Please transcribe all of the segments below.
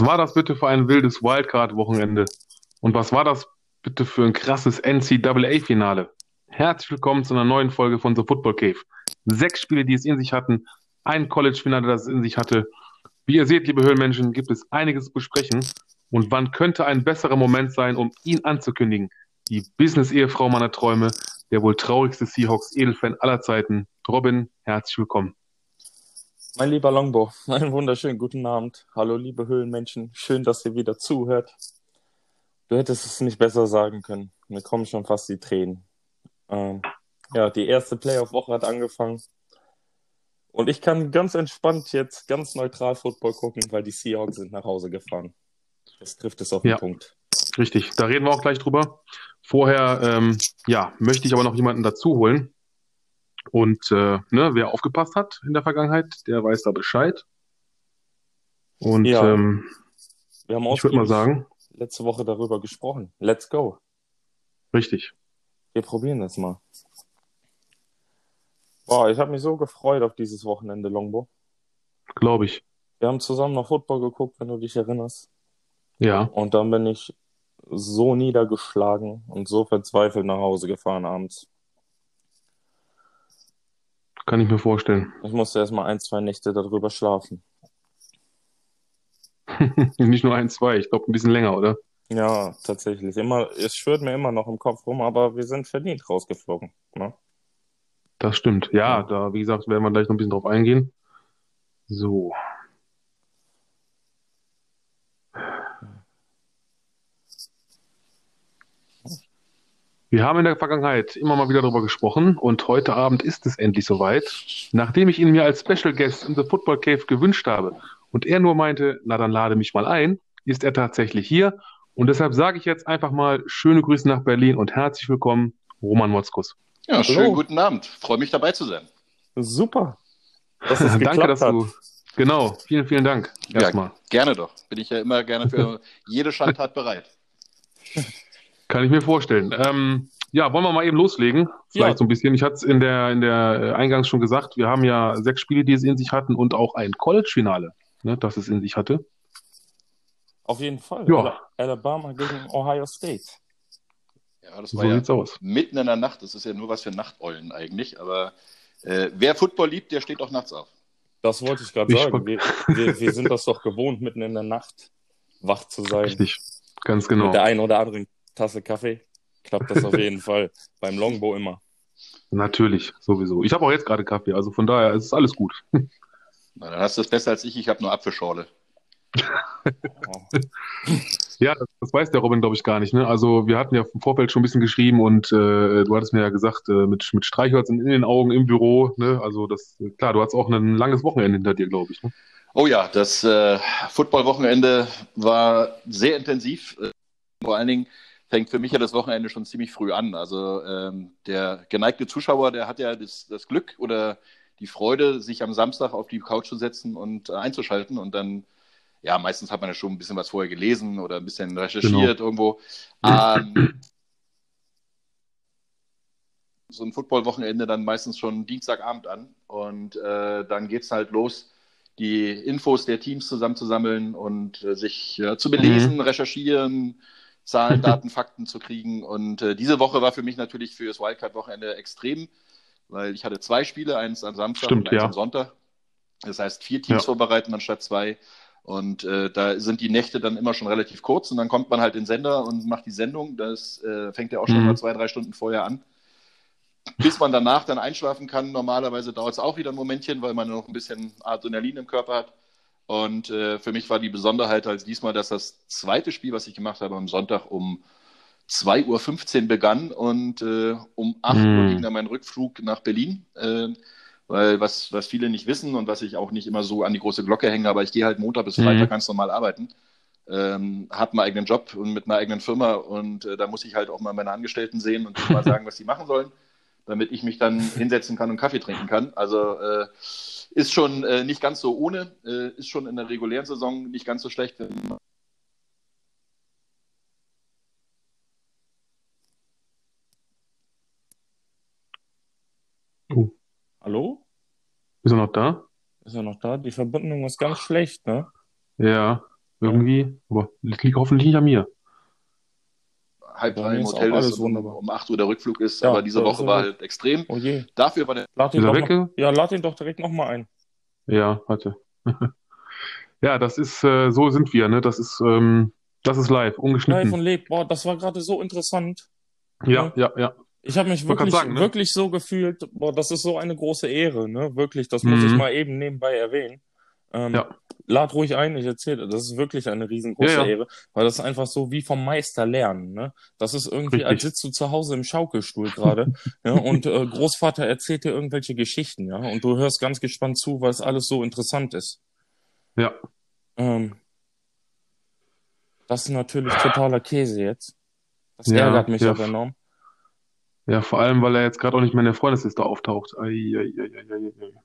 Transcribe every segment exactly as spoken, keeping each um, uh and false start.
war das bitte für ein wildes Wildcard-Wochenende? Und was war das bitte für ein krasses N C Double A-Finale? Herzlich willkommen zu einer neuen Folge von The Football Cave. Sechs Spiele, die es in sich hatten, ein College-Finale, das es in sich hatte. Wie ihr seht, liebe Höhlenmenschen, gibt es einiges zu besprechen. Und wann könnte ein besserer Moment sein, um ihn anzukündigen? Die Business-Ehefrau meiner Träume, der wohl traurigste Seahawks-Edelfan aller Zeiten. Robin, herzlich willkommen. Mein lieber Longbow, einen wunderschönen guten Abend. Hallo, liebe Höhlenmenschen. Schön, dass ihr wieder zuhört. Du hättest es nicht besser sagen können. Mir kommen schon fast die Tränen. Ähm, ja, die erste Playoff-Woche hat angefangen. Und ich kann ganz entspannt jetzt ganz neutral Football gucken, weil die Seahawks sind nach Hause gefahren. Das trifft es auf den Ja, Punkt. richtig. Da reden wir auch gleich drüber. Vorher, ähm, ja, möchte ich aber noch jemanden dazu holen. Und äh, ne, wer aufgepasst hat in der Vergangenheit, der weiß da Bescheid. Und Ja, ähm, wir haben ich würde mal ausgiebig sagen, letzte Woche darüber gesprochen. Let's go. richtig, Wir probieren das mal. Boah, ich habe mich so gefreut auf dieses Wochenende, Longbow. glaube ich. Wir haben zusammen noch Football geguckt, wenn du dich erinnerst. Ja, Und dann bin ich so niedergeschlagen und so verzweifelt nach Hause gefahren abends. kann ich mir vorstellen. Ich musste erst mal ein, zwei Nächte darüber schlafen. Nicht nur ein, zwei, ich glaube ein bisschen länger, oder? Ja, tatsächlich. Immer, es schwirrt mir immer noch im Kopf rum, aber wir sind verdient rausgeflogen. Ne? Das stimmt. Ja, Ja. da, wie gesagt, werden wir gleich noch ein bisschen drauf eingehen. So. Wir haben in der Vergangenheit immer mal wieder darüber gesprochen und heute Abend ist es endlich soweit. Nachdem ich ihn mir als Special Guest in The Football Cave gewünscht habe und er nur meinte, na dann lade mich mal ein, ist er tatsächlich hier. Und deshalb sage ich jetzt einfach mal schöne Grüße nach Berlin und herzlich willkommen, Roman Motzkus. Ja, schönen Hallo, guten Abend. Freue mich dabei zu sein. super, dass es Danke, geklappt dass hat. du, genau, vielen, vielen Dank Ja, erstmal. gerne doch. Bin ich ja immer gerne für jede Schandtat bereit. Kann ich mir vorstellen. Ähm, ja, wollen wir mal eben loslegen? Vielleicht Ja, so ein bisschen. Ich hatte es in der, in der äh, Eingangs schon gesagt, wir haben ja sechs Spiele, die es in sich hatten und auch ein College-Finale, ne, das es in sich hatte. auf jeden Fall. Ala- Ja, Alabama gegen Ohio State. Ja, das war so ja sieht's aus. mitten in der Nacht. Das ist ja nur was für Nachteulen eigentlich. Aber äh, wer Football liebt, der steht auch nachts auf. Das wollte ich gerade Ich, sagen. Wir, wir, wir sind das doch gewohnt, mitten in der Nacht wach zu sein. richtig, ganz Mit genau. der einen oder anderen Tasse Kaffee klappt das auf jeden Fall. Beim Longbow immer. Natürlich, sowieso. Ich habe auch jetzt gerade Kaffee, also von daher ist es alles gut. Na, dann hast du es besser als ich. Ich habe nur Apfelschorle. Oh. Ja, das, das weiß der Robin, glaube ich, gar nicht. Ne? Also wir hatten ja im Vorfeld schon ein bisschen geschrieben und äh, du hattest mir ja gesagt, äh, mit, mit Streichhölzern in den Augen im Büro. Ne? Also das, klar, du hattest auch ein langes Wochenende hinter dir, glaube ich. Ne? Oh ja, das äh, Football-Wochenende war sehr intensiv. Äh, Vor allen Dingen fängt für mich ja das Wochenende schon ziemlich früh an. Also ähm, der geneigte Zuschauer, der hat ja das, das Glück oder die Freude, sich am Samstag auf die Couch zu setzen und äh, einzuschalten. Und dann, ja, meistens hat man ja schon ein bisschen was vorher gelesen oder ein bisschen recherchiert Genau. irgendwo. Ähm, so ein Football-Wochenende dann meistens schon Dienstagabend an. Und äh, dann geht's halt los, die Infos der Teams zusammenzusammeln und äh, sich ja, zu belesen, Mhm. recherchieren, Zahlen, Daten, Fakten zu kriegen. Und äh, diese Woche war für mich natürlich für das Wildcard-Wochenende extrem, weil ich hatte zwei Spiele, eins am Samstag und Stimmt, eins am ja. Sonntag. Das heißt, vier Teams Ja. vorbereiten anstatt zwei. Und äh, da sind die Nächte dann immer schon relativ kurz und dann kommt man halt in den Sender und macht die Sendung. Das äh, fängt ja auch schon mal Mhm. zwei, drei Stunden vorher an. Bis man danach dann einschlafen kann. Normalerweise dauert es auch wieder ein Momentchen, weil man noch ein bisschen Adrenalin im Körper hat. Und äh, für mich war die Besonderheit halt diesmal, dass das zweite Spiel, was ich gemacht habe, am Sonntag um zwei Uhr fünfzehn begann und äh, um acht Uhr ging Mhm. dann mein Rückflug nach Berlin. Äh, weil was, was viele nicht wissen und was ich auch nicht immer so an die große Glocke hänge, aber ich gehe halt Montag bis Freitag Mhm. ganz normal arbeiten. Ähm, habe einen eigenen Job und mit einer eigenen Firma und äh, da muss ich halt auch mal meine Angestellten sehen und denen mal sagen, was sie machen sollen, damit ich mich dann hinsetzen kann und Kaffee trinken kann. Also äh, ist schon äh, nicht ganz so ohne, äh, ist schon in der regulären Saison nicht ganz so schlecht. Oh, Hallo? ist er noch da? Ist er noch da? Die Verbindung ist ganz schlecht, ne? Ja, irgendwie. Aber das liegt hoffentlich nicht an mir. Halb Bei drei mir im ist auch Hotel ist alles und um, wunderbar. um acht Uhr der Rückflug ist, Ja, aber diese da ist Woche er war weg. halt extrem. Oh je. Dafür war der Lad ihn Ist er doch weg? noch, ja, lad ihn doch direkt nochmal ein. Ja, warte. Ja, das ist, äh, so sind wir, ne? Das ist, ähm, das ist live, Live ungeschnitten. und lebt. Boah, das war gerade so interessant. Ja, Ne? ja, ja. Ich habe mich Ich wollte gerade wirklich, sagen, ne? wirklich so gefühlt, boah, das ist so eine große Ehre, ne? Wirklich, das muss ich Mhm. mal eben nebenbei erwähnen. Ähm, Ja. Lad ruhig ein, ich erzähle, das ist wirklich eine Ja, riesengroße ja, Ehre, weil das ist einfach so wie vom Meister lernen, ne? Das ist irgendwie, als richtig. sitzt du zu Hause im Schaukelstuhl gerade, ja, und äh, Großvater erzählt dir irgendwelche Geschichten, ja, und du hörst ganz gespannt zu, weil es alles so interessant ist. Ja, Ähm, das ist natürlich totaler Käse jetzt. Das ja, ärgert mich ja, aber enorm. ja, vor allem, weil er jetzt gerade auch nicht mehr in der Freundesliste auftaucht. Ei, ei, ei, ei, ei, ei.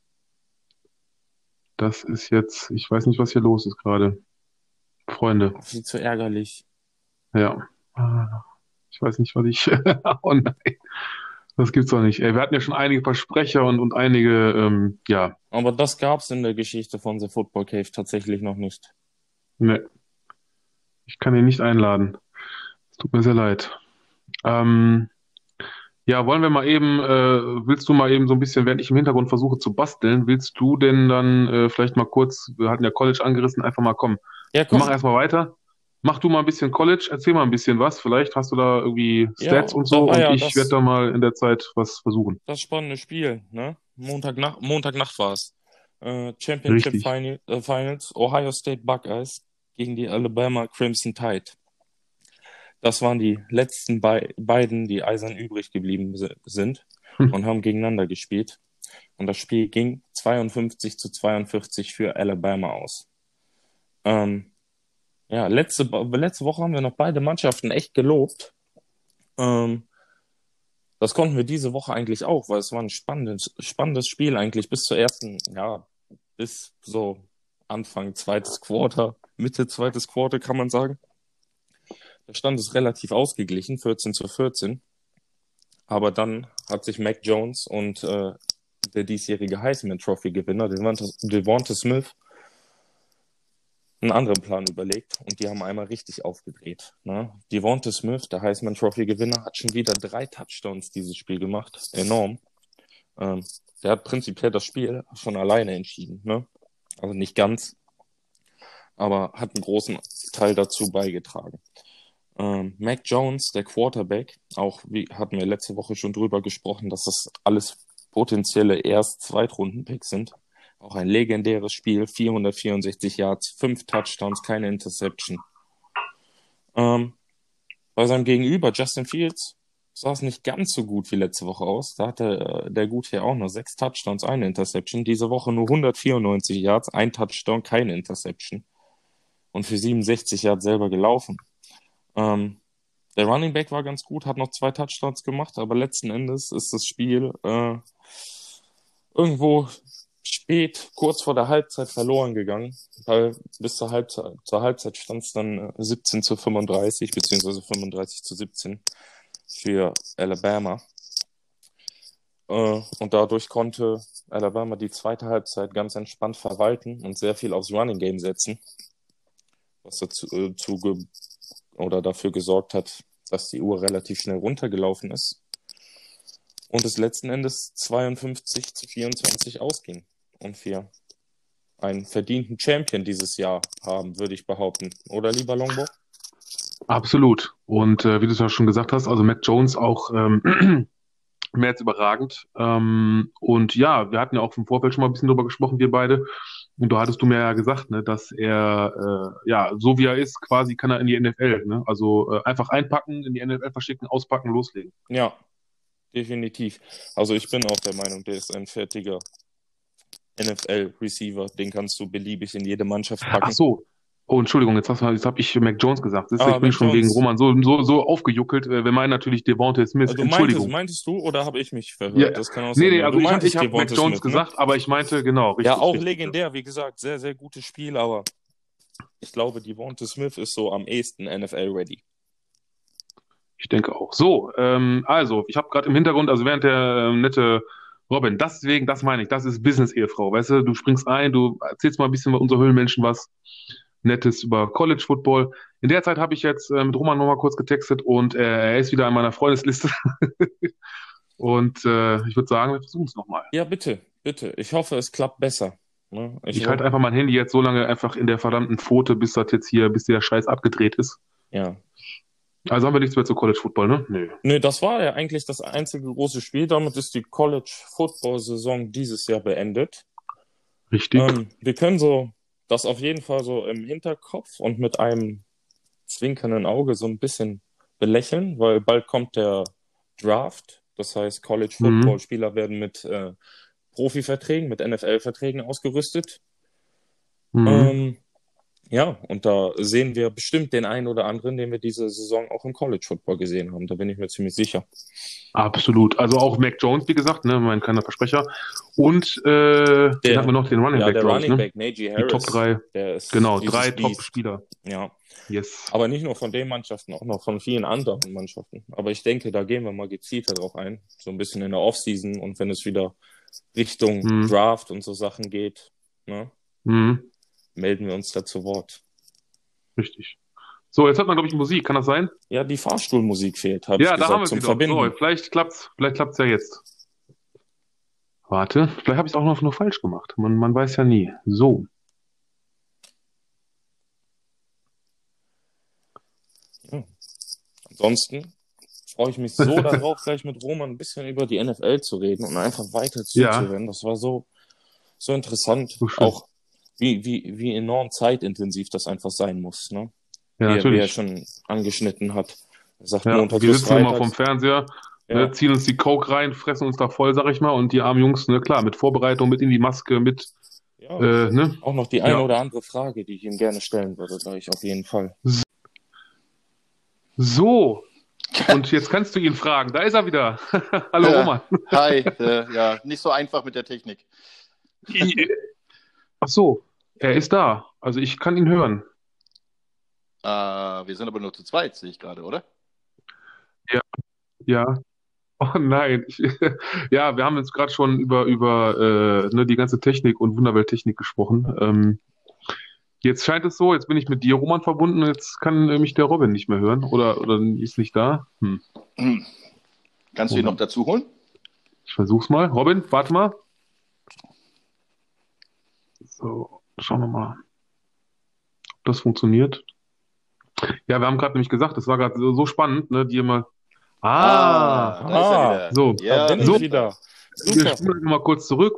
Das ist jetzt, ich weiß nicht, was hier los ist gerade. Freunde, Viel zu ärgerlich. ja. Ah, Ich weiß nicht, was ich. Oh nein, das gibt's doch nicht. Ey, wir hatten ja schon einige Versprecher und, und einige, ähm, ja, Aber das gab's in der Geschichte von The Football Cave tatsächlich noch nicht. ne, ich kann ihn nicht einladen. Es tut mir sehr leid. Ähm, ja, wollen wir mal eben, äh, willst du mal eben so ein bisschen, während ich im Hintergrund versuche zu basteln, willst du denn dann äh, vielleicht mal kurz, wir hatten ja College angerissen, einfach mal kommen. Ja, Wir komm. machen erstmal weiter. Mach du mal ein bisschen College, erzähl mal ein bisschen was. Vielleicht hast du da irgendwie Stats Ja, und da so war und ja ich werde das, da mal in der Zeit was versuchen. das spannende Spiel, ne? Montagnacht, Montagnacht war es. Äh, Championship Richtig. Final, äh, Finals, Ohio State Buckeyes gegen die Alabama Crimson Tide. Das waren die letzten bei, beiden, die eisern übrig geblieben si- sind Hm. und haben gegeneinander gespielt. Und das Spiel ging zweiundfünfzig zu zweiundvierzig für Alabama aus. Ähm, ja, letzte, letzte Woche haben wir noch beide Mannschaften echt gelobt. Ähm, Das konnten wir diese Woche eigentlich auch, weil es war ein spannendes, spannendes Spiel eigentlich bis zur ersten, ja, bis so Anfang zweites Quarter, Mitte zweites Quarter kann man sagen. Da stand es relativ ausgeglichen, vierzehn zu vierzehn. Aber dann hat sich Mac Jones und äh, der diesjährige Heisman Trophy Gewinner, Devonta, Devonta Smith, einen anderen Plan überlegt und die haben einmal richtig aufgedreht. Ne? Devonta Smith, der Heisman Trophy Gewinner, hat schon wieder drei Touchdowns dieses Spiel gemacht. Enorm. Ähm, der hat prinzipiell das Spiel schon alleine entschieden. Ne? Also nicht ganz, aber hat einen großen Teil dazu beigetragen. Ähm, Mac Jones, der Quarterback, auch wie hatten wir letzte Woche schon drüber gesprochen, dass das alles potenzielle Erst-Zweitrunden-Picks sind. Auch ein legendäres Spiel, vierhundertvierundsechzig Yards, fünf Touchdowns, keine Interception. Ähm, bei seinem Gegenüber, Justin Fields, sah es nicht ganz so gut wie letzte Woche aus. Da hatte äh, der Gute ja auch nur sechs Touchdowns, eine Interception. Diese Woche nur hundertvierundneunzig Yards, ein Touchdown, keine Interception. Und für siebenundsechzig Yards selber gelaufen. Ähm, der Running Back war ganz gut, hat noch zwei Touchdowns gemacht, aber letzten Endes ist das Spiel äh, irgendwo spät, kurz vor der Halbzeit verloren gegangen, weil bis zur Halbzeit, zur Halbzeit stand es dann siebzehn zu fünfunddreißig, beziehungsweise fünfunddreißig zu siebzehn für Alabama. Äh, und dadurch konnte Alabama die zweite Halbzeit ganz entspannt verwalten und sehr viel aufs Running Game setzen, was dazu äh, zu ge- oder dafür gesorgt hat, dass die Uhr relativ schnell runtergelaufen ist und es letzten Endes zweiundfünfzig zu vierundzwanzig ausging und wir einen verdienten Champion dieses Jahr haben, würde ich behaupten. Oder, lieber Longbo? Absolut. Und äh, wie du es ja schon gesagt hast, also Mac Jones auch ähm, mehr als überragend. Ähm, und ja, wir hatten ja auch im Vorfeld schon mal ein bisschen drüber gesprochen, wir beide. Und da hattest du mir ja gesagt, ne, dass er, äh, ja, so wie er ist, quasi kann er in die N F L. Ne? Also äh, einfach einpacken, in die N F L verschicken, auspacken, loslegen. Ja, definitiv. Also ich bin auch der Meinung, der ist ein fertiger N F L-Receiver. Den kannst du beliebig in jede Mannschaft packen. Ach so. Oh, Entschuldigung, jetzt, hast du- jetzt habe ich Mac Jones gesagt. Siehst du, Ah, ich bin Mac schon Jones. wegen Roman so, so, so aufgejuckelt. Äh, Wir meinen natürlich Devonta Smith. Also du meintest, Entschuldigung. meintest du oder habe ich mich verhört? Ja, Das kann auch nee, sein. nee, Ja, also du ich, hab- meintest ich habe Mac Devonta Jones Smith, ne? gesagt, aber ich meinte, genau, richtig. Ja, auch richtig, legendär, wie gesagt, sehr, sehr gutes Spiel, aber ich glaube, Devonta Smith ist so am ehesten N F L-ready. Ich denke auch. So, ähm, also, ich habe gerade im Hintergrund, also während der ähm, nette Robin, deswegen, das meine ich, das ist Business-Ehefrau, weißt du, du springst ein, du erzählst mal ein bisschen bei unseren Höhlenmenschen was Nettes über College Football. In der Zeit habe ich jetzt äh, mit Roman nochmal kurz getextet und äh, er ist wieder in meiner Freundesliste. Und äh, ich würde sagen, wir versuchen es nochmal. Ja, bitte, bitte. Ich hoffe, es klappt besser. Ne? Ich, Ich halte einfach mein Handy jetzt so lange einfach in der verdammten Pfote, bis das jetzt hier, bis der Scheiß abgedreht ist. Ja. Also haben wir nichts mehr zu College Football, ne? Nö. Nö, das war ja eigentlich das einzige große Spiel. Damit ist die College Football Saison dieses Jahr beendet. Richtig. Ähm, wir können so das auf jeden Fall so im Hinterkopf und mit einem zwinkernden Auge so ein bisschen belächeln, weil bald kommt der Draft. Das heißt, College Football Mhm. Spieler werden mit äh, Profiverträgen, mit N F L-Verträgen ausgerüstet. Mhm. Ähm, ja, und da sehen wir bestimmt den einen oder anderen, den wir diese Saison auch im College Football gesehen haben. Da bin ich mir ziemlich sicher. Absolut. Also auch Mac Jones, wie gesagt, ne, mein kleiner Versprecher. Und äh, den Der- hatten wir noch, den Running Ja, Back, der glaube ich, Running ne? Back, Najee Die Harris. Top drei. Der ist Genau, dieses drei Biest. Top-Spieler. Ja, Yes. aber nicht nur von den Mannschaften, auch noch von vielen anderen Mannschaften. Aber ich denke, da gehen wir mal gezielter drauf ein. So ein bisschen in der Offseason und wenn es wieder Richtung Mhm. Draft und so Sachen geht, ne, Mhm. melden wir uns da zu Wort. Richtig. So, jetzt hat man, glaube ich, Musik. Kann das sein? Ja, die Fahrstuhlmusik fehlt, habe Ja, ich da haben gesagt, wir es zum wieder. Verbinden. So, vielleicht klappt's, vielleicht klappt's ja jetzt. Warte, vielleicht habe ich es auch noch nur falsch gemacht. Man, man weiß ja nie. So. Ansonsten freue ich mich so darauf, gleich mit Roman ein bisschen über die N F L zu reden und einfach weiter Ja. zuzuhören. Das war so, so interessant. So schön. Auch wie, wie, wie enorm zeitintensiv das einfach sein muss, ne? Ja, wie, er, wie er natürlich. schon angeschnitten hat. Er sagt Ja, Montag wir bis sitzen immer Freitag. vom Fernseher, Ja. ne, ziehen uns die Coke rein, fressen uns da voll, sag ich mal, und die armen Jungs, ne, klar, mit Vorbereitung, mit in die Maske, mit, Ja. äh, ne? Auch noch die eine Ja. oder andere Frage, die ich ihm gerne stellen würde, gleich auf jeden Fall. So. Und jetzt kannst du ihn fragen. Da ist er wieder. Hallo, Ja. Roman. Hi, äh, ja, nicht so einfach mit der Technik. Ach so, er ist da. Also ich kann ihn hören. Äh, wir sind aber nur zu zweit, sehe ich gerade, oder? Ja. Oh nein. Ich, ja, wir haben jetzt gerade schon über, über äh, ne, die ganze Technik und Wunderwelt-Technik gesprochen. Ähm, jetzt scheint es so, jetzt bin ich mit dir, Roman, verbunden, jetzt kann äh, mich der Robin nicht mehr hören. Oder, oder ist nicht da. Hm. Kannst du ihn noch dazu holen? Ich versuch's mal. Robin, warte mal. So, schauen wir mal, ob das funktioniert. Ja, wir haben gerade nämlich gesagt, das war gerade so, so spannend, ne, die immer. Ah, da ist er Ah, wieder. so, ja, da bin so. ich wieder. wir Super. spulen mal kurz zurück.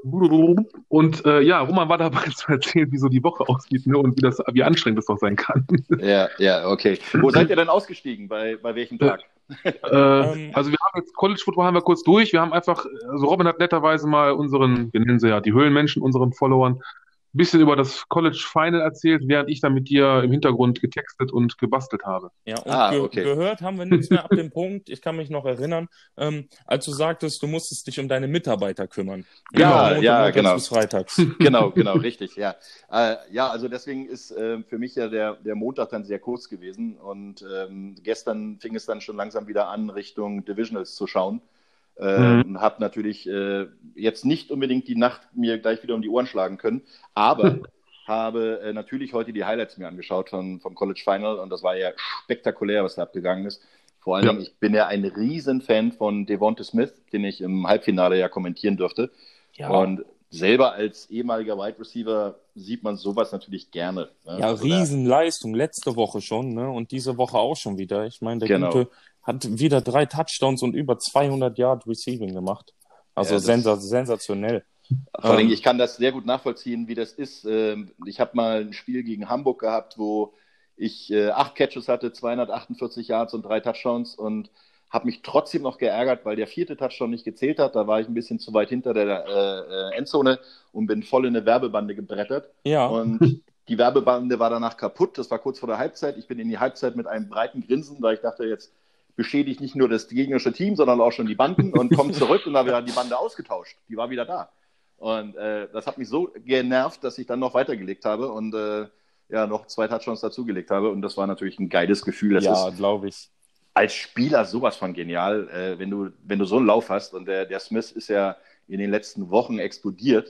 Und äh, ja, Roman war dabei zu erzählen, wie so die Woche aussieht, ne, und wie das, wie anstrengend das doch sein kann. Ja, ja, okay. Wo seid ihr denn ausgestiegen? Bei, bei welchem Tag? Äh, Ähm, also wir haben jetzt College Football haben wir kurz durch. Wir haben einfach, also Robin hat netterweise mal unseren, wir nennen sie ja die Höhlenmenschen, unseren Followern, ein bisschen über das College Final erzählt, während ich dann mit dir im Hintergrund getextet und gebastelt habe. Ja, und Ah, ge okay. gehört haben wir nichts mehr ab dem Punkt, ich kann mich noch erinnern, ähm, als du sagtest, du musstest dich um deine Mitarbeiter kümmern. Ja, Montag, ja, montags genau. bis freitags. Genau, genau, richtig, ja. Äh, ja, also deswegen ist äh, für mich ja der, der Montag dann sehr kurz gewesen und ähm, gestern fing es dann schon langsam wieder an, Richtung Divisionals zu schauen. Äh, Mhm. Habe natürlich äh, jetzt nicht unbedingt die Nacht mir gleich wieder um die Ohren schlagen können, aber habe äh, natürlich heute die Highlights mir angeschaut von, vom College Final und das war ja spektakulär, was da abgegangen ist. Vor allen Ja. Dingen, ich bin ja ein Riesenfan von Devonta Smith, den ich im Halbfinale ja kommentieren durfte. Ja, Und selber als ehemaliger Wide Receiver sieht man sowas natürlich gerne. Ne? ja, Also da- Riesenleistung, letzte Woche schon, ne? Und diese Woche auch schon wieder. Ich meine, der Genau. Gute hat wieder drei Touchdowns und über zweihundert Yard Receiving gemacht. Also Ja, das- sensa sensationell. Vor allem, Ähm, ich kann das sehr gut nachvollziehen, wie das ist. Ähm, Ich habe mal ein Spiel gegen Hamburg gehabt, wo ich äh, acht Catches hatte, zweihundertachtundvierzig Yards und drei Touchdowns und habe mich trotzdem noch geärgert, weil der vierte Touchdown nicht gezählt hat. Da war ich ein bisschen zu weit hinter der äh, äh, Endzone und bin voll in eine Werbebande gebrettert. Ja, Und die Werbebande war danach kaputt. Das war kurz vor der Halbzeit. Ich bin in die Halbzeit mit einem breiten Grinsen, weil ich dachte, jetzt beschädigt nicht nur das gegnerische Team, sondern auch schon die Banden und komme zurück und da war die Bande ausgetauscht. Die war wieder da. Und äh, das hat mich so genervt, dass ich dann noch weitergelegt habe und äh, ja, noch zwei Touchdowns dazugelegt habe. Und das war natürlich ein geiles Gefühl. Das ja, ist glaube ich. als Spieler sowas von genial, äh, wenn du, wenn du so einen Lauf hast. Und der, der Smith ist ja in den letzten Wochen explodiert.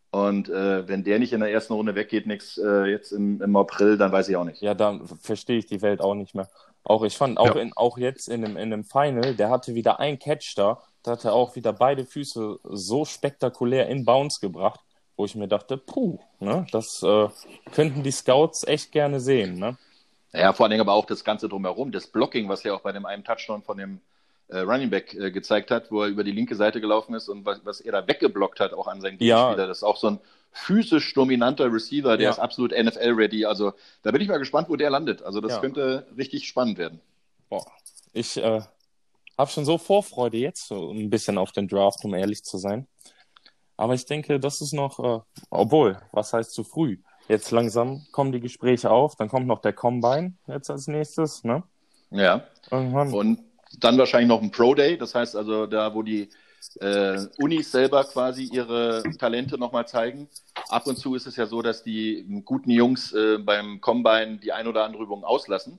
Und äh, wenn der nicht in der ersten Runde weggeht, nix äh, jetzt im, im April, dann weiß ich auch nicht. Ja, da verstehe ich die Welt auch nicht mehr. Auch ich fand, auch, Ja. in, auch jetzt in dem, in dem Final, der hatte wieder einen Catch da, da hat er auch wieder beide Füße so spektakulär in Bounce gebracht, wo ich mir dachte, puh, ne, das äh, könnten die Scouts echt gerne sehen, ne? Ja, vor allen Dingen aber auch das Ganze drumherum, das Blocking, was er auch bei dem einen Touchdown von dem äh, Running Back äh, gezeigt hat, wo er über die linke Seite gelaufen ist und was, was er da weggeblockt hat, auch an seinen Gegenspieler. Ja, Das ist auch so ein physisch dominanter Receiver, der Ja. ist absolut N F L-ready. Also da bin ich mal gespannt, wo der landet. Also das Ja. könnte richtig spannend werden. boah, ich äh, habe schon so Vorfreude jetzt, so ein bisschen auf den Draft, um ehrlich zu sein. Aber ich denke, das ist noch, äh, obwohl, was heißt zu früh? Jetzt langsam kommen die Gespräche auf, dann kommt noch der Combine jetzt als nächstes, ne? Ja. Irgendwann. Und dann wahrscheinlich noch ein Pro Day, das heißt also da, wo die äh, Unis selber quasi ihre Talente nochmal zeigen. Ab und zu ist es ja so, dass die guten Jungs äh, beim Combine die ein oder andere Übung auslassen,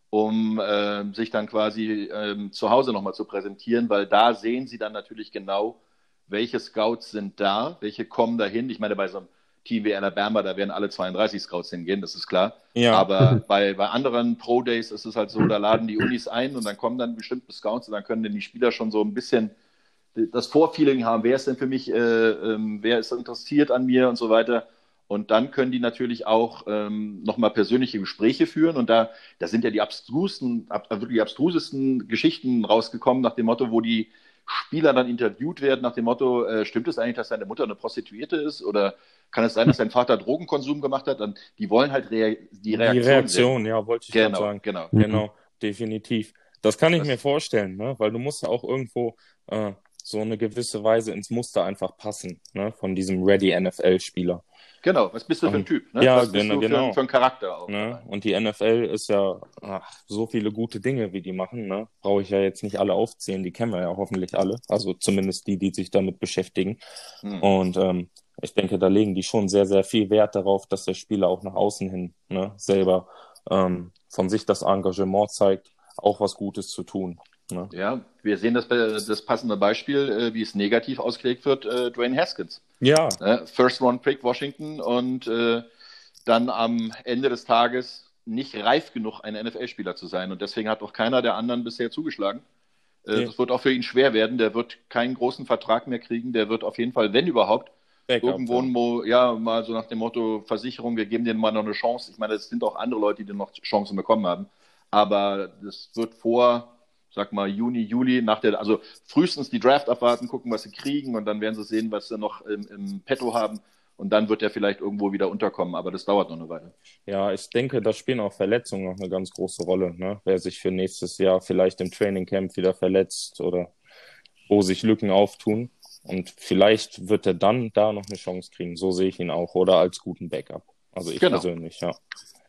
um äh, sich dann quasi äh, zu Hause nochmal zu präsentieren, weil da sehen sie dann natürlich genau, welche Scouts sind da, welche kommen dahin. Ich meine, bei so einem Team wie Alabama, da werden alle zweiunddreißig Scouts hingehen, das ist klar. Ja. Aber bei, bei anderen Pro-Days ist es halt so, da laden die Unis ein und dann kommen dann bestimmte Scouts und dann können dann die Spieler schon so ein bisschen das Vorfeeling haben, wer ist denn für mich, äh, ähm, wer ist interessiert an mir und so weiter. Und dann können die natürlich auch ähm, nochmal persönliche Gespräche führen. Und da, da sind ja die abstrusesten, ab, wirklich abstrusesten Geschichten rausgekommen, nach dem Motto, wo die Spieler dann interviewt werden, nach dem Motto, äh, stimmt es eigentlich, dass seine Mutter eine Prostituierte ist? Oder kann es sein, dass sein Vater Drogenkonsum gemacht hat? Und die wollen halt rea- die Reaktion. Die Reaktion, ja, wollte ich gerade Genau, sagen. genau. Genau, definitiv. Das kann ich Das- mir vorstellen, ne? Weil du musst ja auch irgendwo äh, so eine gewisse Weise ins Muster einfach passen, ne? Von diesem Ready-N F L-Spieler. Genau, was bist du für ein Und- Typ? Ne? ja, was bist genau, du für, genau. für ein Charakter auch? Ne? Und die N F L ist ja ach, so viele gute Dinge, wie die machen. Ne? Brauche ich ja jetzt nicht alle aufzählen, die kennen wir ja hoffentlich alle. Also zumindest die, die sich damit beschäftigen. Hm. Und ähm, ich denke, da legen die schon sehr, sehr viel Wert darauf, dass der Spieler auch nach außen hin ne, selber ähm, von sich das Engagement zeigt, auch was Gutes zu tun. Ne? Ja, wir sehen das, das passende Beispiel, äh, wie es negativ ausgelegt wird, äh, Dwayne Haskins. Ja, Ne? First Round Pick Washington und äh, dann am Ende des Tages nicht reif genug, ein N F L-Spieler zu sein. Und deswegen hat auch keiner der anderen bisher zugeschlagen. Äh, Nee. Das wird auch für ihn schwer werden. Der wird keinen großen Vertrag mehr kriegen. Der wird auf jeden Fall, wenn überhaupt, Backup, irgendwo, ja. wo, ja, mal so nach dem Motto Versicherung, wir geben denen mal noch eine Chance. Ich meine, es sind auch andere Leute, die noch Chancen bekommen haben. Aber das wird vor, sag mal, Juni, Juli, nach der, also frühestens die Draft abwarten, gucken, was sie kriegen und dann werden sie sehen, was sie noch im, im Petto haben. Und dann wird er vielleicht irgendwo wieder unterkommen, aber das dauert noch eine Weile. Ja, ich denke, da spielen auch Verletzungen noch eine ganz große Rolle. Ne? Wer sich für nächstes Jahr vielleicht im Trainingcamp wieder verletzt oder wo sich Lücken auftun. Und vielleicht wird er dann da noch eine Chance kriegen. So sehe ich ihn auch. Oder als guten Backup. Also ich Genau. persönlich, ja.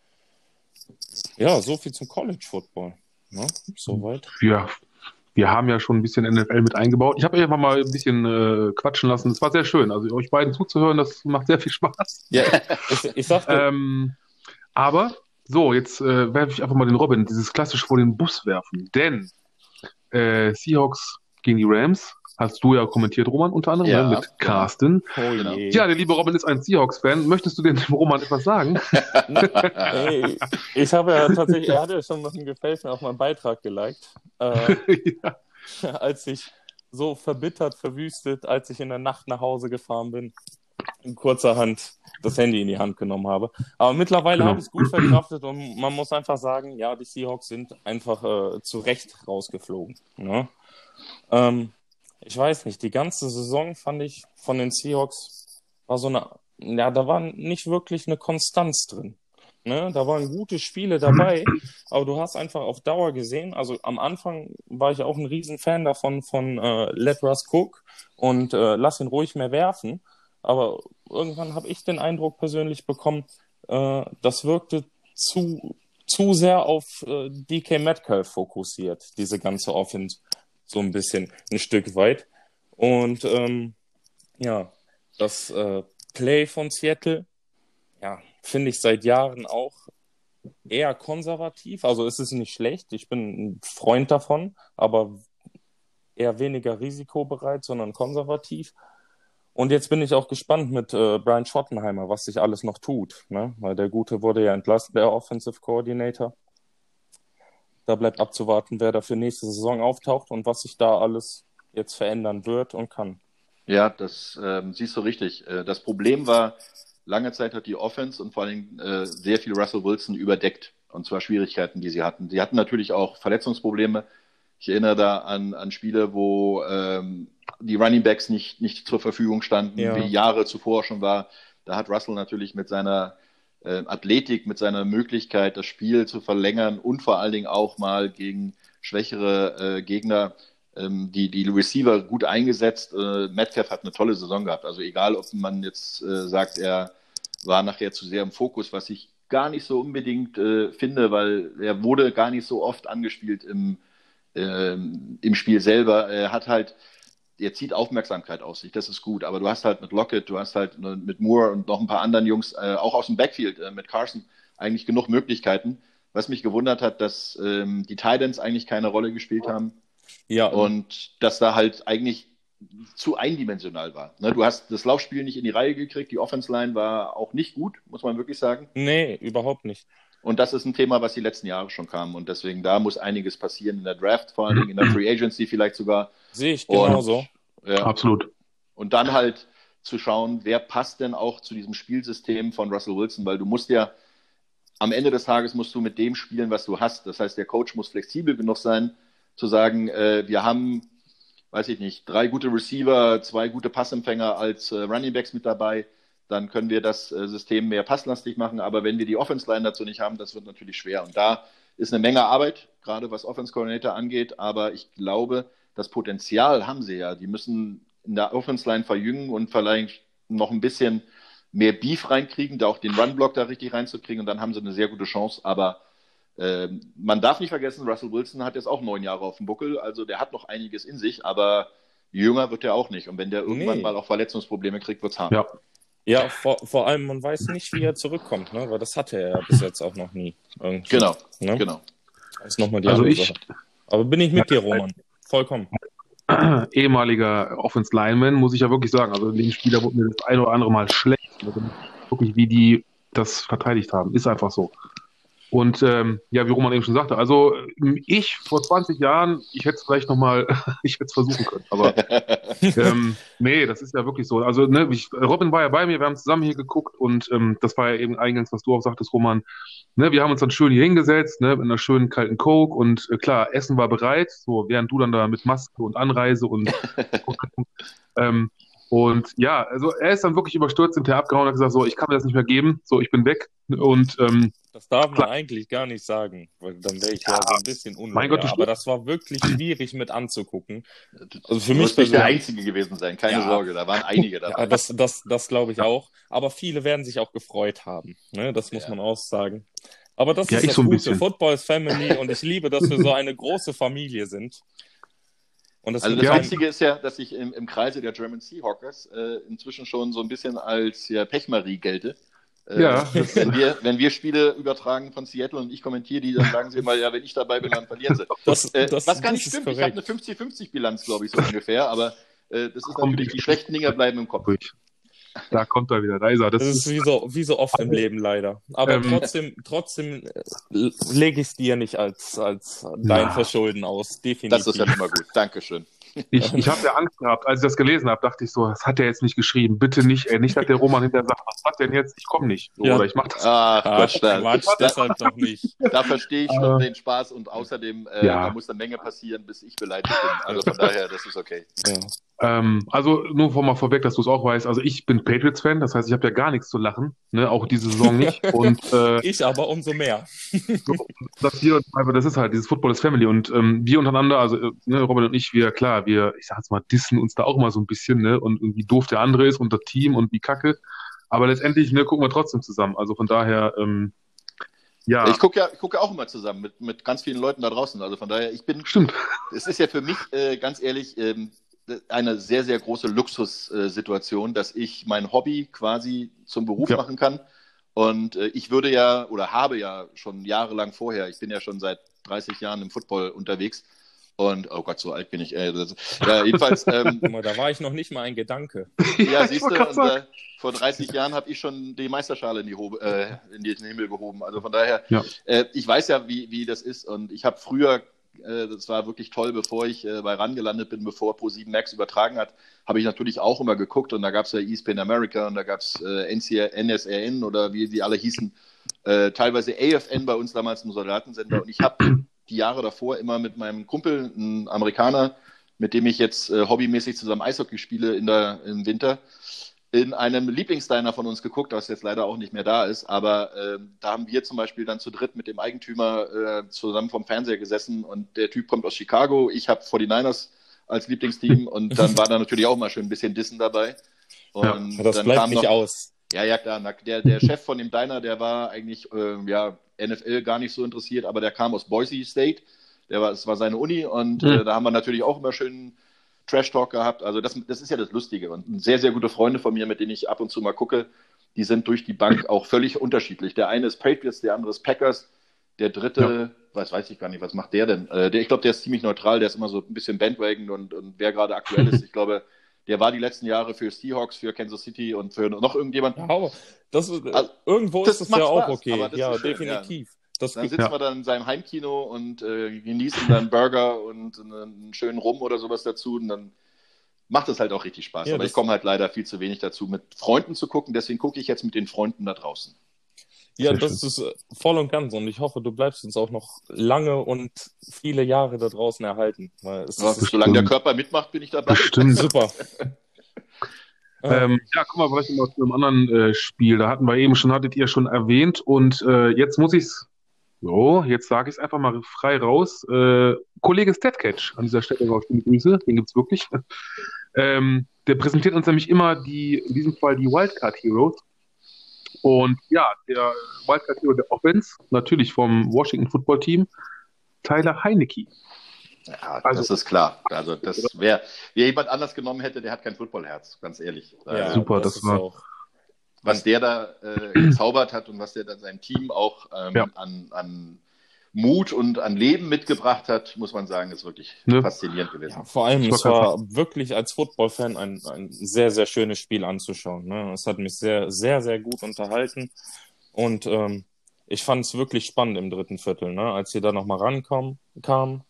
Ja, so viel zum College Football. Ne? Soweit. Ja, wir haben ja schon ein bisschen N F L mit eingebaut. Ich habe einfach mal ein bisschen äh, quatschen lassen. Es war sehr schön. Also euch beiden zuzuhören, das macht sehr viel Spaß. Ja, ich, ich sagte, Ähm, aber so, jetzt äh, werfe ich einfach mal den Robin, dieses klassisch vor den Bus werfen. Denn äh, Seahawks gegen die Rams, hast du ja kommentiert, Roman, unter anderem, Ja, ne, mit genau. Carsten. oh genau. je. Ja, der liebe Robin ist ein Seahawks-Fan. Möchtest du denn dem Roman etwas sagen? Ey, ich habe ja tatsächlich, er hat ja schon noch ein Gefällt mir auf meinen Beitrag geliked, äh, Ja. als ich so verbittert, verwüstet, als ich in der Nacht nach Hause gefahren bin, in kurzerhand das Handy in die Hand genommen habe. Aber mittlerweile Genau. habe ich es gut verkraftet und man muss einfach sagen, ja, die Seahawks sind einfach äh, zu Recht rausgeflogen. Ne? Ähm, ich weiß nicht, die ganze Saison fand ich von den Seahawks war so eine, ja, da war nicht wirklich eine Konstanz drin. Ne? Da waren gute Spiele dabei, aber du hast einfach auf Dauer gesehen, also am Anfang war ich auch ein Riesenfan davon, von äh, Let Russ Cook und äh, lass ihn ruhig mehr werfen, aber irgendwann habe ich den Eindruck persönlich bekommen, äh, das wirkte zu, zu sehr auf äh, D K Metcalf fokussiert, diese ganze Offense, so ein bisschen, ein Stück weit. Und ähm, ja, das äh, Play von Seattle, ja, finde ich seit Jahren auch eher konservativ. Also es ist nicht schlecht, ich bin ein Freund davon, aber eher weniger risikobereit, sondern konservativ. Und jetzt bin ich auch gespannt mit äh, Brian Schottenheimer, was sich alles noch tut, ne? Weil der Gute wurde ja entlassen, der Offensive Coordinator. Da bleibt abzuwarten, wer da für nächste Saison auftaucht und was sich da alles jetzt verändern wird und kann. Ja, das ähm, siehst du richtig. Äh, das Problem war, lange Zeit hat die Offense und vor allem äh, sehr viel Russell Wilson überdeckt. Und zwar Schwierigkeiten, die sie hatten. Sie hatten natürlich auch Verletzungsprobleme. Ich erinnere da an, an Spiele, wo ähm, die Running Backs nicht, nicht zur Verfügung standen, Ja. wie Jahre zuvor schon war. Da hat Russell natürlich mit seiner äh, Athletik, mit seiner Möglichkeit, das Spiel zu verlängern und vor allen Dingen auch mal gegen schwächere äh, Gegner ähm, die, die Receiver gut eingesetzt. Äh, Metcalf hat eine tolle Saison gehabt. Also egal, ob man jetzt äh, sagt, er war nachher zu sehr im Fokus, was ich gar nicht so unbedingt äh, finde, weil er wurde gar nicht so oft angespielt im, äh, im Spiel selber. Er hat halt, er zieht Aufmerksamkeit auf sich, das ist gut, aber du hast halt mit Lockett, du hast halt mit Moore und noch ein paar anderen Jungs, äh, auch aus dem Backfield, äh, mit Carson, eigentlich genug Möglichkeiten. Was mich gewundert hat, dass ähm, die Titans eigentlich keine Rolle gespielt haben Ja, und dass da halt eigentlich zu eindimensional war. Ne, du hast das Laufspiel nicht in die Reihe gekriegt, die Offense-Line war auch nicht gut, muss man wirklich sagen. nee, überhaupt nicht. Und das ist ein Thema, was die letzten Jahre schon kam. Und deswegen, da muss einiges passieren in der Draft, vor allen Dingen in der Free Agency vielleicht sogar. Sehe ich Und, genauso. ja, Absolut. und dann halt zu schauen, wer passt denn auch zu diesem Spielsystem von Russell Wilson, weil du musst ja, am Ende des Tages musst du mit dem spielen, was du hast. Das heißt, der Coach muss flexibel genug sein, zu sagen, äh, wir haben, weiß ich nicht, drei gute Receiver, zwei gute Passempfänger als äh, Running Backs mit dabei. Dann können wir das äh, System mehr passlastig machen. Aber wenn wir die Offense-Line dazu nicht haben, das wird natürlich schwer. Und da ist eine Menge Arbeit, gerade was Offense-Coordinator angeht. Aber ich glaube, das Potenzial haben sie ja. Die müssen in der Offense-Line verjüngen und vielleicht noch ein bisschen mehr Beef reinkriegen, da auch den Run-Block da richtig reinzukriegen. Und dann haben sie eine sehr gute Chance. Aber äh, man darf nicht vergessen, Russell Wilson hat jetzt auch neun Jahre auf dem Buckel. Also der hat noch einiges in sich. Aber jünger wird er auch nicht. Und wenn der irgendwann Nee. mal auch Verletzungsprobleme kriegt, wird es hart. Ja. Ja, vor, vor allem, man weiß nicht, wie er zurückkommt, ne? Weil das hatte er ja bis jetzt auch noch nie. Irgendwie, Genau, ne? genau. Das ist nochmal die Also andere ich, Sache. Aber bin ich mit dir, Roman. Vollkommen. ehemaliger Offense Lineman, muss ich ja wirklich sagen. Also den Spieler wurde mir das ein oder andere Mal schlecht. Also wirklich, wie die das verteidigt haben. Ist einfach so. Und ähm, ja, wie Roman eben schon sagte, also ich vor zwanzig Jahren, ich hätte es vielleicht nochmal, ich hätte es versuchen können, aber ähm, nee, das ist ja wirklich so. Also ne, ich, Robin war ja bei mir, wir haben zusammen hier geguckt und ähm, das war ja eben eingangs, was du auch sagtest, Roman. Ne, wir haben uns dann schön hier hingesetzt, ne, mit einer schönen kalten Coke und äh, klar, Essen war bereit, so während du dann da mit Maske und Anreise und ähm, und ja, also er ist dann wirklich überstürzt hinterher abgehauen und hat gesagt, so, ich kann mir das nicht mehr geben, so, ich bin weg und ähm, Das darf man Klar. eigentlich gar nicht sagen, weil dann wäre ich ja, so ein bisschen mein unloyal. Gott, du Aber das war wirklich schwierig mit anzugucken. Also für Du mich wirst nicht der persönlich- Einzige gewesen sein, keine Ja. Sorge, da waren einige dabei. Ja, das, das, das glaube ich auch. Aber viele werden sich auch gefreut haben. Ne? Das muss Ja. man auch sagen. Aber das Ja, ist ich das so ein Gute. bisschen. Football ist Family und ich liebe, dass wir so eine große Familie sind. Und das Also wird das Ja. Einzige ist ja, dass ich im, im Kreise der German Seahawkers äh, inzwischen schon so ein bisschen als ja, Pechmarie gelte. Äh, Ja. Wenn wir, wenn wir Spiele übertragen von Seattle und ich kommentiere die, dann sagen sie immer, ja, wenn ich dabei bin, dann verlieren sie. Das, Äh, das, was gar das nicht ist stimmt, ich habe korrekt. eine fünfzig fünfzig Bilanz, glaube ich, so ungefähr, aber äh, das ist Komm, natürlich, ich- die schlechten Dinger bleiben im Kopf. Durch. Da kommt er wieder, da ist er. Das Das ist, ist wie so, wie so oft im Leben leider. Aber Ähm, trotzdem, trotzdem äh, lege ich es dir nicht als, als dein Na. Verschulden aus. Definitiv. Das ist ja schon mal gut, Dankeschön. ich ich habe ja Angst gehabt, als ich das gelesen habe, dachte ich so, das hat er jetzt nicht geschrieben, bitte nicht, ey, nicht, dass der Roman hinterher sagt, was hat denn jetzt, ich komme nicht, so, Ja. oder ich mache das. Ah, Ah, Quatsch, da, Quatsch, da, deshalb doch nicht. da verstehe ich Äh, schon den Spaß und außerdem äh, ja. da muss eine Menge passieren, bis ich beleidigt bin. Also von daher, das ist okay. Ja. Ähm, also nur vor mal vorweg, dass du es auch weißt, also ich bin Patriots-Fan, das heißt, ich habe ja gar nichts zu lachen, ne, auch diese Saison nicht und äh, Ich aber umso mehr. das hier, aber das ist halt, dieses Football ist Family und ähm, wir untereinander, also äh, ne, Robin und ich, wir, klar, wir, ich sag jetzt mal, dissen uns da auch mal so ein bisschen, ne, und wie doof der andere ist und das Team und wie kacke, aber letztendlich, ne, gucken wir trotzdem zusammen, also von daher, ähm, ja, Ich gucke ja, ich gucke ja auch immer zusammen mit, mit ganz vielen Leuten da draußen. Also von daher, ich bin, stimmt, es ist ja für mich, äh, ganz ehrlich, ähm, eine sehr, sehr große Luxussituation, dass ich mein Hobby quasi zum Beruf Ja. machen kann. Und äh, ich würde ja, oder habe ja schon jahrelang vorher, ich bin ja schon seit dreißig Jahren im Football unterwegs. Und, oh Gott, so alt bin ich. Äh, das, ja, jedenfalls. Ähm, Da war ich noch nicht mal ein Gedanke. ja, siehst du, und, äh, vor dreißig Jahren habe ich schon die Meisterschale in, die Hobe, äh, in den Himmel gehoben. Also von daher, Ja. äh, ich weiß ja, wie, wie das ist. Und ich habe früher, äh, das war wirklich toll, bevor ich äh, bei RAN gelandet bin, bevor ProSieben Max übertragen hat, habe ich natürlich auch immer geguckt. Und da gab es ja E S P N America und da gab es äh, N S R N oder wie die alle hießen. Äh, teilweise A F N bei uns damals im Soldatensender. Und ich habe die Jahre davor immer mit meinem Kumpel, einem Amerikaner, mit dem ich jetzt äh, hobbymäßig zusammen Eishockey spiele in der, im Winter, in einem Lieblingsdiner von uns geguckt, das jetzt leider auch nicht mehr da ist, aber äh, da haben wir zum Beispiel dann zu dritt mit dem Eigentümer äh, zusammen vom Fernseher gesessen und der Typ kommt aus Chicago, ich habe forty-niners als Lieblingsteam und dann war da natürlich auch mal schön ein bisschen Dissen dabei. Und ja, das dann bleibt kam nicht noch, aus. Ja, ja, klar. Der, der Chef von dem Diner, der war eigentlich äh, ja, N F L gar nicht so interessiert, aber der kam aus Boise State. Der war, es war seine Uni und Mhm. äh, da haben wir natürlich auch immer schön Trash-Talk gehabt. Also das, das ist ja das Lustige. Und sehr, sehr gute Freunde von mir, mit denen ich ab und zu mal gucke, die sind durch die Bank auch völlig unterschiedlich. Der eine ist Patriots, der andere ist Packers. Der dritte, ja. was weiß ich gar nicht, was macht der denn? Äh, der, ich glaube, der ist ziemlich neutral, der ist immer so ein bisschen Bandwagon und, und wer gerade aktuell ist, ich glaube, der war die letzten Jahre für Seahawks, für Kansas City und für noch irgendjemand. Ja, aber das, Also, irgendwo das ist das macht ja auch Spaß, okay. aber das Ja, ist schön, definitiv. Das Dann gibt- sitzen Ja. wir dann in seinem Heimkino und äh, genießen dann Burger und einen schönen Rum oder sowas dazu und dann macht es halt auch richtig Spaß. Ja, Aber das- ich komme halt leider viel zu wenig dazu, mit Freunden zu gucken, deswegen gucke ich jetzt mit den Freunden da draußen. Ja, Sehr das ist äh, voll und ganz und ich hoffe, du bleibst uns auch noch lange und viele Jahre da draußen erhalten. Weil es Ja, ist solange der bestimmt. Körper mitmacht, bin ich dabei. Bestimmt. super. Ähm, ja, guck mal, vielleicht noch mal zu einem anderen äh, Spiel. Da hatten wir eben schon, hattet ihr schon erwähnt. Und äh, jetzt muss ich's, so, jetzt sage ich es einfach mal frei raus. Äh, Kollege Statcatch, an dieser Stelle auch schöne Grüße, den gibt's wirklich. Ähm, der präsentiert uns nämlich immer die, in diesem Fall die Wildcard Heroes. Und ja, der Wildcard Hero der Offense, natürlich vom Washington Football Team, Tyler Heinecke. Ja, Also- das ist klar. Also das wäre, wer jemand anders genommen hätte, der hat kein Footballherz, ganz ehrlich. Ja, Also, super, das ist war- auch. was der da äh, gezaubert hat und was der dann seinem Team auch ähm, Ja. an, an Mut und an Leben mitgebracht hat, muss man sagen, ist wirklich Ne? faszinierend gewesen. Ja, vor allem, Ich es wollte war wirklich als Football-Fan ein, ein sehr, sehr schönes Spiel anzuschauen. Ne? Es hat mich sehr, sehr, sehr gut unterhalten. Und ähm, ich fand es wirklich spannend im dritten Viertel, ne? Als sie da nochmal rankamen. Kam.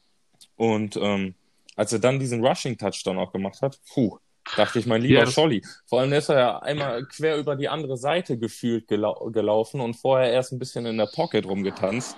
Und ähm, als er dann diesen Rushing-Touchdown auch gemacht hat, puh, dachte ich, mein lieber Ja, das- Scholli. Vor allem ist er ja einmal quer über die andere Seite gefühlt gelau gelaufen und vorher erst ein bisschen in der Pocket rumgetanzt.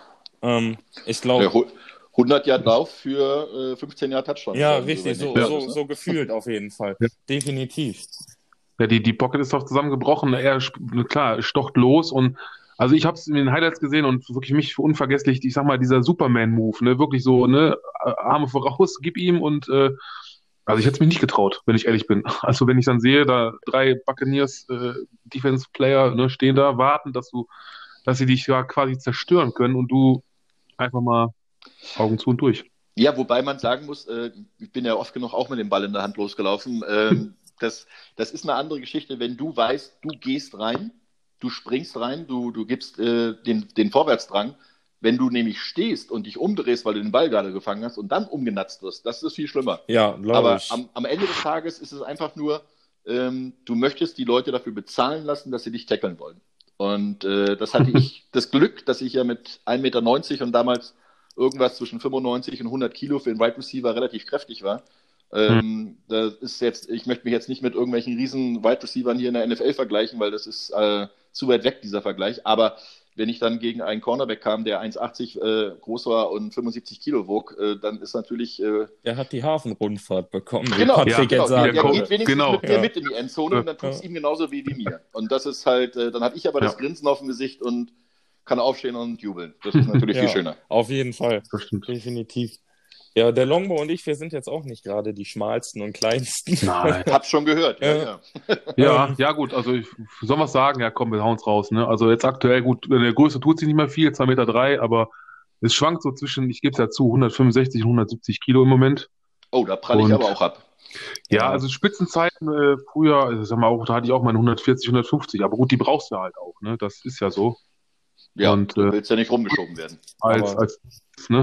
Ähm, ich glaube, Der hu- hundert Yard Lauf für äh, fünfzehn Yard Touchdown. ja, Also, richtig, wenn so, nicht mehr so, ist, ne? so gefühlt auf jeden Fall. Ja. Definitiv. Ja, die, die Pocket ist doch zusammengebrochen. Er, sp- klar, stocht los und also ich habe es in den Highlights gesehen und wirklich mich für unvergesslich, ich sag mal, dieser Superman-Move, ne, wirklich so, ne, Arme voraus, gib ihm und äh, also ich hätte es mich nicht getraut, wenn ich ehrlich bin. Also wenn ich dann sehe, da drei Buccaneers äh, Defense-Player ne, stehen da, warten, dass du, dass sie dich ja quasi zerstören können und du einfach mal Augen zu und durch. Ja, wobei man sagen muss, äh, ich bin ja oft genug auch mit dem Ball in der Hand losgelaufen. Ähm, das, das ist eine andere Geschichte, wenn du weißt, du gehst rein, du springst rein, du, du gibst äh, den, den Vorwärtsdrang. Wenn du nämlich stehst und dich umdrehst, weil du den Ball gerade gefangen hast und dann umgenatzt wirst, das ist viel schlimmer. Ja, glaube Aber ich. am, am Ende des Tages ist es einfach nur, ähm, du möchtest die Leute dafür bezahlen lassen, dass sie dich tackeln wollen. Und äh, das hatte ich das Glück, dass ich ja mit ein Meter neunzig und damals irgendwas zwischen fünfundneunzig und hundert Kilo für den Wide Receiver relativ kräftig war. Ähm, das ist jetzt, ich möchte mich jetzt nicht mit irgendwelchen riesen Wide Receivern hier in der N F L vergleichen, weil das ist äh, zu weit weg, dieser Vergleich. Aber wenn ich dann gegen einen Cornerback kam, der eins achtzig äh, groß war und fünfundsiebzig Kilo wog, äh, dann ist natürlich äh, Der hat die Hafenrundfahrt bekommen, wie Genau, Patrick ja, jetzt genau. sagen Der Coach. geht würde. wenigstens Genau. mit mir Ja. mit in die Endzone und dann tut es Ja. ihm genauso wie, wie mir. Und das ist halt, äh, dann habe ich aber das Ja. Grinsen auf dem Gesicht und kann aufstehen und jubeln. Das ist natürlich Ja. viel schöner. Auf jeden Fall. Das stimmt. Definitiv. Ja, der Longbow und ich, wir sind jetzt auch nicht gerade die schmalsten und kleinsten. Nein. Hab's schon gehört. Ja, Ja. ja. Ja, ja gut, also ich, soll was sagen? Ja komm, wir hauen's raus, ne? Also jetzt aktuell, gut, in der Größe tut sich nicht mehr viel, zwei Meter drei, aber es schwankt so zwischen, ich gebe es ja zu, hundertfünfundsechzig und hundertsiebzig Kilo im Moment. Oh, da pralle ich Und- aber auch ab. Ja, Ja. also Spitzenzeiten äh, früher, also sag mal auch, da hatte ich auch meine hundertvierzig, hundertfünfzig, aber gut, die brauchst du halt auch, ne? Das ist ja so. Ja, Und, du äh, willst ja nicht rumgeschoben werden. Als, Aber- als, ne?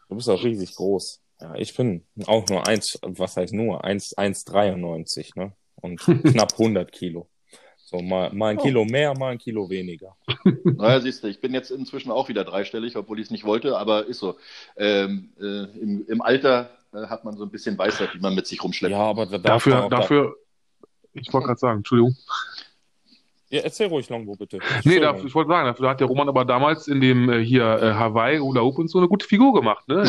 Du bist auch riesig groß. Ja, ich bin auch nur eins, was heißt nur? eins Komma dreiundneunzig, ne? Und knapp hundert Kilo. So, mal, mal ein Oh. Kilo mehr, mal ein Kilo weniger. Naja, siehst du, ich bin jetzt inzwischen auch wieder dreistellig, obwohl ich es nicht wollte, aber ist so. Ähm, äh, im, Im Alter äh, hat man so ein bisschen Weisheit, die man mit sich rumschleppt. Ja, aber da darf man Dafür, auch da... dafür, ich wollte gerade sagen, Entschuldigung. Ja, erzähl ruhig, Longbo, bitte. Nee, Entschuldigung. dafür, ich wollte sagen, dafür hat der Roman aber damals in dem äh, hier äh, Hawaii Hula Hoop und so eine gute Figur gemacht, ne?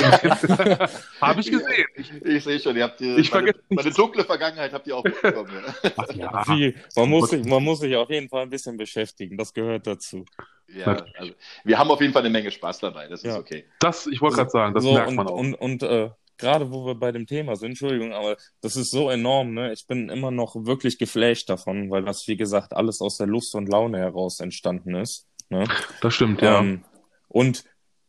Habe ich gesehen. Ich, Ich sehe schon, ihr habt die, Ich meine, vergesse meine dunkle Vergangenheit habt ihr auch mitbekommen. Ja. ja, Viel. Man, muss sich, man muss sich auf jeden Fall ein bisschen beschäftigen. Das gehört dazu. Ja, also, wir haben auf jeden Fall eine Menge Spaß dabei, das ist Ja. okay. das, ich wollte gerade sagen, das so, merkt und, man auch. Und, und äh, gerade wo wir bei dem Thema sind, Entschuldigung, aber das ist so enorm, ne? Ich bin immer noch wirklich geflasht davon, weil das, wie gesagt, alles aus der Lust und Laune heraus entstanden ist. Ne? Das stimmt, ja. Ähm, und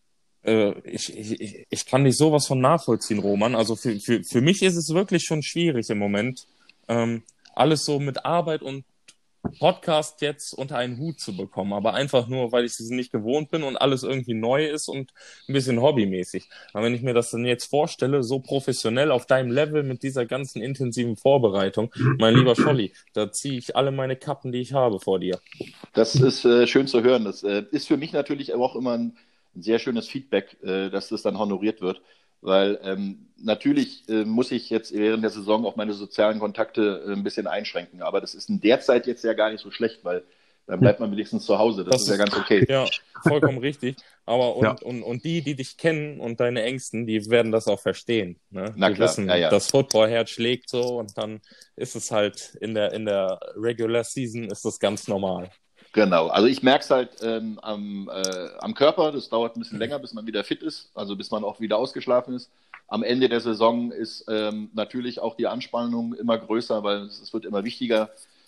äh, ich, ich, ich kann nicht sowas von nachvollziehen, Roman. Also für, für, für mich ist es wirklich schon schwierig im Moment, ähm, alles so mit Arbeit und Podcast jetzt unter einen Hut zu bekommen, aber einfach nur, weil ich es nicht gewohnt bin und alles irgendwie neu ist und ein bisschen hobbymäßig. Aber wenn ich mir das dann jetzt vorstelle, so professionell auf deinem Level mit dieser ganzen intensiven Vorbereitung, mein lieber Scholli, da ziehe ich alle meine Kappen, die ich habe, vor dir. Das ist äh, schön zu hören. Das äh, ist für mich natürlich auch immer ein, ein sehr schönes Feedback, äh, dass das dann honoriert wird. Weil ähm, natürlich äh, muss ich jetzt während der Saison auch meine sozialen Kontakte äh, ein bisschen einschränken. Aber das ist in der Zeit jetzt ja gar nicht so schlecht, weil dann bleibt man wenigstens zu Hause. Das, Das ist ja ist- ganz okay. Ja, vollkommen richtig. Aber und, Ja. und, und die, die dich kennen und deine Ängsten, die werden das auch verstehen. Ne? Na die klar, wissen, ja, ja. das Footballherz schlägt so und dann ist es halt in der, in der Regular Season ist das ganz normal. Genau, also ich merke es halt ähm, am, äh, am Körper, das dauert ein bisschen länger, bis man wieder fit ist, also bis man auch wieder ausgeschlafen ist. Am Ende der Saison ist ähm, natürlich auch die Anspannung immer größer, weil es, es wird immer wichtiger,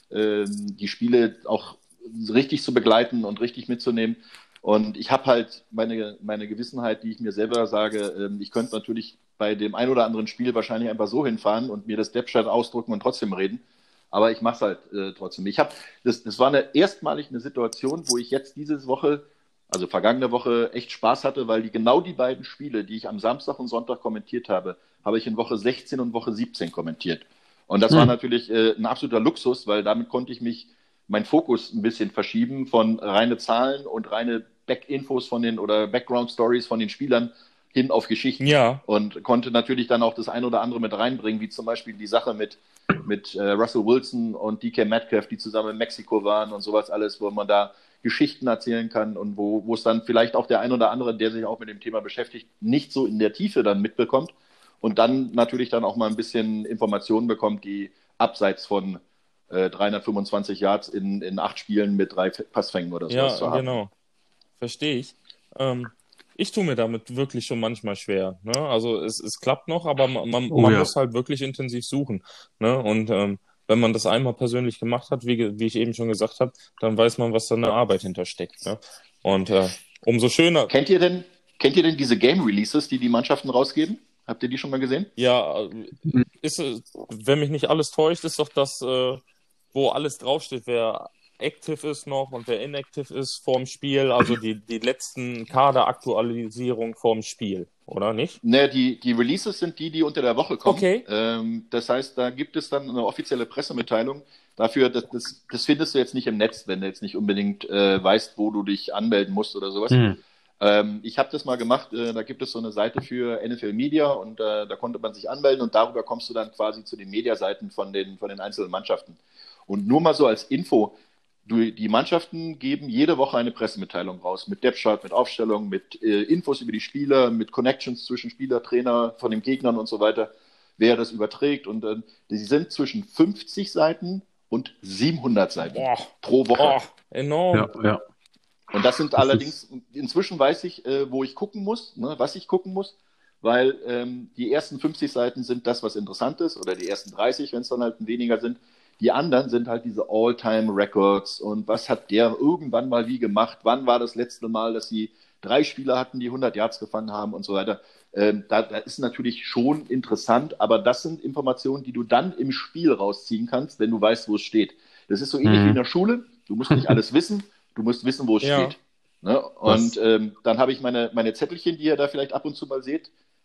ähm, die Spiele auch richtig zu begleiten und richtig mitzunehmen. Und ich habe halt meine, meine Gewissenheit, die ich mir selber sage, ähm, ich könnte natürlich bei dem ein oder anderen Spiel wahrscheinlich einfach so hinfahren und mir das Depth-Chart ausdrucken und trotzdem reden. Aber ich mache es halt äh, trotzdem. Ich habe, das, das war eine, erstmalig eine Situation, wo ich jetzt diese Woche, also vergangene Woche, echt Spaß hatte, weil die genau die beiden Spiele, die ich am Samstag und Sonntag kommentiert habe, habe ich in Woche sechzehn und Woche siebzehn kommentiert. Und das Hm. war natürlich äh, ein absoluter Luxus, weil damit konnte ich mich, meinen Fokus ein bisschen verschieben von reine Zahlen und reine Back-Infos von den oder Background-Stories von den Spielern hin auf Geschichten. Ja, Und konnte natürlich dann auch das ein oder andere mit reinbringen, wie zum Beispiel die Sache mit, mit äh, Russell Wilson und D K Metcalf, die zusammen in Mexiko waren und sowas alles, wo man da Geschichten erzählen kann und wo, wo es dann vielleicht auch der ein oder andere, der sich auch mit dem Thema beschäftigt, nicht so in der Tiefe dann mitbekommt und dann natürlich dann auch mal ein bisschen Informationen bekommt, die abseits von äh, dreihundertfünfundzwanzig Yards in, in acht Spielen mit drei Passfängen oder sowas ja, zu haben. genau. Verstehe ich. Ähm, ich tue mir damit wirklich schon manchmal schwer. Ne? Also es, es klappt noch, aber man, man, Oh man ja. muss halt wirklich intensiv suchen. Ne? Und ähm, wenn man das einmal persönlich gemacht hat, wie, ge- wie ich eben schon gesagt habe, dann weiß man, was da eine Arbeit hintersteckt. Ne? Und äh, umso schöner. Kennt ihr denn, kennt ihr denn diese Game Releases, die die Mannschaften rausgeben? Habt ihr die schon mal gesehen? Ja, äh, ist, es- wenn mich nicht alles täuscht, ist doch das, äh, wo alles draufsteht, wer active ist noch und wer inactive ist vorm Spiel, also die, die letzten Kaderaktualisierung vorm Spiel, oder nicht? Ne, die, die Releases sind die, die unter der Woche kommen. Okay. Ähm, das heißt, da gibt es dann eine offizielle Pressemitteilung dafür. Das, das, das findest du jetzt nicht im Netz, wenn du jetzt nicht unbedingt äh, weißt, wo du dich anmelden musst oder sowas. Hm. Ähm, ich habe das mal gemacht, äh, da gibt es so eine Seite für N F L Media und äh, da konnte man sich anmelden und darüber kommst du dann quasi zu den Mediaseiten von den, von den einzelnen Mannschaften. Und nur mal so als Info, du, die Mannschaften geben jede Woche eine Pressemitteilung raus mit Depth-Chart, mit Aufstellung, mit äh, Infos über die Spieler, mit Connections zwischen Spieler, Trainer, von den Gegnern und so weiter, wer das überträgt. Und äh, die sind zwischen fünfzig Seiten und siebenhundert Seiten Boah, pro Woche. boah, enorm. Ja, ja. Und das sind Das allerdings, inzwischen weiß ich, äh, wo ich gucken muss, ne, was ich gucken muss, weil ähm, die ersten fünfzig Seiten sind das, was interessant ist, oder die ersten dreißig, wenn es dann halt weniger sind. Die anderen sind halt diese All-Time-Records und was hat der irgendwann mal wie gemacht, wann war das letzte Mal, dass sie drei Spieler hatten, die hundert Yards gefangen haben und so weiter. Ähm, da, da ist natürlich schon interessant, aber das sind Informationen, die du dann im Spiel rausziehen kannst, wenn du weißt, wo es steht. Das ist so ähnlich Mhm. wie in der Schule. Du musst nicht alles wissen, du musst wissen, wo es Ja. steht. Ne? Und ähm, dann habe ich meine, meine Zettelchen, die ihr da vielleicht ab und zu mal seht,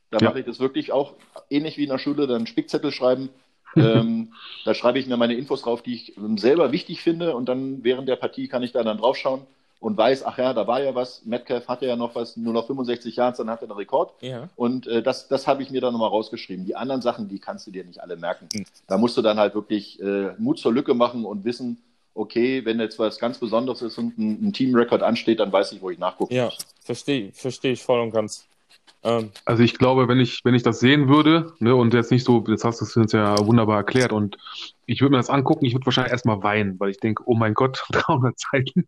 Da Ja. mache ich das wirklich auch ähnlich wie in der Schule, dann Spickzettel schreiben. ähm, da schreibe ich mir meine Infos drauf, die ich ähm, selber wichtig finde und dann während der Partie kann ich da dann draufschauen und weiß, ach ja, da war ja was, Metcalf hatte ja noch was, nur noch fünfundsechzig Yards, dann hat er einen Rekord. Ja. Und äh, das, das habe ich mir dann nochmal rausgeschrieben. Die anderen Sachen, die kannst du dir nicht alle merken. Mhm. Da musst du dann halt wirklich äh, Mut zur Lücke machen und wissen, okay, wenn jetzt was ganz Besonderes ist und ein, ein Teamrekord ansteht, dann weiß ich, wo ich nachgucken Ja, muss. verstehe versteh ich voll und ganz. Ähm, Also ich glaube, wenn ich, wenn ich das sehen würde, ne, und jetzt nicht so, jetzt hast du es uns ja wunderbar erklärt und ich würde mir das angucken, ich würde wahrscheinlich erstmal weinen, weil ich denke, oh mein Gott, dreihundert Seiten.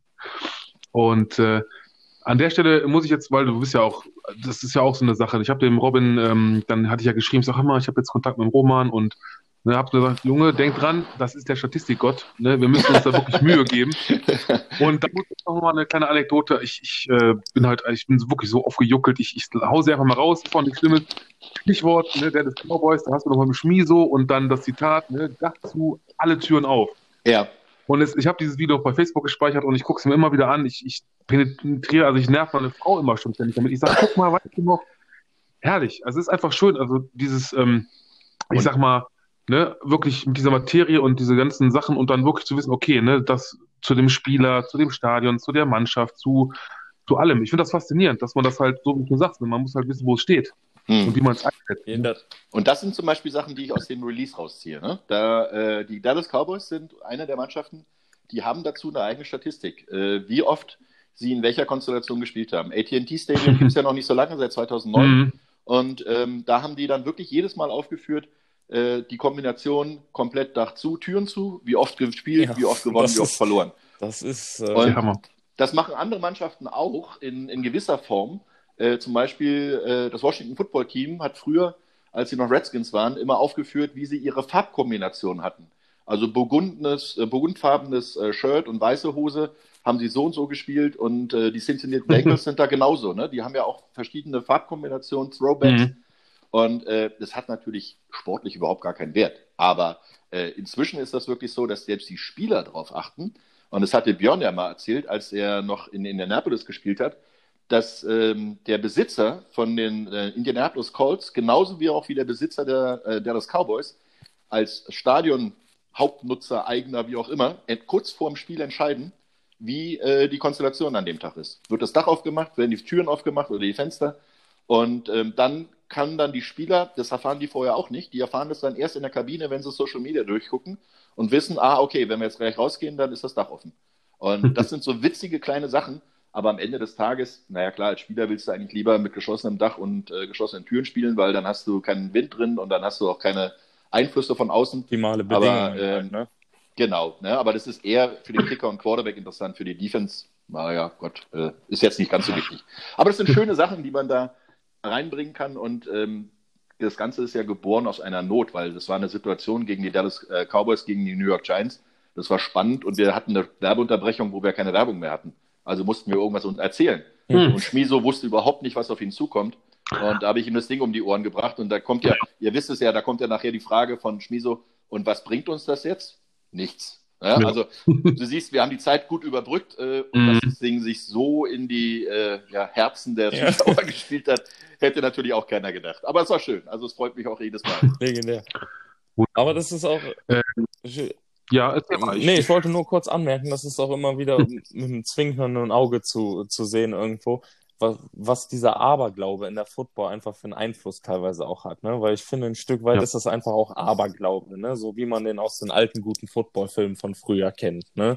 Und äh, an der Stelle muss ich jetzt, weil du bist ja auch, das ist ja auch so eine Sache. Ich habe dem Robin, ähm, dann hatte ich ja geschrieben, sag mal, ich habe jetzt Kontakt mit dem Roman und ne, habe gesagt, Junge, denk dran, das ist der Statistikgott. Ne, wir müssen uns da wirklich Mühe geben. Und da muss ich noch mal eine kleine Anekdote. Ich, ich äh, bin halt, ich bin so wirklich so aufgejuckelt. Ich, ich hau sie einfach mal raus, ist auch nichts Schlimmes. Stichwort, ne, der des Cowboys, da hast du noch mal mit Schmiso und dann das Zitat, ne, Dach zu, alle Türen auf. Ja, Und es, ich habe dieses Video bei Facebook gespeichert und ich gucke es mir immer wieder an. Ich, ich penetriere, also ich nerv meine Frau immer schon ständig damit. Ich sage, guck mal, weißt du noch, herrlich. Also es ist einfach schön. Also dieses, ähm, ich Und- sag mal, ne, wirklich mit dieser Materie und diese ganzen Sachen und dann wirklich zu wissen, okay, ne, das zu dem Spieler, zu dem Stadion, zu der Mannschaft, zu, zu allem. Ich finde das faszinierend, dass man das halt, so wie du sagst, ne, man muss halt wissen, wo es steht und hm. wie man es einsetzt. Ne? das, Und das sind zum Beispiel Sachen, die ich aus dem Release rausziehe. Ne? Da, äh, die Dallas Cowboys sind eine der Mannschaften, die haben dazu eine eigene Statistik, äh, wie oft sie in welcher Konstellation gespielt haben. A T and T Stadium gibt es ja noch nicht so lange, seit zweitausendneun. Mhm. Und ähm, da haben die dann wirklich jedes Mal aufgeführt, äh, die Kombination komplett Dach zu, Türen zu, wie oft gespielt, Ja, wie oft gewonnen, das wie oft ist- verloren. das ist. Äh, Und- Der Hammer. Das machen andere Mannschaften auch in, in gewisser Form. Äh, zum Beispiel äh, das Washington Football Team hat früher, als sie noch Redskins waren, immer aufgeführt, wie sie ihre Farbkombination hatten. Also burgundenes, äh, burgundfarbenes äh, Shirt und weiße Hose haben sie so und so gespielt und äh, die Cincinnati Bengals sind da genauso. Ne? Die haben ja auch verschiedene Farbkombinationen, Throwbacks. Mhm. Und äh, das hat natürlich sportlich überhaupt gar keinen Wert. Aber äh, inzwischen ist das wirklich so, dass selbst die Spieler darauf achten. Und das hatte Björn ja mal erzählt, als er noch in Indianapolis gespielt hat, dass ähm, der Besitzer von den äh, Indianapolis Colts, genauso wie auch wie der Besitzer der äh, Dallas Cowboys, als Stadion-Hauptnutzer, Eigener, wie auch immer, ent- kurz vorm Spiel entscheiden, wie äh, die Konstellation an dem Tag ist. Wird das Dach aufgemacht, werden die Türen aufgemacht oder die Fenster? Und ähm, dann kann dann die Spieler, das erfahren die vorher auch nicht, die erfahren das dann erst in der Kabine, wenn sie Social Media durchgucken und wissen, ah, okay, wenn wir jetzt gleich rausgehen, dann ist das Dach offen. Und das sind so witzige kleine Sachen, aber am Ende des Tages, naja klar, als Spieler willst du eigentlich lieber mit geschlossenem Dach und äh, geschlossenen Türen spielen, weil dann hast du keinen Wind drin und dann hast du auch keine Einflüsse von außen. optimale Aber, Bedingungen. ähm, halt, ne? Genau, ne? Aber das ist eher für den Kicker und Quarterback interessant, für die Defense, naja, Gott, äh, ist jetzt nicht ganz so wichtig. Aber das sind schöne Sachen, die man da reinbringen kann und ähm, das Ganze ist ja geboren aus einer Not, weil das war eine Situation gegen die Dallas äh, Cowboys, gegen die New York Giants. Das war spannend und wir hatten eine Werbeunterbrechung, wo wir keine Werbung mehr hatten. Also mussten wir irgendwas uns erzählen. Hm. Und Schmiso wusste überhaupt nicht, was auf ihn zukommt. Und da habe ich ihm das Ding um die Ohren gebracht. Und da kommt ja, ihr wisst es ja, da kommt ja nachher die Frage von Schmiso, und was bringt uns das jetzt? Nichts. Ja, Ja. Also du siehst, wir haben die Zeit gut überbrückt äh, und Mhm. dass das Ding sich so in die äh, ja, Herzen der Ja. Zuschauer gespielt hat, hätte natürlich auch keiner gedacht. Aber es war schön. Also es freut mich auch jedes Mal. Legendär. Gut. Aber das ist auch. Äh, schön. Ja, erzähl mal. Ich, Nee, ich wollte nur kurz anmerken, das ist auch immer wieder mit einem zwinkernden Auge zu, zu sehen irgendwo, was, was dieser Aberglaube in der Football einfach für einen Einfluss teilweise auch hat, ne? Weil ich finde, ein Stück weit Ja. ist das einfach auch Aberglaube, ne? So wie man den aus den alten guten Footballfilmen von früher kennt, ne?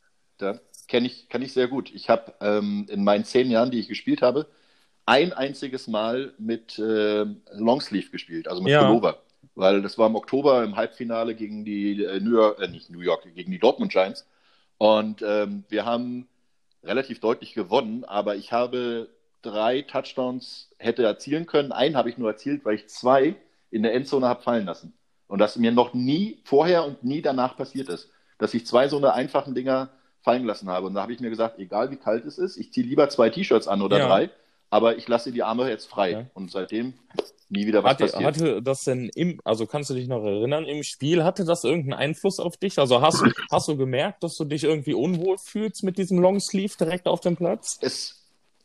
Da kenne ich, kann ich sehr gut. Ich habe ähm, in meinen zehn Jahren, die ich gespielt habe, ein einziges Mal mit äh, Longsleeve gespielt, also mit Ja. Pullover. Weil das war im Oktober im Halbfinale gegen die äh, New York, äh, nicht New York, gegen die Dortmund Giants. Und ähm, wir haben relativ deutlich gewonnen, aber ich habe drei Touchdowns hätte erzielen können. Einen habe ich nur erzielt, weil ich zwei in der Endzone habe fallen lassen. Und das mir noch nie vorher und nie danach passiert ist, dass ich zwei so eine einfachen Dinger fallen lassen habe. Und da habe ich mir gesagt, egal wie kalt es ist, ich ziehe lieber zwei T-Shirts an oder Ja. drei, aber ich lasse die Arme jetzt frei. Ja. Und seitdem nie wieder was Hatte, passiert. hatte das denn im, also kannst du dich noch erinnern, im Spiel, hatte das irgendeinen Einfluss auf dich? Also hast, du- hast du gemerkt, dass du dich irgendwie unwohl fühlst mit diesem Longsleeve direkt auf dem Platz? es,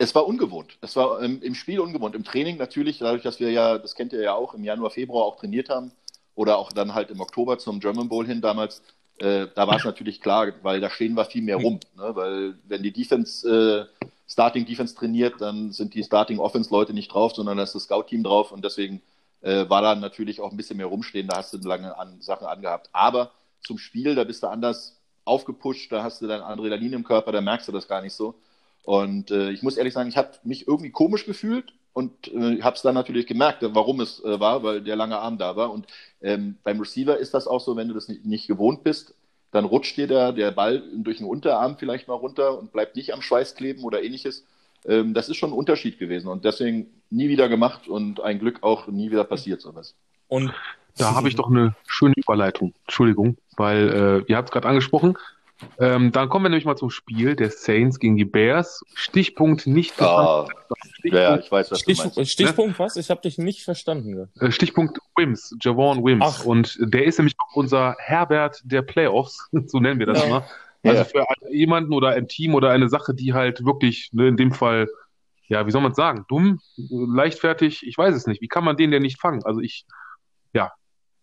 Es war ungewohnt. Es war ähm, im Spiel ungewohnt. Im Training natürlich, dadurch, dass wir ja, das kennt ihr ja auch, im Januar, Februar auch trainiert haben oder auch dann halt im Oktober zum German Bowl hin damals, äh, da war es natürlich klar, weil da stehen wir viel mehr rum. Ne? Weil wenn die Defense, äh, Starting Defense trainiert, dann sind die Starting Offense Leute nicht drauf, sondern da ist das Scout-Team drauf und deswegen äh, war da natürlich auch ein bisschen mehr rumstehen, da hast du lange an, Sachen angehabt. Aber zum Spiel, da bist du anders aufgepusht, da hast du dann Adrenalin im Körper, da merkst du das gar nicht so. Und äh, ich muss ehrlich sagen, ich habe mich irgendwie komisch gefühlt und äh, habe es dann natürlich gemerkt, warum es äh, war, weil der lange Arm da war. Und ähm, beim Receiver ist das auch so, wenn du das nicht, nicht gewohnt bist, dann rutscht dir der, der Ball durch den Unterarm vielleicht mal runter und bleibt nicht am Schweiß kleben oder ähnliches. Ähm, das ist schon ein Unterschied gewesen und deswegen nie wieder gemacht und ein Glück auch nie wieder passiert sowas. Und da habe ich doch eine schöne Überleitung. Entschuldigung, weil äh, ihr habt es gerade angesprochen. Ähm, dann kommen wir nämlich mal zum Spiel der Saints gegen die Bears. Stichpunkt nicht Ah, Stichpunkt, ja, ich weiß, was Stich, du meinst. Stichpunkt was? Ich habe dich nicht verstanden. äh, Stichpunkt Wims, Javon Wims. Ach. Und der ist nämlich auch unser Herbert der Playoffs, so nennen wir das Ja. mal. Also Ja. für jemanden oder ein Team oder eine Sache, die halt wirklich, ne, in dem Fall, ja, wie soll man es sagen, dumm, leichtfertig, ich weiß es nicht. Wie kann man den denn nicht fangen? Also ich, ja,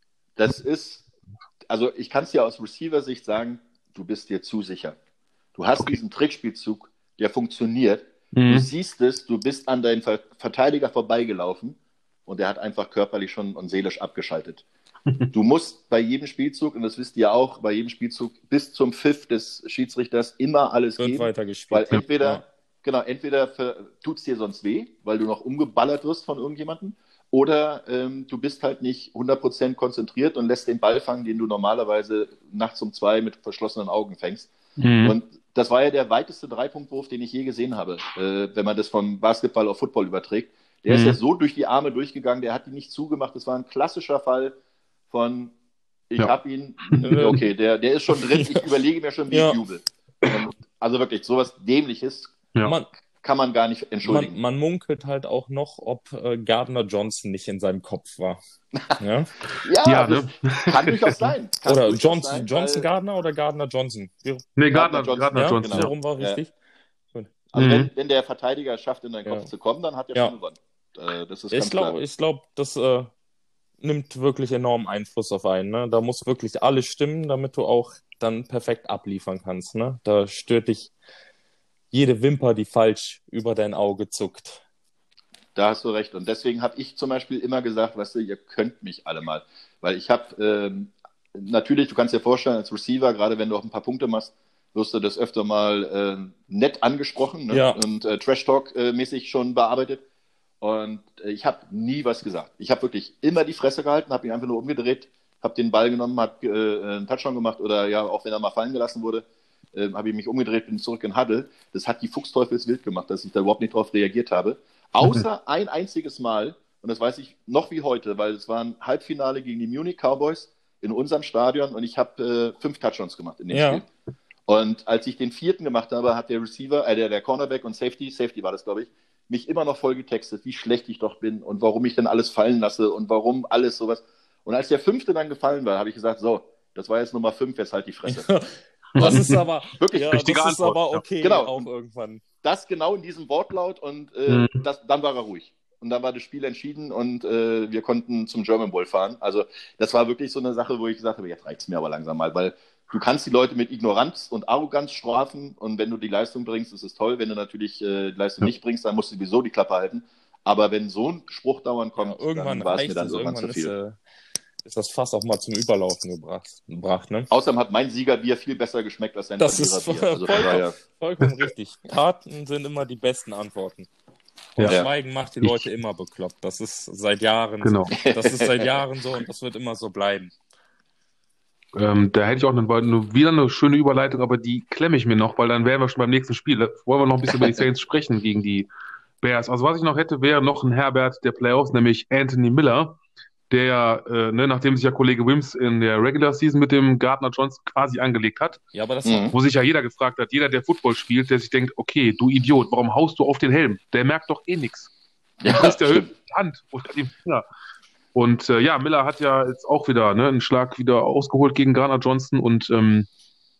Das ist, also ich kann es dir aus Receiver-Sicht sagen, du bist dir zu sicher. Du hast Okay. diesen Trickspielzug, der funktioniert. Du Mhm. siehst es, du bist an deinen Ver Verteidiger vorbeigelaufen und der hat einfach körperlich schon und seelisch abgeschaltet. Du musst bei jedem Spielzug, und das wisst ihr auch, bei jedem Spielzug bis zum Pfiff des Schiedsrichters immer alles Wird geben. weitergespielt. Weil entweder, Ja. genau, entweder tut es dir sonst weh, weil du noch umgeballert wirst von irgendjemandem, oder ähm, du bist halt nicht hundert Prozent konzentriert und lässt den Ball fangen, den du normalerweise nachts um zwei mit verschlossenen Augen fängst. Mhm. Und das war ja der weiteste Dreipunktwurf, den ich je gesehen habe, äh, wenn man das vom Basketball auf Football überträgt. Der ist Mhm. ja so durch die Arme durchgegangen, der hat die nicht zugemacht. Das war ein klassischer Fall von, ich Ja. habe ihn, okay, der, der ist schon drin, ich überlege mir schon, wie Ja. ich jubel. Und also wirklich, sowas Dämliches Ja. Man, kann man gar nicht man, entschuldigen. man munkelt halt auch noch, ob äh, Gardner Johnson nicht in seinem Kopf war. Ja? Ja, Ja, das ne? kann durchaus sein. Kann Oder durchaus Johnson, sein, Johnson weil- Gardner oder Gardner Johnson? Wie, Nee, Gardner Gardner, Johnson, Gardner ja, Johnson, so ja. rum war Ja. richtig. Gut. Also Mhm. wenn, wenn der Verteidiger es schafft, in deinen Kopf Ja. zu kommen, dann hat er Ja. schon gewonnen. Äh, das ist Ich ganz klar. glaube, ich glaub, das äh, nimmt wirklich enormen Einfluss auf einen. Ne? Da muss wirklich alles stimmen, damit du auch dann perfekt abliefern kannst. Ne? Da stört dich jede Wimper, die falsch über dein Auge zuckt. Da hast du recht. Und deswegen habe ich zum Beispiel immer gesagt, weißt du, ihr könnt mich alle mal. Weil ich habe, ähm, natürlich, du kannst dir vorstellen, als Receiver, gerade wenn du auch ein paar Punkte machst, wirst du das öfter mal äh, nett angesprochen, ne? Ja. Und äh, Trash-Talk-mäßig schon bearbeitet. Und äh, ich habe nie was gesagt. Ich habe wirklich immer die Fresse gehalten, habe mich einfach nur umgedreht, habe den Ball genommen, habe äh, einen Touchdown gemacht oder ja, auch wenn er mal fallen gelassen wurde, äh, habe ich mich umgedreht, bin zurück in Huddle. Das hat die Fuchsteufelswild gemacht, dass ich da überhaupt nicht drauf reagiert habe. Außer ein einziges Mal, und das weiß ich noch wie heute, weil es war ein Halbfinale gegen die Munich Cowboys in unserem Stadion und ich habe äh, fünf Touchdowns gemacht in dem Ja. Spiel. Und als ich den vierten gemacht habe, hat der Receiver, äh, der, der Cornerback und Safety, Safety war das, glaube ich, mich immer noch voll getextet, wie schlecht ich doch bin und warum ich denn alles fallen lasse und warum alles sowas. Und als der fünfte dann gefallen war, habe ich gesagt, so, das war jetzt Nummer fünf, jetzt halt die Fresse. Das ist aber, Wirklich ja, richtige das ist Antwort, aber ja. okay Genau. auch irgendwann. Das genau in diesem Wortlaut und äh, Mhm. das, dann war er ruhig. Und dann war das Spiel entschieden und äh, wir konnten zum German Bowl fahren. Also das war wirklich so eine Sache, wo ich gesagt habe, jetzt reicht's mir aber langsam mal, weil du kannst die Leute mit Ignoranz und Arroganz strafen und wenn du die Leistung bringst, ist es toll. Wenn du natürlich äh, die Leistung Ja. nicht bringst, dann musst du sowieso die Klappe halten. Aber wenn so ein Spruch dauernd Ja, kommt, irgendwann dann war es mir reicht dann es, irgendwann irgendwann zu ist, viel. äh, ist das Fass auch mal zum Überlaufen gebracht. gebracht ne? Außerdem hat mein Siegerbier viel besser geschmeckt als sein Das ist Verliererbier. Also von vollkommen, daher, vollkommen richtig. Taten sind immer die besten Antworten. Und Ja. Schweigen macht die Ich- Leute immer bekloppt. Das ist seit Jahren Genau. so. Das ist seit Jahren so und das wird immer so bleiben. Ähm, da hätte ich auch eine, eine, wieder eine schöne Überleitung, aber die klemme ich mir noch, weil dann wären wir schon beim nächsten Spiel. Da wollen wir noch ein bisschen über die Saints sprechen gegen die Bears. Also was ich noch hätte, wäre noch ein Herbert der Playoffs, nämlich Anthony Miller, der ja, äh, ne, nachdem sich ja Kollege Wims in der Regular Season mit dem Gardner Johnson quasi angelegt hat, Ja, aber das Mhm. wo sich ja jeder gefragt hat, jeder, der Football spielt, der sich denkt, okay, du Idiot, warum haust du auf den Helm? Der merkt doch eh nichts. ja, Du bist ja stimmt. höchstens die Hand oder die Finger. Und äh, ja, Miller hat ja jetzt auch wieder ne, einen Schlag wieder ausgeholt gegen Gardner Johnson und ähm,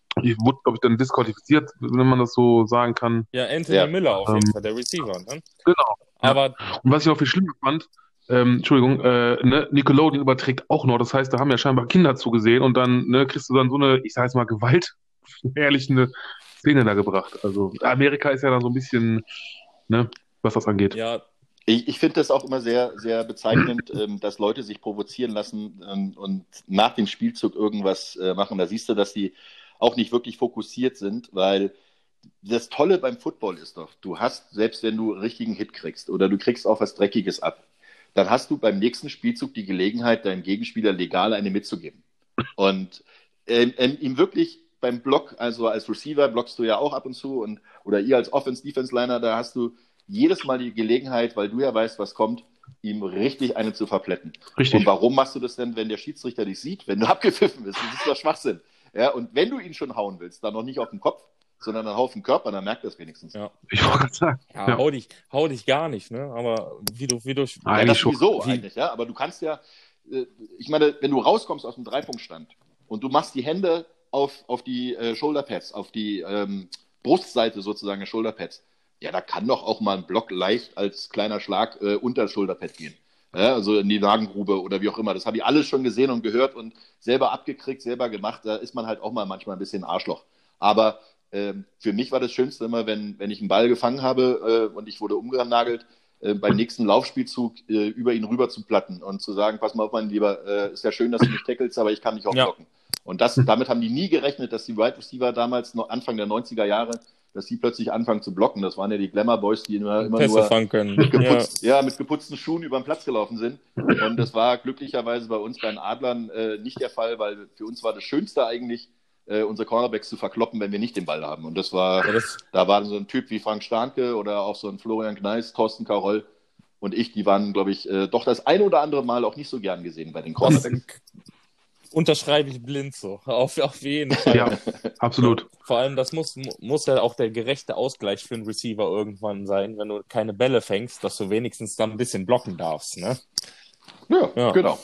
Ich wurde, glaube ich, dann disqualifiziert, wenn man das so sagen kann. Ja, Anthony Ja. Miller auf jeden Ähm, Fall, der Receiver. Ne? Genau. Ja. Aber Und was ich auch viel schlimmer fand, ähm, Entschuldigung, äh, ne, Nickelodeon überträgt auch noch. Das heißt, da haben ja scheinbar Kinder zugesehen und dann ne, kriegst du dann so eine, ich sag jetzt mal, gewaltverherrlichende Szene da gebracht. Also Amerika ist ja dann so ein bisschen, ne, was das angeht. ja, Ich, ich finde das auch immer sehr, sehr bezeichnend, ähm, dass Leute sich provozieren lassen ähm, und nach dem Spielzug irgendwas äh, machen. Da siehst du, dass die auch nicht wirklich fokussiert sind, weil das Tolle beim Football ist doch, du hast, selbst wenn du einen richtigen Hit kriegst oder du kriegst auch was Dreckiges ab, dann hast du beim nächsten Spielzug die Gelegenheit, deinem Gegenspieler legal eine mitzugeben. Und ähm, ähm, ihm wirklich beim Block, also als Receiver blockst du ja auch ab und zu und oder ihr als Offense-Defense-Liner, da hast du jedes Mal die Gelegenheit, weil du ja weißt, was kommt, ihm richtig eine zu verpletten. Richtig. Und warum machst du das denn, wenn der Schiedsrichter dich sieht, wenn du abgepfiffen bist? Das ist doch Schwachsinn. Ja, und wenn du ihn schon hauen willst, dann noch nicht auf den Kopf, sondern dann auf den Körper, dann merkt er es wenigstens. ja. Ich wollte gerade sagen. Ja, Ja. hau dich, hau dich gar nicht, ne? Aber wie du, wie du, Ja, Eigentlich das schon. sowieso Wie- eigentlich, ja. Aber du kannst ja, äh, ich meine, wenn du rauskommst aus dem Dreipunktstand und du machst die Hände auf, auf die äh, Shoulderpads, auf die ähm, Brustseite sozusagen der Shoulderpads, ja, da kann doch auch mal ein Block leicht als kleiner Schlag äh, unter das Shoulderpad gehen. Ja, also in die Magengrube oder wie auch immer. Das habe ich alles schon gesehen und gehört und selber abgekriegt, selber gemacht. Da ist man halt auch mal manchmal ein bisschen Arschloch. Aber ähm, für mich war das Schönste immer, wenn, wenn ich einen Ball gefangen habe äh, und ich wurde umgenagelt, äh, beim nächsten Laufspielzug äh, über ihn rüber zu platten und zu sagen, pass mal auf, mein Lieber, äh, ist ja schön, dass du mich tackelst, aber ich kann dich auch Ja. blocken. Und das, damit haben die nie gerechnet, dass die Wide Receiver damals, noch Anfang der neunziger Jahre, dass die plötzlich anfangen zu blocken. Das waren ja die Glamour Boys, die immer, immer Pässe nur fangen können. mit, Ja. geputzt, ja. mit geputzten Schuhen über den Platz gelaufen sind. Und das war glücklicherweise bei uns bei den Adlern äh, nicht der Fall, weil für uns war das Schönste eigentlich, äh, unsere Cornerbacks zu verkloppen, wenn wir nicht den Ball haben. Und das war, Ja, das, da war so ein Typ wie Frank Starnke oder auch so ein Florian Kneis, Thorsten Karoll und ich, die waren, glaube ich, äh, doch das ein oder andere Mal auch nicht so gern gesehen bei den das Cornerbacks. unterschreibe ich blind so. Auf, auf jeden Fall. Ja, absolut. Vor allem, das muss, muss ja auch der gerechte Ausgleich für einen Receiver irgendwann sein, wenn du keine Bälle fängst, dass du wenigstens dann ein bisschen blocken darfst, ne? Ja, Ja. genau.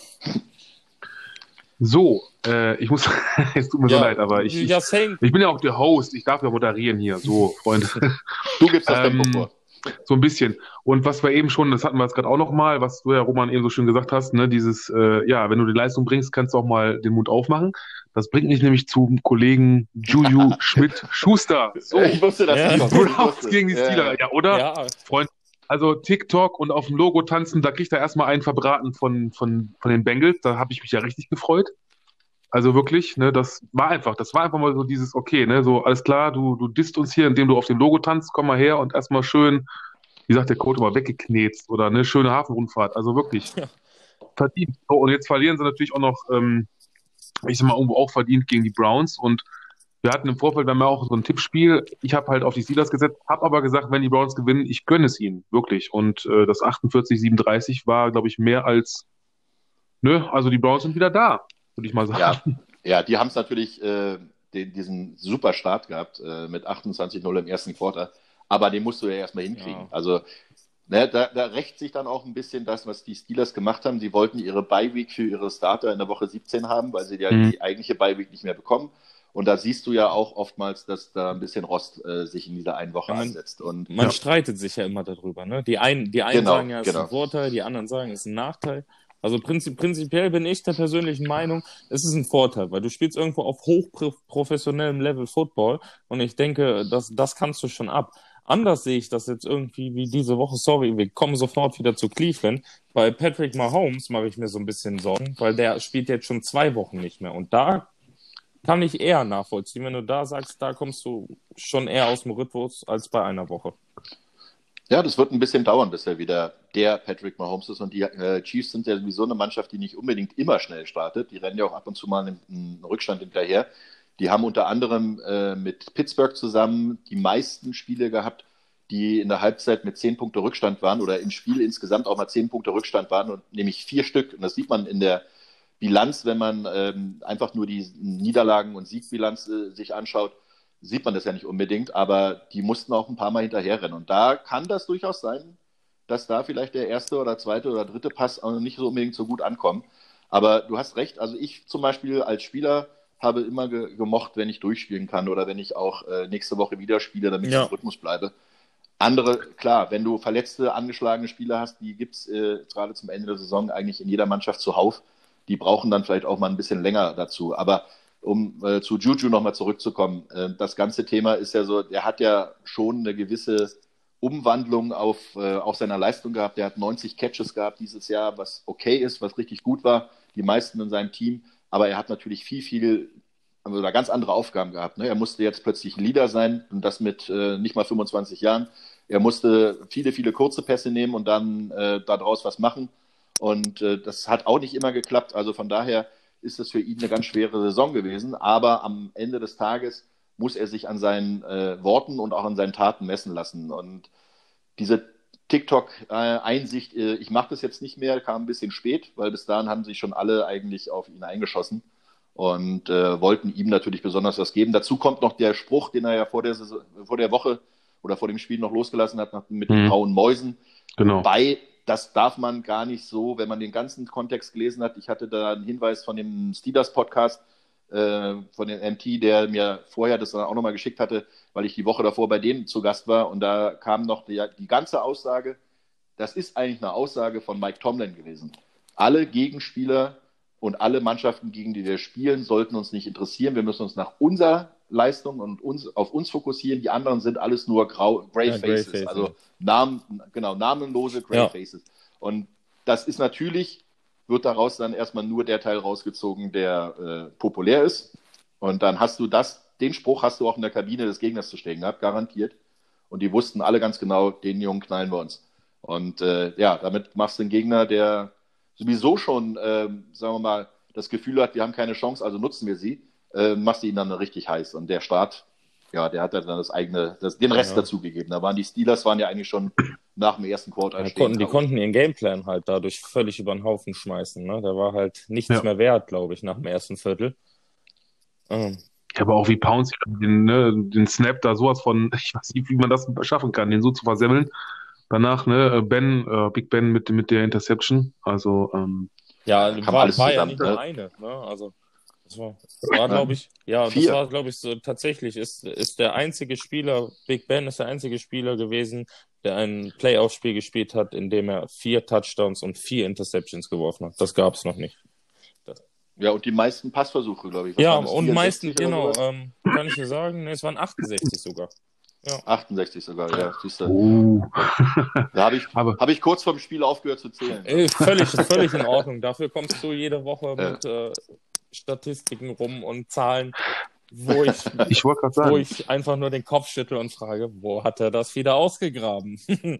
So, äh, ich muss, es tut mir so Ja, leid, aber ich, ich, ja, same. ich bin ja auch der Host, ich darf ja moderieren hier. So, Freunde. Du gibst das Ähm, Tempo vor. So ein bisschen. Und was wir eben schon, das hatten wir jetzt gerade auch noch mal, was du ja, Roman, eben so schön gesagt hast, ne, dieses, äh, ja, wenn du die Leistung bringst, kannst du auch mal den Mund aufmachen. Das bringt mich nämlich zum Kollegen Juju Schmidt-Schuster. So, Ich wusste das Ja. nicht. die Browns gegen die Steelers, ja, oder? Ja, Freund, also TikTok und auf dem Logo tanzen, da kriegt er erstmal einen verbraten von, von, von den Bengals. Da habe ich mich ja richtig gefreut. Also wirklich, ne, das war einfach, das war einfach mal so dieses, okay, ne, so alles klar, du, du disst uns hier, indem du auf dem Logo tanzt, komm mal her und erstmal schön, wie sagt der Code immer, weggeknetzt oder eine schöne Hafenrundfahrt. Also wirklich Ja. verdient. So, und jetzt verlieren sie natürlich auch noch, ähm, ich sag mal, irgendwo auch verdient gegen die Browns. Und wir hatten im Vorfeld, wir haben ja auch so ein Tippspiel. Ich habe halt auf die Steelers gesetzt, habe aber gesagt, wenn die Browns gewinnen, ich gönne es ihnen, wirklich. Und äh, das achtundvierzig siebenunddreißig war, glaube ich, mehr als, ne, also die Browns sind wieder da, würde ich mal sagen. Ja, ja, die haben es natürlich äh, den, diesen super Start gehabt äh, mit achtundzwanzig null im ersten Quarter. Aber den musst du ja erstmal hinkriegen. Ja. Also ne, da, da rächt sich dann auch ein bisschen das, was die Steelers gemacht haben. Sie wollten ihre Bye-Week für ihre Starter in der Woche siebzehn haben, weil sie ja Mhm. die eigentliche Bye-Week nicht mehr bekommen. Und da siehst du ja auch oftmals, dass da ein bisschen Rost äh, sich in dieser einen Woche Ja, man- ansetzt. Und man Ja. streitet sich ja immer darüber, ne? Die einen, die einen Genau, sagen ja, es ist genau. ein Vorteil, die anderen sagen, es ist ein Nachteil. Also prinzip, prinzipiell bin ich der persönlichen Meinung, es ist ein Vorteil, weil du spielst irgendwo auf hochprofessionellem Level Football und ich denke, das, das kannst du schon ab. Anders sehe ich das jetzt irgendwie wie diese Woche, sorry, wir kommen sofort wieder zu Cleveland. Bei Patrick Mahomes mache ich mir so ein bisschen Sorgen, weil der spielt jetzt schon zwei Wochen nicht mehr und da kann ich eher nachvollziehen, wenn du da sagst, da kommst du schon eher aus dem Rhythmus als bei einer Woche. ja, das wird ein bisschen dauern, bis er wieder der Patrick Mahomes ist. Und die äh, Chiefs sind ja sowieso eine Mannschaft, die nicht unbedingt immer schnell startet. Die rennen ja auch ab und zu mal einen, einen Rückstand hinterher. Die haben unter anderem äh, mit Pittsburgh zusammen die meisten Spiele gehabt, die in der Halbzeit mit zehn Punkte Rückstand waren oder im Spiel insgesamt auch mal zehn Punkte Rückstand waren, und nämlich vier Stück. Und das sieht man in der Bilanz, wenn man ähm, einfach nur die Niederlagen- und Siegbilanz äh, sich anschaut, sieht man das ja nicht unbedingt, aber die mussten auch ein paar Mal hinterherrennen. Und da kann das durchaus sein, dass da vielleicht der erste oder zweite oder dritte Pass auch nicht so unbedingt so gut ankommt. Aber du hast recht, also ich zum Beispiel als Spieler habe immer ge- gemocht, wenn ich durchspielen kann oder wenn ich auch äh, nächste Woche wieder spiele, damit ich Ja. im Rhythmus bleibe. Andere, klar, wenn du verletzte, angeschlagene Spieler hast, die gibt es äh, gerade zum Ende der Saison eigentlich in jeder Mannschaft zuhauf. Die brauchen dann vielleicht auch mal ein bisschen länger dazu. Aber um äh, zu Juju nochmal zurückzukommen, äh, das ganze Thema ist ja so, der hat ja schon eine gewisse Umwandlung auf, äh, auf seiner Leistung gehabt. Der hat neunzig Catches gehabt dieses Jahr, was okay ist, was richtig gut war, die meisten in seinem Team. Aber er hat natürlich viel, viel oder ganz andere Aufgaben gehabt. Ne? Er musste jetzt plötzlich ein Leader sein und das mit äh, nicht mal fünfundzwanzig Jahren. Er musste viele, viele kurze Pässe nehmen und dann äh, daraus was machen. Und äh, das hat auch nicht immer geklappt. Also von daher ist das für ihn eine ganz schwere Saison gewesen. Aber am Ende des Tages muss er sich an seinen äh, Worten und auch an seinen Taten messen lassen. Und diese TikTok-Einsicht, äh, ich mache das jetzt nicht mehr, kam ein bisschen spät, weil bis dahin haben sich schon alle eigentlich auf ihn eingeschossen und äh, wollten ihm natürlich besonders was geben. Dazu kommt noch der Spruch, den er ja vor der, Saison, vor der Woche oder vor dem Spiel noch losgelassen hat, mit den Mhm. grauen Mäusen. Genau. Wobei, das darf man gar nicht so, wenn man den ganzen Kontext gelesen hat. Ich hatte da einen Hinweis von dem Steelers-Podcast, äh, von dem M T, der mir vorher das dann auch nochmal geschickt hatte, weil ich die Woche davor bei denen zu Gast war. Und da kam noch die, die ganze Aussage, das ist eigentlich eine Aussage von Mike Tomlin gewesen. Alle Gegenspieler und alle Mannschaften, gegen die wir spielen, sollten uns nicht interessieren. Wir müssen uns nach unserer Leistung und uns, auf uns fokussieren. Die anderen sind alles nur grau, Grey Ja, Grey Faces, Faces. also Namen, genau, namenlose Grey Ja. Faces. Und das ist natürlich, wird daraus dann erstmal nur der Teil rausgezogen, der äh, populär ist. Und dann hast du das, den Spruch hast du auch in der Kabine des Gegners zu stehen gehabt, garantiert. Und die wussten alle ganz genau, den Jungen knallen wir uns. Und äh, ja, damit machst du einen Gegner, der sowieso schon, ähm, sagen wir mal, das Gefühl hat, wir haben keine Chance, also nutzen wir sie, äh, machst du ihn dann richtig heiß. Und der Start, ja, der hat dann das eigene, das, den Rest Ja. dazugegeben. Da waren die Steelers waren ja eigentlich schon nach dem ersten Quarter Ja, stehen. konnten, die konnten ihren Gameplan halt dadurch völlig über den Haufen schmeißen. Ne? Der war halt nichts Ja. mehr wert, glaube ich, nach dem ersten Viertel. Ähm, Ja, aber auch wie Pounce den, ne, den Snap da sowas von, ich weiß nicht, wie man das schaffen kann, den so zu versemmeln. Danach, ne, Ben, äh, Big Ben mit, mit der Interception. Also, ähm, ja, kam war, alles war ja zusammen, nicht ne? nur eine. Ne? Also, das war, war glaube ich, ja, Vier. das war, glaube ich, so tatsächlich ist, ist der einzige Spieler, Big Ben ist der einzige Spieler gewesen, der ein Playoff-Spiel gespielt hat, in dem er vier Touchdowns und vier Interceptions geworfen hat. Das gab es noch nicht. Ja, und die meisten Passversuche, glaube ich. Was Ja, waren das, und meisten, vierundsechzig oder genau, sowas? ähm, kann ich dir sagen, ne, es waren achtundsechzig sogar. achtundsechzig sogar, ja, siehst du. oh. Da habe ich, Aber- hab ich kurz vorm Spiel aufgehört zu zählen. Äh, völlig, völlig in Ordnung. Dafür kommst du jede Woche Ja. mit äh, Statistiken rum und Zahlen, wo ich, ich wollte gerade wo sagen, ich einfach nur den Kopf schüttel und frage, wo hat er das wieder ausgegraben?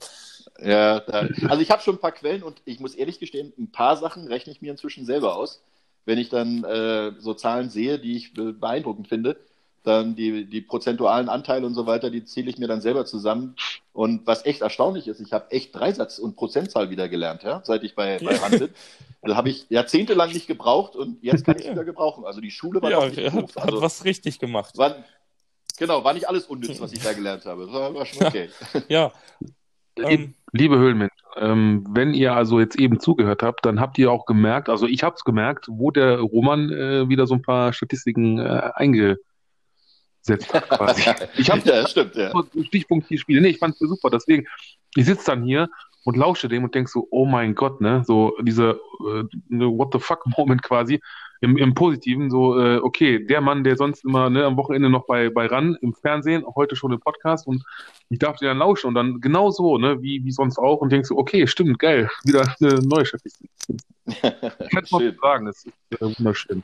Ja, da, also ich habe schon ein paar Quellen und ich muss ehrlich gestehen, ein paar Sachen rechne ich mir inzwischen selber aus. Wenn ich dann äh, so Zahlen sehe, die ich be- beeindruckend finde, dann die, die prozentualen Anteile und so weiter, die zähle ich mir dann selber zusammen. Und was echt erstaunlich ist, ich habe echt Dreisatz und Prozentzahl wieder gelernt, ja, seit ich bei, bei RAN bin. Da habe ich jahrzehntelang nicht gebraucht und jetzt kann ich Ja. wieder gebrauchen. Also die Schule war Ja, doch nicht er doof. hat, hat Also was richtig gemacht. war, genau, war nicht alles unnütz, was ich da gelernt habe. Das war, war schon okay. Ja, ähm, liebe Höhlenmenschen, ähm, wenn ihr also jetzt eben zugehört habt, dann habt ihr auch gemerkt, also ich habe es gemerkt, wo der Roman äh, wieder so ein paar Statistiken äh, eingesetzt hat quasi. Ich habe Ja, stimmt, ja. Stichpunkt vier Spiele. Nee, ich fand's super. Deswegen, ich sitze dann hier und lausche dem und denk so, oh mein Gott, ne? So dieser äh, ne What the fuck Moment quasi. Im, im Positiven, so, äh, okay, der Mann, der sonst immer ne, am Wochenende noch bei, bei RAN im Fernsehen, heute schon im Podcast und ich darf dir dann lauschen und dann genau so, ne, wie, wie sonst auch und denkst so, okay, stimmt, geil, wieder eine neue Statistik. Ich kann es noch Schön. sagen, das ist äh, wunderschön.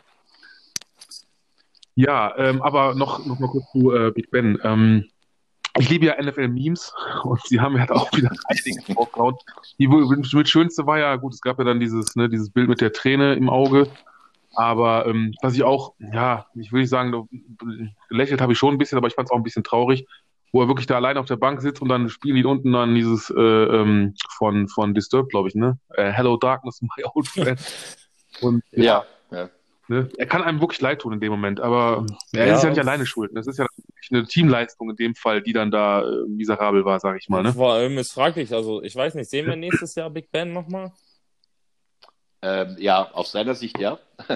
Ja, ähm, aber noch, noch mal kurz zu äh, Big Ben. Ähm, ich liebe ja N F L-Memes und sie haben ja da auch wieder einiges draufgehauen. Die mit, mit Schönste war ja, gut, es gab ja dann dieses, ne, dieses Bild mit der Träne im Auge. Aber ähm, was ich auch, ja, ich will nicht sagen, gelächelt habe ich schon ein bisschen, aber ich fand es auch ein bisschen traurig, wo er wirklich da allein auf der Bank sitzt und dann spielen die unten dann dieses äh, ähm, von, von Disturbed, glaube ich, ne? Äh, Hello Darkness, my old friend. Und Ja, ja. ne? Er kann einem wirklich leid tun in dem Moment, aber er Ja, ist ja nicht und- alleine schuld. Das ist ja wirklich eine Teamleistung in dem Fall, die dann da äh, miserabel war, sage ich mal. Ne? vor allem ist fraglich, also ich weiß nicht, sehen wir nächstes Jahr Big Ben nochmal? Ähm, ja, aus seiner Sicht ja,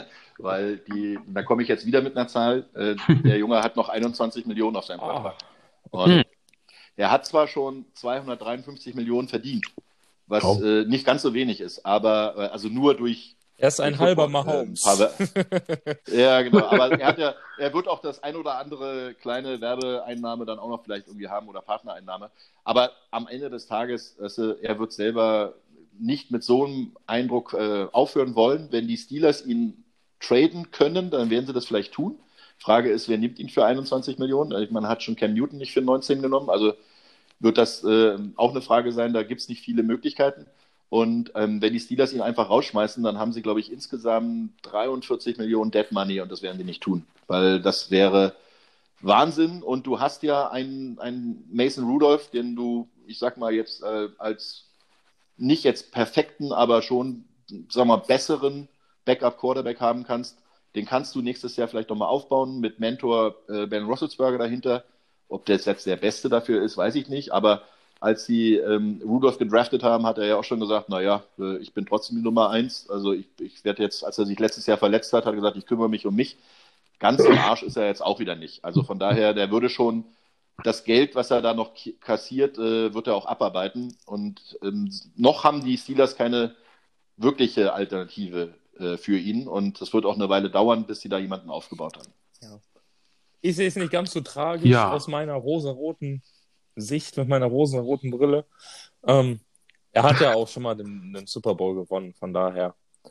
weil die, da komme ich jetzt wieder mit einer Zahl, äh, der Junge hat noch einundzwanzig Millionen auf seinem Ah, Vertrag. okay. Und er hat zwar schon zweihundertdreiundfünfzig Millionen verdient, was Kaum. äh, nicht ganz so wenig ist, aber äh, also nur durch Er ist ein durch halber Football, äh, ein Mahomes. paar Wer- ja, genau, aber er hat ja, er wird auch das ein oder andere kleine Werbeeinnahme dann auch noch vielleicht irgendwie haben oder Partnereinnahme. Aber am Ende des Tages, weißt du, er wird selber nicht mit so einem Eindruck äh, aufhören wollen. Wenn die Steelers ihn traden können, dann werden sie das vielleicht tun. Frage ist, wer nimmt ihn für einundzwanzig Millionen? Also, man hat schon Cam Newton nicht für neunzehn genommen, also wird das äh, auch eine Frage sein, da gibt es nicht viele Möglichkeiten. Und ähm, wenn die Steelers ihn einfach rausschmeißen, dann haben sie, glaube ich, insgesamt dreiundvierzig Millionen Dead Money und das werden sie nicht tun, weil das wäre Wahnsinn. Und du hast ja einen, einen Mason Rudolph, den du, ich sag mal jetzt äh, als nicht jetzt perfekten, aber schon, sagen wir mal, besseren Backup-Quarterback haben kannst. Den kannst du nächstes Jahr vielleicht nochmal aufbauen mit Mentor äh, Ben Roethlisberger dahinter. Ob der jetzt der Beste dafür ist, weiß ich nicht. Aber als sie ähm, Rudolph gedraftet haben, hat er ja auch schon gesagt, naja, äh, ich bin trotzdem die Nummer eins. Also ich, ich werde jetzt, als er sich letztes Jahr verletzt hat, hat er gesagt, ich kümmere mich um mich. Ganz im Arsch ist er jetzt auch wieder nicht. Also von daher, der würde schon das Geld, was er da noch kassiert, äh, wird er auch abarbeiten. Und ähm, noch haben die Steelers keine wirkliche Alternative äh, für ihn. Und es wird auch eine Weile dauern, bis sie da jemanden aufgebaut haben. Ja. Ich sehe es nicht ganz so tragisch Ja. aus meiner rosaroten Sicht, mit meiner rosaroten Brille. Ähm, er hat ja auch schon mal den, den Super Bowl gewonnen, von daher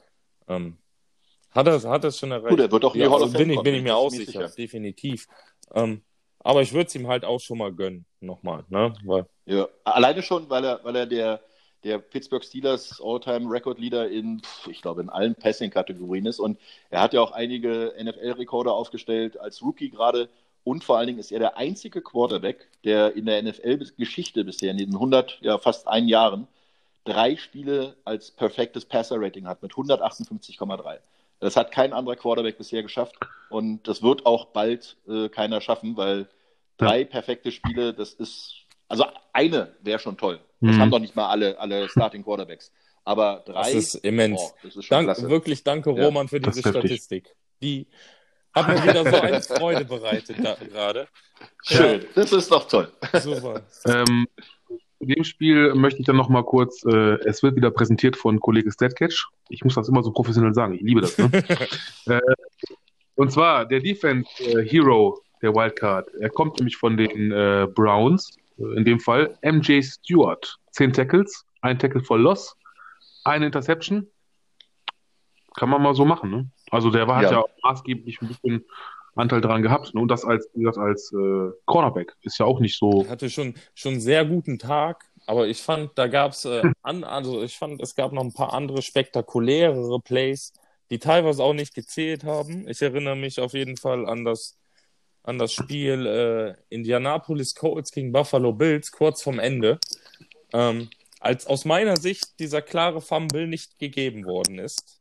ähm, hat er hat es schon erreicht. Gut, er wird auch in die Ja, Hall of also Fame bin ich, kommen, bin ich mir das auch ist mir sicher, sicher. definitiv. Ähm, aber ich würde es ihm halt auch schon mal gönnen, nochmal, ne? Weil, Ja, alleine schon, weil er, weil er der, der Pittsburgh Steelers All-Time-Record-Leader in, pf, ich glaube, in allen Passing-Kategorien ist. Und er hat ja auch einige N F L-Rekorde aufgestellt als Rookie gerade. Und vor allen Dingen ist er der einzige Quarterback, der in der N F L-Geschichte bisher in den hundert, ja fast ein Jahren, drei Spiele als perfektes Passer-Rating hat mit hundertachtundfünfzig Komma drei. Das hat kein anderer Quarterback bisher geschafft. Und das wird auch bald äh, keiner schaffen, weil drei perfekte Spiele, das ist, also eine wäre schon toll. Das Mhm. haben doch nicht mal alle, alle Starting Quarterbacks. Aber drei, das ist immens. oh, das ist schon Dank, klasse. wirklich danke, Ja, Roman, für das diese ist heftig. Statistik. Die hat mir wieder so eine Freude bereitet da, gerade. Schön, das ist doch toll. Super. Ähm, zu dem Spiel möchte ich dann noch mal kurz, äh, es wird wieder präsentiert von Kollege Statcatch. Ich muss das immer so professionell sagen, ich liebe das. Ne? äh, und zwar der Defense äh, Hero der Wildcard. Er kommt nämlich von den äh, Browns, äh, in dem Fall M J Stewart. Zehn Tackles, ein Tackle for Loss, eine Interception. Kann man mal so machen, ne? Also der war, hat Ja. ja auch maßgeblich ein bisschen Anteil daran gehabt. Ne? Und das als, wie gesagt, als äh, Cornerback ist ja auch nicht so. Er hatte schon schon einen sehr guten Tag, aber ich fand, da gab es äh, an, also ich fand, es gab noch ein paar andere spektakulärere Plays, die teilweise auch nicht gezählt haben. Ich erinnere mich auf jeden Fall an das an das Spiel äh, Indianapolis Colts gegen Buffalo Bills kurz vorm Ende, ähm, als aus meiner Sicht dieser klare Fumble nicht gegeben worden ist.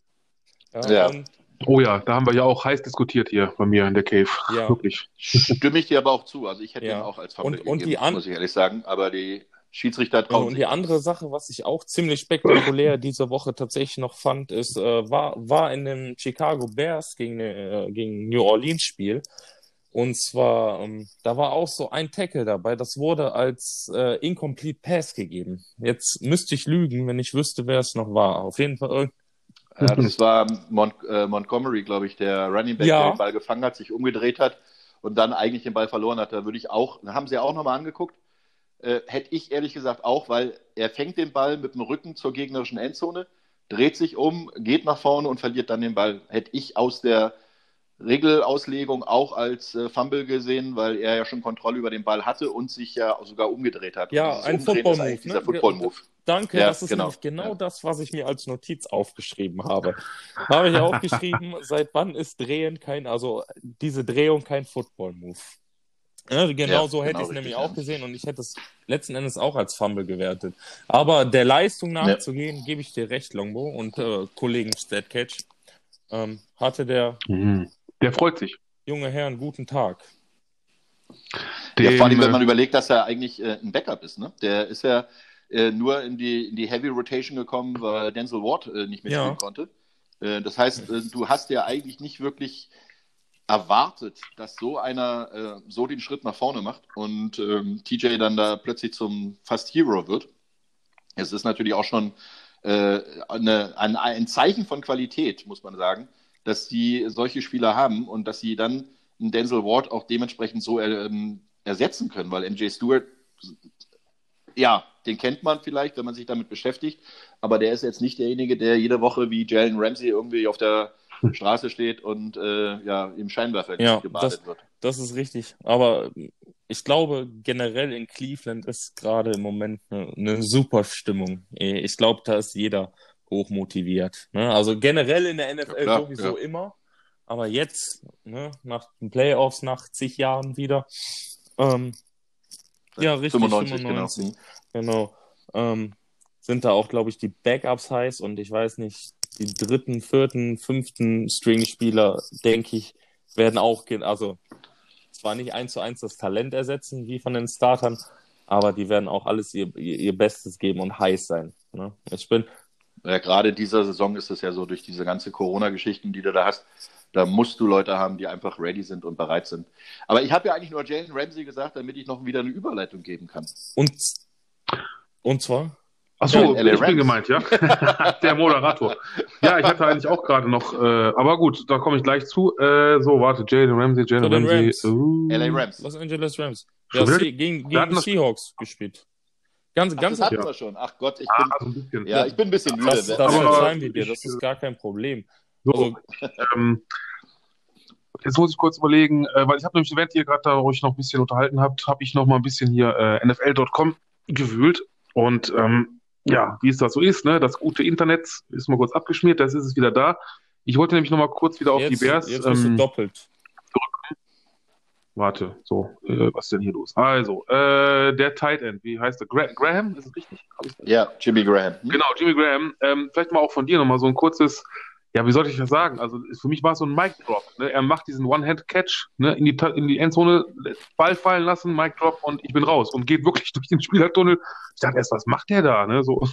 Ja, Ja. und Oh ja, da haben wir ja auch heiß diskutiert hier bei mir in der Cave. Ja. Wirklich. Stimme ich dir aber auch zu. Also ich hätte Ja. ihn auch als Fumble Und- und die gegeben, an- muss ich ehrlich sagen. Aber die Schiedsrichter Ja, trauen und sich. die andere Sache, was ich auch ziemlich spektakulär diese Woche tatsächlich noch fand, ist, äh, war, war in dem Chicago Bears gegen, äh, gegen New Orleans Spiel. Und zwar, ähm, da war auch so ein Tackle dabei, das wurde als äh, Incomplete Pass gegeben. Jetzt müsste ich lügen, wenn ich wüsste, wer es noch war. Auf jeden Fall irgend- Ja, das war Mont äh, Montgomery, glaube ich, der Running Back, Ja. der den Ball gefangen hat, sich umgedreht hat und dann eigentlich den Ball verloren hat. Da würde ich auch, haben sie auch nochmal angeguckt. Äh, hätte ich ehrlich gesagt auch, weil er fängt den Ball mit dem Rücken zur gegnerischen Endzone, dreht sich um, geht nach vorne und verliert dann den Ball. Hätte ich aus der Regelauslegung auch als äh, Fumble gesehen, weil er ja schon Kontrolle über den Ball hatte und sich ja sogar umgedreht hat. Ja, Und dieses ein Umdrehen ist Football-Move, eigentlich dieser ne? Football-Move. Danke, Ja, das ist genau. nämlich genau Ja. das, was ich mir als Notiz aufgeschrieben habe. Habe ich aufgeschrieben, seit wann ist Drehen kein, also diese Drehung kein Football-Move. Ja, genau Ja, so hätte genau ich es nämlich richtig, auch ja. gesehen und ich hätte es letzten Endes auch als Fumble gewertet. Aber der Leistung nachzugehen, gebe ich dir recht, Longbo und äh, Kollegen Statcatch, ähm, hatte der Mhm. Der freut sich. junge Herr einen guten Tag. Ja, vor allem, Dem, wenn äh, man überlegt, dass er eigentlich äh, ein Backup ist. Ne? Der ist ja äh, nur in die, in die Heavy Rotation gekommen, weil Denzel Ward äh, nicht mitspielen Ja. konnte. Äh, das heißt, äh, du hast ja eigentlich nicht wirklich erwartet, dass so einer äh, so den Schritt nach vorne macht und ähm, T J dann da plötzlich zum fast Hero wird. Es ist natürlich auch schon äh, eine, ein, ein Zeichen von Qualität, muss man sagen, dass die solche Spieler haben und dass sie dann einen Denzel Ward auch dementsprechend so ähm, ersetzen können, weil M J Stewart, ja, den kennt man vielleicht, wenn man sich damit beschäftigt, aber der ist jetzt nicht derjenige, der jede Woche wie Jalen Ramsey irgendwie auf der Straße steht und äh, ja, im Scheinwerfer Ja, gebadet das, wird. das ist richtig. Aber ich glaube, generell in Cleveland ist gerade im Moment eine, eine super Stimmung. Ich glaube, da ist jeder hochmotiviert. Ne? Also generell in der N F L Ja, klar, sowieso ja. immer. Aber jetzt, ne, nach den Playoffs, nach zig Jahren wieder, ähm, ja, richtig, fünfundneunzig, fünfundneunzig, genau. genau, ähm, sind da auch, glaube ich, die Backups heiß und ich weiß nicht, die dritten, vierten, fünften String-Spieler, denke ich, werden auch, ge- also zwar nicht eins zu eins das Talent ersetzen, wie von den Startern, aber die werden auch alles ihr, ihr, ihr Bestes geben und heiß sein. Ne? Ich bin, Ja, gerade in dieser Saison ist es ja so, durch diese ganze Corona-Geschichten, die du da hast, da musst du Leute haben, die einfach ready sind und bereit sind. Aber ich habe ja eigentlich nur Jalen Ramsey gesagt, damit ich noch wieder eine Überleitung geben kann. und, und zwar, Ach so, Ja, L A ich bin Rams. gemeint, ja. Der Moderator. Ja, ich hatte eigentlich auch gerade noch, äh, aber gut, da komme ich gleich zu. Äh, so, warte, Jalen Ramsey, zu Jalen den Ramsey. Rams, Uh, L A Rams. Los Angeles Rams. Schon Ja, wieder? Sie, gegen, Wir gegen hatten die das- Seahawks gespielt. Ganz, Ach, ganz, das hatten ja. wir schon. Ach Gott, ich Ah, bin, so ein bisschen. ja, ich bin ein bisschen müde. das, das Aber verzeihen wir dir, ich- das ist gar kein Problem. So, Also, ähm, jetzt muss ich kurz überlegen, äh, weil ich habe nämlich, während ihr gerade da euch noch ein bisschen unterhalten habt, habe ich noch mal ein bisschen hier äh, N F L Punkt com gewühlt und ähm, ja, wie es das so ist, ne, das gute Internet ist mal kurz abgeschmiert, das ist es wieder da. Ich wollte nämlich noch mal kurz wieder auf jetzt, die Bears. jetzt bist du ähm, doppelt. Warte, so, äh, was ist denn hier los? Also, äh, der Tight End, wie heißt der? Gra Graham, ist es richtig? Hab ich's richtig? Ja, Jimmy Graham. Hm? Genau, Jimmy Graham. Ähm, vielleicht mal auch von dir nochmal so ein kurzes, ja, wie soll ich das sagen? Also für mich war es so ein Mic-Drop. Ne? Er macht diesen One-Hand-Catch, ne? in die, Ta- in die Endzone, Ball fallen lassen, Mic-Drop und ich bin raus und geht wirklich durch den Spielertunnel. Ich dachte erst, was macht der da? Ne? So,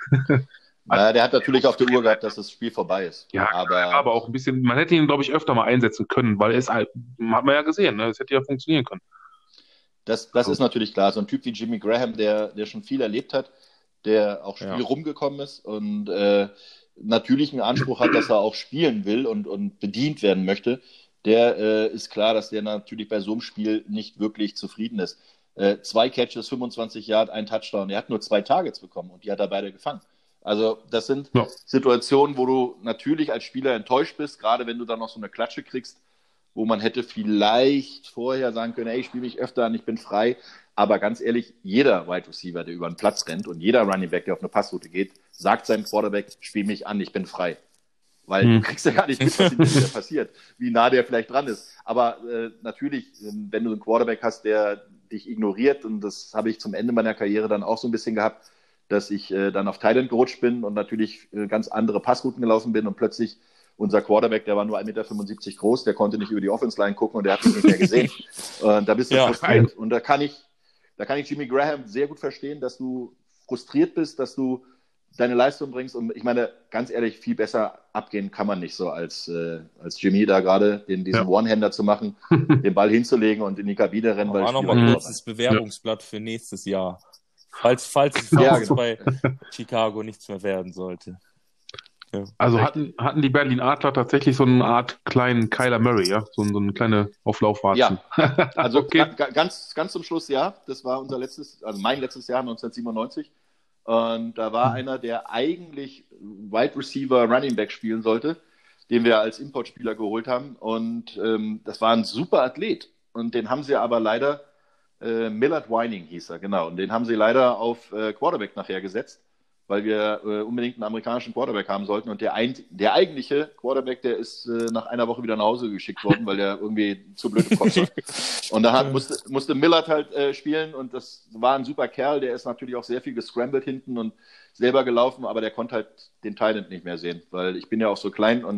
Na, der hat natürlich auf der Uhr gehabt, dass das Spiel vorbei ist. ja, aber, aber auch ein bisschen, man hätte ihn, glaube ich, öfter mal einsetzen können, weil es halt, hat man ja gesehen, ne? Es hätte ja funktionieren können. Das, das ist natürlich klar. So ein Typ wie Jimmy Graham, der, der schon viel erlebt hat, der auch viel Ja. rumgekommen ist und äh, natürlich einen Anspruch hat, dass er auch spielen will und, und bedient werden möchte, der äh, ist klar, dass der natürlich bei so einem Spiel nicht wirklich zufrieden ist. Äh, zwei Catches, fünfundzwanzig Yard, ein Touchdown. Er hat nur zwei Targets bekommen und die hat er beide gefangen. Also das sind Ja. Situationen, wo du natürlich als Spieler enttäuscht bist, gerade wenn du dann noch so eine Klatsche kriegst, wo man hätte vielleicht vorher sagen können, hey, ich spiele mich öfter an, ich bin frei. Aber ganz ehrlich, jeder Wide Receiver, der über den Platz rennt und jeder Running Back, der auf eine Passroute geht, sagt seinem Quarterback, spiel mich an, ich bin frei. Weil Hm. du kriegst ja gar nicht mit, was in dir passiert, wie nah der vielleicht dran ist. Aber äh, natürlich, ähm, wenn du einen Quarterback hast, der dich ignoriert, und das habe ich zum Ende meiner Karriere dann auch so ein bisschen gehabt, dass ich äh, dann auf Thailand gerutscht bin und natürlich äh, ganz andere Passrouten gelaufen bin und plötzlich unser Quarterback, der war nur ein Meter fünfundsiebzig groß, der konnte nicht über die Offense-Line gucken und der hat mich nicht mehr gesehen. Und da bist du Ja. frustriert. Und da kann ich, da kann ich Jimmy Graham sehr gut verstehen, dass du frustriert bist, dass du deine Leistung bringst. Und ich meine, ganz ehrlich, viel besser abgehen kann man nicht so als, äh, als Jimmy da gerade, den, diesen Ja. One-Hander zu machen, den Ball hinzulegen und in die Kabine rennen, weil War das Spiel nochmal war kurz vorbei. das Bewerbungsblatt für nächstes Jahr. Falls, falls, falls Ja, es genau. bei Chicago nichts mehr werden sollte. Ja. Also hatten, hatten die Berlin Adler tatsächlich so eine Art kleinen Kyler Murray, ja? So, so eine kleine Auflaufwarzen. Ja, also okay. ga, ga, ganz, ganz zum Schluss, ja. Das war unser letztes, also mein letztes Jahr neunzehnhundertsiebenundneunzig. Und da war einer, der eigentlich Wide Receiver Running Back spielen sollte, den wir als Importspieler geholt haben. Und ähm, das war ein super Athlet. Und den haben sie aber leider, äh, Millard Whining hieß er, genau. Und den haben sie leider auf äh, Quarterback nachher gesetzt, weil wir äh, unbedingt einen amerikanischen Quarterback haben sollten. Und der, ein, der eigentliche Quarterback, der ist äh, nach einer Woche wieder nach Hause geschickt worden, weil der irgendwie zu blöd im Kopf war. Und dann hat, musste, musste Millard halt äh, spielen und das war ein super Kerl. Der ist natürlich auch sehr viel gescrambled hinten und selber gelaufen, aber der konnte halt den Tight End nicht mehr sehen, weil ich bin ja auch so klein und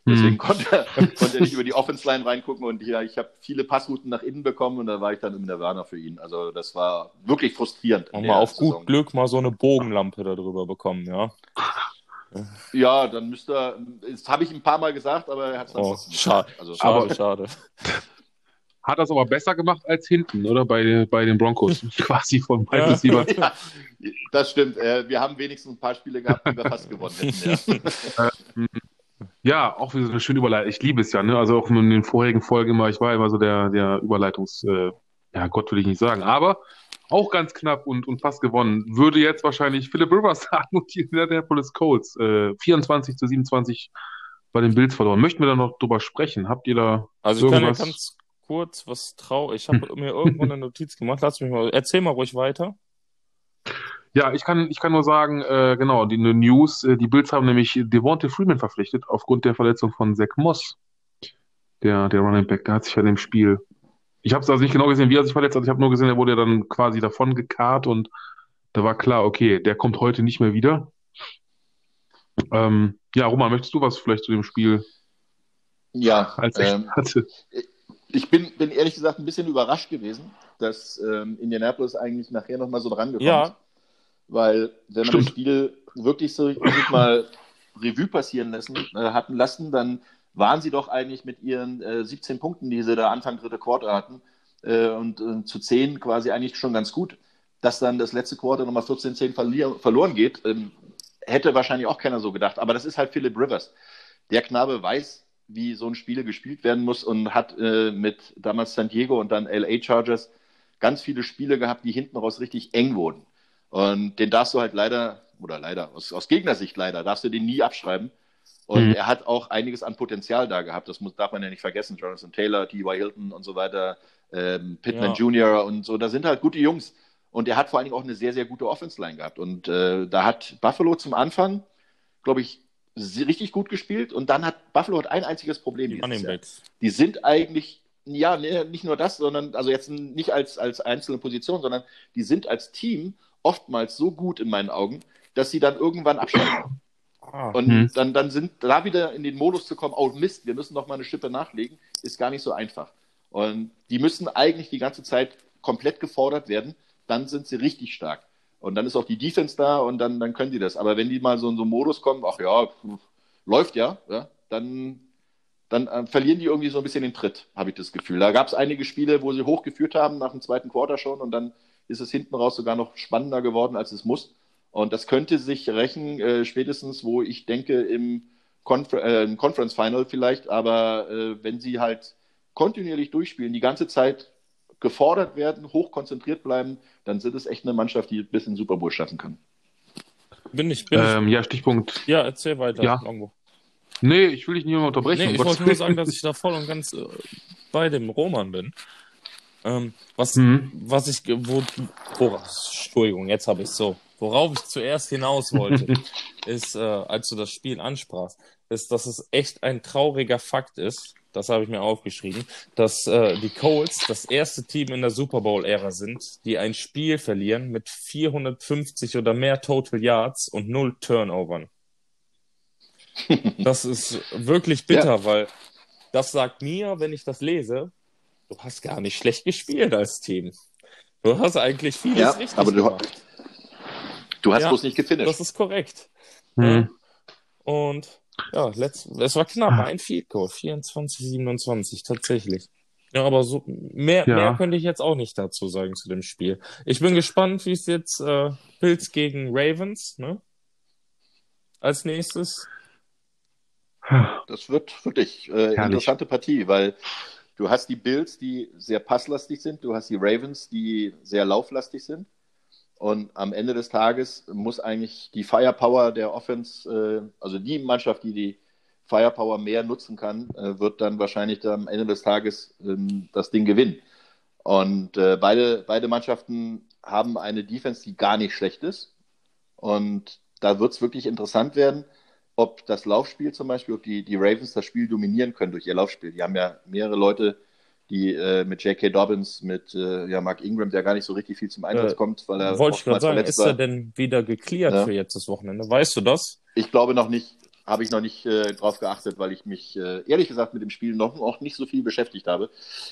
Deswegen Hm. konnte, er, konnte er nicht über die Offense-Line reingucken und ja, ich habe viele Passrouten nach innen bekommen und da war ich dann im Nirvana für ihn. Also das war wirklich frustrierend in Und der mal auf Saison. gut Glück mal so eine Bogenlampe darüber bekommen, ja. Ja, dann müsste er, das habe ich ein paar Mal gesagt, aber er hat es dann Oh, trotzdem schade, gesagt. Also, schade, Aber- schade. Hat das aber besser gemacht als hinten, oder? Bei, bei den Broncos. Quasi von Wide Ja. Receiver. ja, das stimmt. Äh, Wir haben wenigstens ein paar Spiele gehabt, die wir fast gewonnen hätten. Ja. Ja, auch wieder so eine schöne Überleitung. Ich liebe es ja, ne? Also auch in den vorigen Folgen immer, ich war immer so der, der Überleitungs, äh, ja, Gott will ich nicht sagen, aber auch ganz knapp und, und fast gewonnen. Würde jetzt wahrscheinlich Philip Rivers sagen und die Indianapolis Colts. Äh, vierundzwanzig zu siebenundzwanzig bei den Bills verloren. Möchten wir da noch drüber sprechen? Habt ihr da Also ich kann ja irgendwas? ganz kurz was trau. Ich habe mir irgendwo eine Notiz gemacht. Lass mich mal. Erzähl mal ruhig weiter. Ja, ich kann, ich kann nur sagen, äh, genau, die ne News, äh, die Bills haben nämlich Devonta Freeman verpflichtet, aufgrund der Verletzung von Zach Moss, der, der Running Back, der hat sich ja in dem Spiel, ich habe es also nicht genau gesehen, wie er sich verletzt hat, ich habe nur gesehen, er wurde ja dann quasi davon gekarrt und da war klar, okay, der kommt heute nicht mehr wieder. Ähm, ja, Roman, möchtest du was vielleicht zu dem Spiel Ja, als ähm, Experte? ich bin, bin ehrlich gesagt ein bisschen überrascht gewesen, dass ähm, Indianapolis eigentlich nachher nochmal so dran gekommen Ja. ist. Weil, wenn man Stimmt. das Spiel wirklich so wirklich mal Revue passieren lassen, äh, hatten lassen, dann waren sie doch eigentlich mit ihren äh, siebzehn Punkten, die sie da Anfang dritte Quarter hatten, äh, und äh, zu zehn quasi eigentlich schon ganz gut. Dass dann das letzte Quarter nochmal vierzehn zehn verlier- verloren geht, ähm, hätte wahrscheinlich auch keiner so gedacht. Aber das ist halt Philip Rivers. Der Knabe weiß, wie so ein Spiel gespielt werden muss und hat äh, mit damals San Diego und dann L A Chargers ganz viele Spiele gehabt, die hinten raus richtig eng wurden. Und den darfst du halt leider, oder leider, aus, aus Gegnersicht leider, darfst du den nie abschreiben. Und Mhm. er hat auch einiges an Potenzial da gehabt. Das muss, darf man ja nicht vergessen. Jonathan Taylor, T Y. Hilton und so weiter, ähm, Pittman Ja. Junior und so. Da sind halt gute Jungs. Und er hat vor allen Dingen auch eine sehr, sehr gute Offense-Line gehabt. Und äh, da hat Buffalo zum Anfang, glaube ich, sie- richtig gut gespielt. Und dann hat Buffalo hat ein einziges Problem Die dieses Running Jahr. Backs. Die sind eigentlich, ja, nee, nicht nur das, sondern, also jetzt nicht als, als einzelne Position, sondern die sind als Team oftmals so gut in meinen Augen, dass sie dann irgendwann abschalten. Ah. Und Mhm. dann, dann sind da wieder in den Modus zu kommen, oh Mist, wir müssen noch mal eine Schippe nachlegen, ist gar nicht so einfach. Und die müssen eigentlich die ganze Zeit komplett gefordert werden, dann sind sie richtig stark. Und dann ist auch die Defense da und dann, dann können die das. Aber wenn die mal so in so einen Modus kommen, ach ja, pf, läuft ja, ja dann, dann äh, verlieren die irgendwie so ein bisschen den Tritt, habe ich das Gefühl. Da gab es einige Spiele, wo sie hochgeführt haben, nach dem zweiten Quarter schon, und dann ist es hinten raus sogar noch spannender geworden, als es muss. Und das könnte sich rächen, äh, spätestens, wo ich denke, im, Confer äh, im Conference Final vielleicht, aber äh, wenn sie halt kontinuierlich durchspielen, die ganze Zeit gefordert werden, hoch konzentriert bleiben, dann sind es echt eine Mannschaft, die bis in den Super Bowl schaffen kann. Bin ich, bin Ähm, ja, Stichpunkt. ich. Ja, erzähl weiter, Ja. Longo. Nee, ich will dich nicht mehr unterbrechen. Nee, um ich Gottes wollte nur Willen. sagen, dass ich da voll und ganz äh, bei dem Roman bin. Ähm, was, Mhm. was ich, ge- wo, worauf, Entschuldigung, jetzt habe ich so, worauf ich zuerst hinaus wollte, ist, äh, als du das Spiel ansprachst, ist, dass es echt ein trauriger Fakt ist, das habe ich mir aufgeschrieben, dass äh, die Colts das erste Team in der Super Bowl-Ära sind, die ein Spiel verlieren mit vierhundertfünfzig oder mehr Total Yards und null Turnovern. Das ist wirklich bitter, weil das sagt mir, wenn ich das lese, du hast gar nicht schlecht gespielt als Team. Du hast eigentlich vieles Ja, richtig aber du, gemacht. du hast Ja, bloß nicht gefinisht. Das ist korrekt. Mhm. Und ja, letzt, es war knapp, ein Field Goal, vierundzwanzig siebenundzwanzig, tatsächlich. Ja, aber so mehr, Ja. mehr könnte ich jetzt auch nicht dazu sagen zu dem Spiel. Ich bin gespannt, wie es jetzt äh, Bills gegen Ravens, ne? Als nächstes. Das wird wirklich äh, interessante Partie, weil du hast die Bills, die sehr passlastig sind, du hast die Ravens, die sehr lauflastig sind. Und am Ende des Tages muss eigentlich die Firepower der Offense, äh, also die Mannschaft, die die Firepower mehr nutzen kann, äh, wird dann wahrscheinlich dann am Ende des Tages ähm, das Ding gewinnen. Und äh, beide, beide Mannschaften haben eine Defense, die gar nicht schlecht ist. Und da wird es wirklich interessant werden, ob das Laufspiel zum Beispiel, ob die, die Ravens das Spiel dominieren können durch ihr Laufspiel. Die haben ja mehrere Leute, die äh, mit J K. Dobbins, mit äh, ja, Mark Ingram, der gar nicht so richtig viel zum Einsatz Äh, kommt, weil er Wollte ich gerade oftmals sagen, verletzt ist er war. denn wieder geklärt Ja. für jetzt das Wochenende? Weißt du das? Ich glaube noch nicht. habe ich noch nicht äh, drauf geachtet, weil ich mich äh, ehrlich gesagt mit dem Spiel noch auch nicht so viel beschäftigt habe.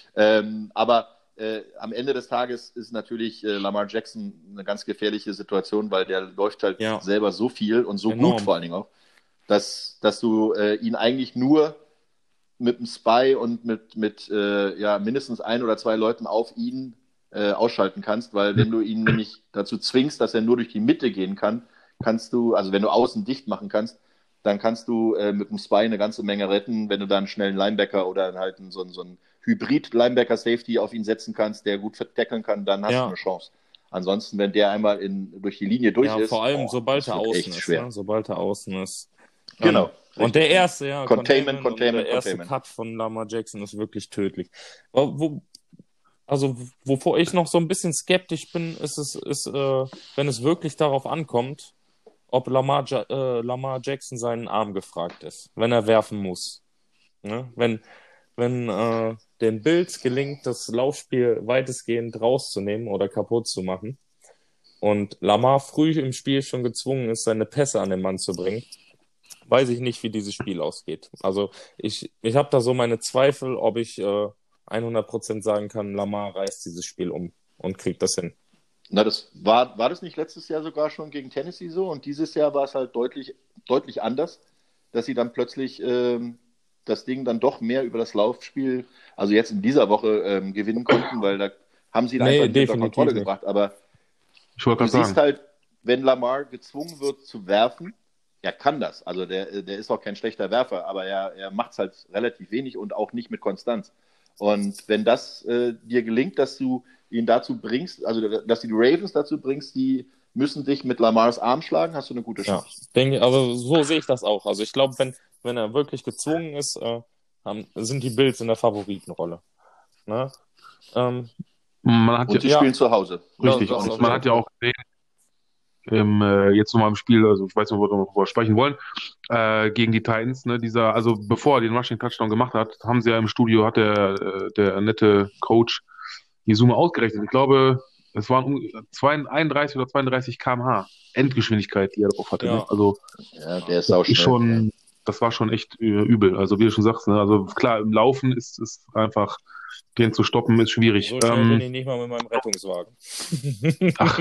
Ähm, aber äh, am Ende des Tages ist natürlich äh, Lamar Jackson eine ganz gefährliche Situation, weil der läuft halt Ja. selber so viel und so Enorm. gut vor allen Dingen auch, dass, dass du äh, ihn eigentlich nur mit einem Spy und mit, mit äh, ja, mindestens ein oder zwei Leuten auf ihn äh, ausschalten kannst, weil wenn du ihn nämlich dazu zwingst, dass er nur durch die Mitte gehen kann, kannst du, also wenn du außen dicht machen kannst, dann kannst du äh, mit dem Spy eine ganze Menge retten, wenn du da einen schnellen Linebacker oder halt einen, so, einen- so einen Hybrid-Linebacker-Safety auf ihn setzen kannst, der gut tackeln kann, dann hast Ja. du eine Chance. Ansonsten, wenn der einmal in, durch die Linie durch Ja, ist, vor allem, boah, sobald das er wird außen echt ist. schwer. Ne? Sobald er außen ist. Genau. Ähm, und der richtig. erste, ja, Containment, und Containment, der erste Containment. Cut von Lamar Jackson ist wirklich tödlich. Wo, wo, also, wovor ich noch so ein bisschen skeptisch bin, ist es, ist, äh, wenn es wirklich darauf ankommt, ob Lamar, ja äh, Lamar Jackson seinen Arm gefragt ist, wenn er werfen muss. Ne? Wenn, wenn äh, den Bills gelingt, das Laufspiel weitestgehend rauszunehmen oder kaputt zu machen und Lamar früh im Spiel schon gezwungen ist, seine Pässe an den Mann zu bringen, weiß ich nicht, wie dieses Spiel ausgeht. Also ich, ich habe da so meine Zweifel, ob ich äh, hundert Prozent sagen kann, Lamar reißt dieses Spiel um und kriegt das hin. Na, das war, war das nicht letztes Jahr sogar schon gegen Tennessee so? Und dieses Jahr war es halt deutlich, deutlich anders, dass sie dann plötzlich ähm, das Ding dann doch mehr über das Laufspiel, also jetzt in dieser Woche ähm, gewinnen konnten, weil da haben sie ihn Nee, einfach nicht unter definitiv Kontrolle nicht. gebracht. Aber Ich wollte du gerade siehst sagen, halt, wenn Lamar gezwungen wird zu werfen, er kann das. Also der, der ist auch kein schlechter Werfer, aber er, er macht es halt relativ wenig und auch nicht mit Konstanz. Und wenn das äh, dir gelingt, dass du ihn dazu bringst, also dass du die Ravens dazu bringst, die müssen dich mit Lamars Arm schlagen, hast du eine gute Ja, Chance. denke, also so sehe ich das auch. Also ich glaube, wenn, wenn er wirklich gezwungen ist, äh, haben, sind die Bills in der Favoritenrolle. Ne? Ähm, man hat ja, Und sie Ja. spielen zu Hause. richtig, Das ist das auch und man wichtig. hat ja auch gesehen, im, äh, jetzt nochmal im Spiel, also ich weiß nicht, worüber wir sprechen wollen, äh, gegen die Titans, ne, dieser, also bevor er den Rushing Touchdown gemacht hat, haben sie ja im Studio, hat der, äh, der nette Coach die Summe ausgerechnet. Ich glaube, es waren um- zwei- einunddreißig oder zweiunddreißig Kilometer pro Stunde Endgeschwindigkeit, die er drauf hatte. Ja. Ne? Also Ja, der ist auch ist schnell. schon, das war schon echt äh, übel. Also wie du schon sagst, ne? Also klar, im Laufen ist es einfach, den zu stoppen, ist schwierig. so schnell Ähm, bin ich nicht mal mit meinem Rettungswagen. Ach.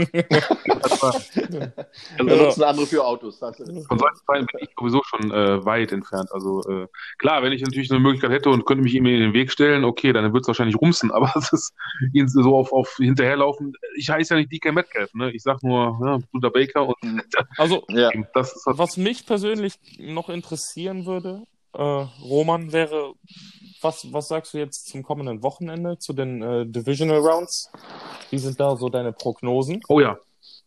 das war, Also Genau. nutzen andere für Autos. Das ist, Von solchen Fällen bin ich sowieso schon äh, weit entfernt. Also äh, klar, wenn ich natürlich eine Möglichkeit hätte und könnte mich ihm in den Weg stellen, okay, dann wird es wahrscheinlich rumsen, aber es ist ihn so auf, auf hinterherlaufen. Ich heiße ja nicht D K Metcalf, ne? Ich sag nur, ja, Buda Baker und Also, ja. das ist was mich persönlich noch interessieren würde, äh, Roman, wäre, was, was sagst du jetzt zum kommenden Wochenende, zu den äh, Divisional Rounds? Wie sind da so deine Prognosen? Oh ja.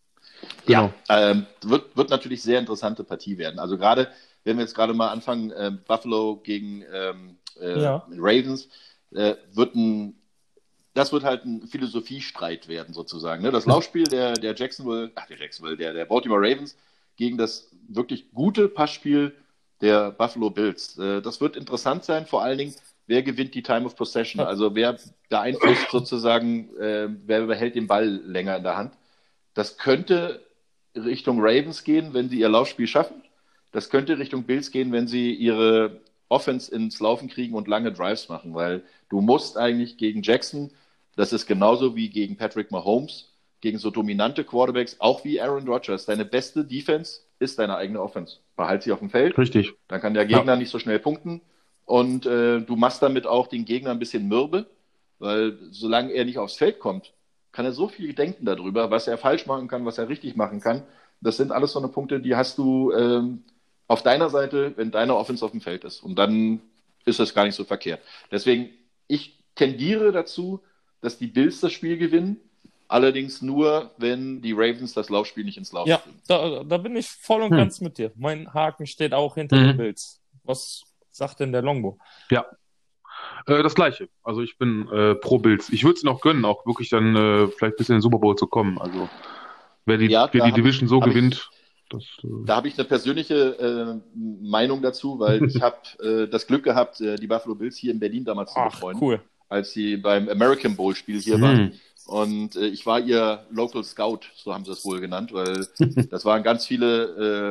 Genau. Ja, ähm, wird, wird natürlich sehr interessante Partie werden. Also gerade, wenn wir jetzt gerade mal anfangen, äh, Buffalo gegen ähm, äh, Ja. Ravens, äh, wird ein, das wird halt ein Philosophiestreit werden sozusagen. Ne? Das Laufspiel der, der Jacksonville, ach der Jacksonville, der, der Baltimore Ravens gegen das wirklich gute Passspiel der Buffalo Bills. Äh, das wird interessant sein, vor allen Dingen, wer gewinnt die Time of Possession? Also wer beeinflusst sozusagen, äh, wer behält den Ball länger in der Hand? Das könnte Richtung Ravens gehen, wenn sie ihr Laufspiel schaffen. Das könnte Richtung Bills gehen, wenn sie ihre Offense ins Laufen kriegen und lange Drives machen, weil du musst eigentlich gegen Jackson, das ist genauso wie gegen Patrick Mahomes, gegen so dominante Quarterbacks, auch wie Aaron Rodgers, deine beste Defense ist deine eigene Offense. Behalt sie auf dem Feld, Richtig. dann kann der Gegner nicht so schnell punkten und äh, du machst damit auch den Gegner ein bisschen mürbe, weil solange er nicht aufs Feld kommt, kann er so viel denken darüber, was er falsch machen kann, was er richtig machen kann. Das sind alles so eine Punkte, die hast du ähm, auf deiner Seite, wenn deine Offense auf dem Feld ist. Und dann ist das gar nicht so verkehrt. Deswegen, ich tendiere dazu, dass die Bills das Spiel gewinnen, allerdings nur, wenn die Ravens das Laufspiel nicht ins Laufen Ja, bringen. da, da bin ich voll und Hm. ganz mit dir. Mein Haken steht auch hinter Mhm. den Bills. Was sagt denn der Longbow? Ja. Äh, das Gleiche. Also ich bin äh, pro Bills. Ich würde es noch gönnen, auch wirklich dann äh, vielleicht bis in den Super Bowl zu kommen. Also wer die, Ja, wer da die hab Division ich- so hab ich- gewinnt, das äh, Da habe ich eine persönliche äh, Meinung dazu, weil ich habe äh, das Glück gehabt, äh, die Buffalo Bills hier in Berlin damals zu Ach, betreuen, cool. als sie beim American Bowl Spiel hier Hm. waren. Und äh, ich war ihr Local Scout, so haben sie es wohl genannt, weil das waren ganz viele äh,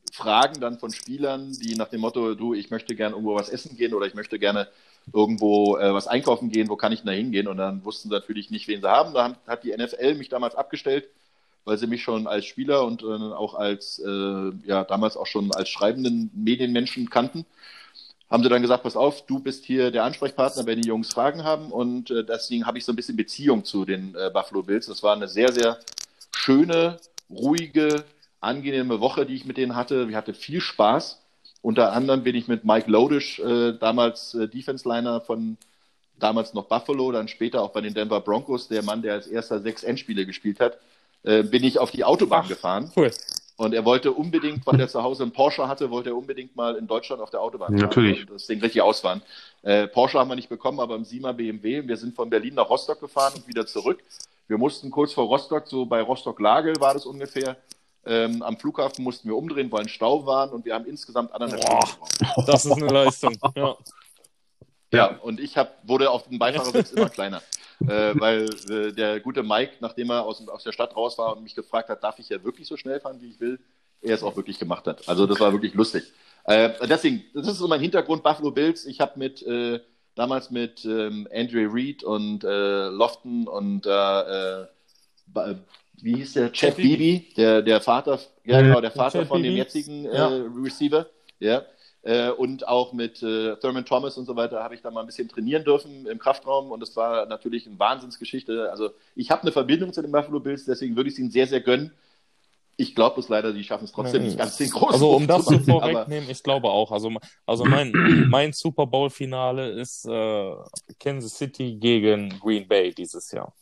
Fragen dann von Spielern, die nach dem Motto, du, ich möchte gerne irgendwo was essen gehen oder ich möchte gerne irgendwo äh, was einkaufen gehen, wo kann ich denn da hingehen? Und dann wussten sie natürlich nicht, wen sie haben. Da hat die N F L mich damals abgestellt, weil sie mich schon als Spieler und äh, auch als, äh, ja, damals auch schon als schreibenden Medienmenschen kannten. Haben sie dann gesagt, pass auf, du bist hier der Ansprechpartner, wenn die Jungs Fragen haben. Und äh, deswegen habe ich so ein bisschen Beziehung zu den äh, Buffalo Bills. Das war eine sehr, sehr schöne, ruhige, angenehme Woche, die ich mit denen hatte. Ich hatte viel Spaß. Unter anderem bin ich mit Mike Lodish, äh, damals äh, Defense-Liner von damals noch Buffalo, dann später auch bei den Denver Broncos, der Mann, der als erster sechs Endspiele gespielt hat, äh, bin ich auf die Autobahn Ach, gefahren. cool. Und er wollte unbedingt, weil er zu Hause einen Porsche hatte, wollte er unbedingt mal in Deutschland auf der Autobahn fahren. Natürlich. Und das Ding richtig ausfahren. Äh, Porsche haben wir nicht bekommen, aber im Siemer B M W. Wir sind von Berlin nach Rostock gefahren und wieder zurück. Wir mussten kurz vor Rostock, so bei Rostock-Lagel war das ungefähr, ähm, am Flughafen mussten wir umdrehen, weil ein Stau waren und wir haben insgesamt anderthalb Boah, Stunden gebraucht. das ist eine Leistung. Ja. Ja, und ich hab, wurde auf dem Beifahrersitz immer kleiner. Äh, weil äh, der gute Mike, nachdem er aus, aus der Stadt raus war und mich gefragt hat, darf ich ja wirklich so schnell fahren, wie ich will, er es auch wirklich gemacht hat. Also das war wirklich lustig. Äh, deswegen, das ist so mein Hintergrund, Buffalo Bills. Ich habe mit äh, damals mit ähm, Andre Reed und äh, Lofton und äh, äh, wie hieß der? Chad Beebe, der, der Vater, ja genau, der Vater Chad von dem Beebe. jetzigen äh, Ja. Receiver. Ja. Äh, und auch mit äh, Thurman Thomas und so weiter habe ich da mal ein bisschen trainieren dürfen im Kraftraum und das war natürlich eine Wahnsinnsgeschichte. Also ich habe eine Verbindung zu den Buffalo Bills, deswegen würde ich es ihnen sehr, sehr gönnen. Ich glaube bloß leider, die schaffen es trotzdem nicht ganz den großen Also um Wurf das zu zu machen, aber vorwegnehmen, ich glaube auch. Also, also mein, mein Super Bowl-Finale ist äh, Kansas City gegen Green Bay dieses Jahr.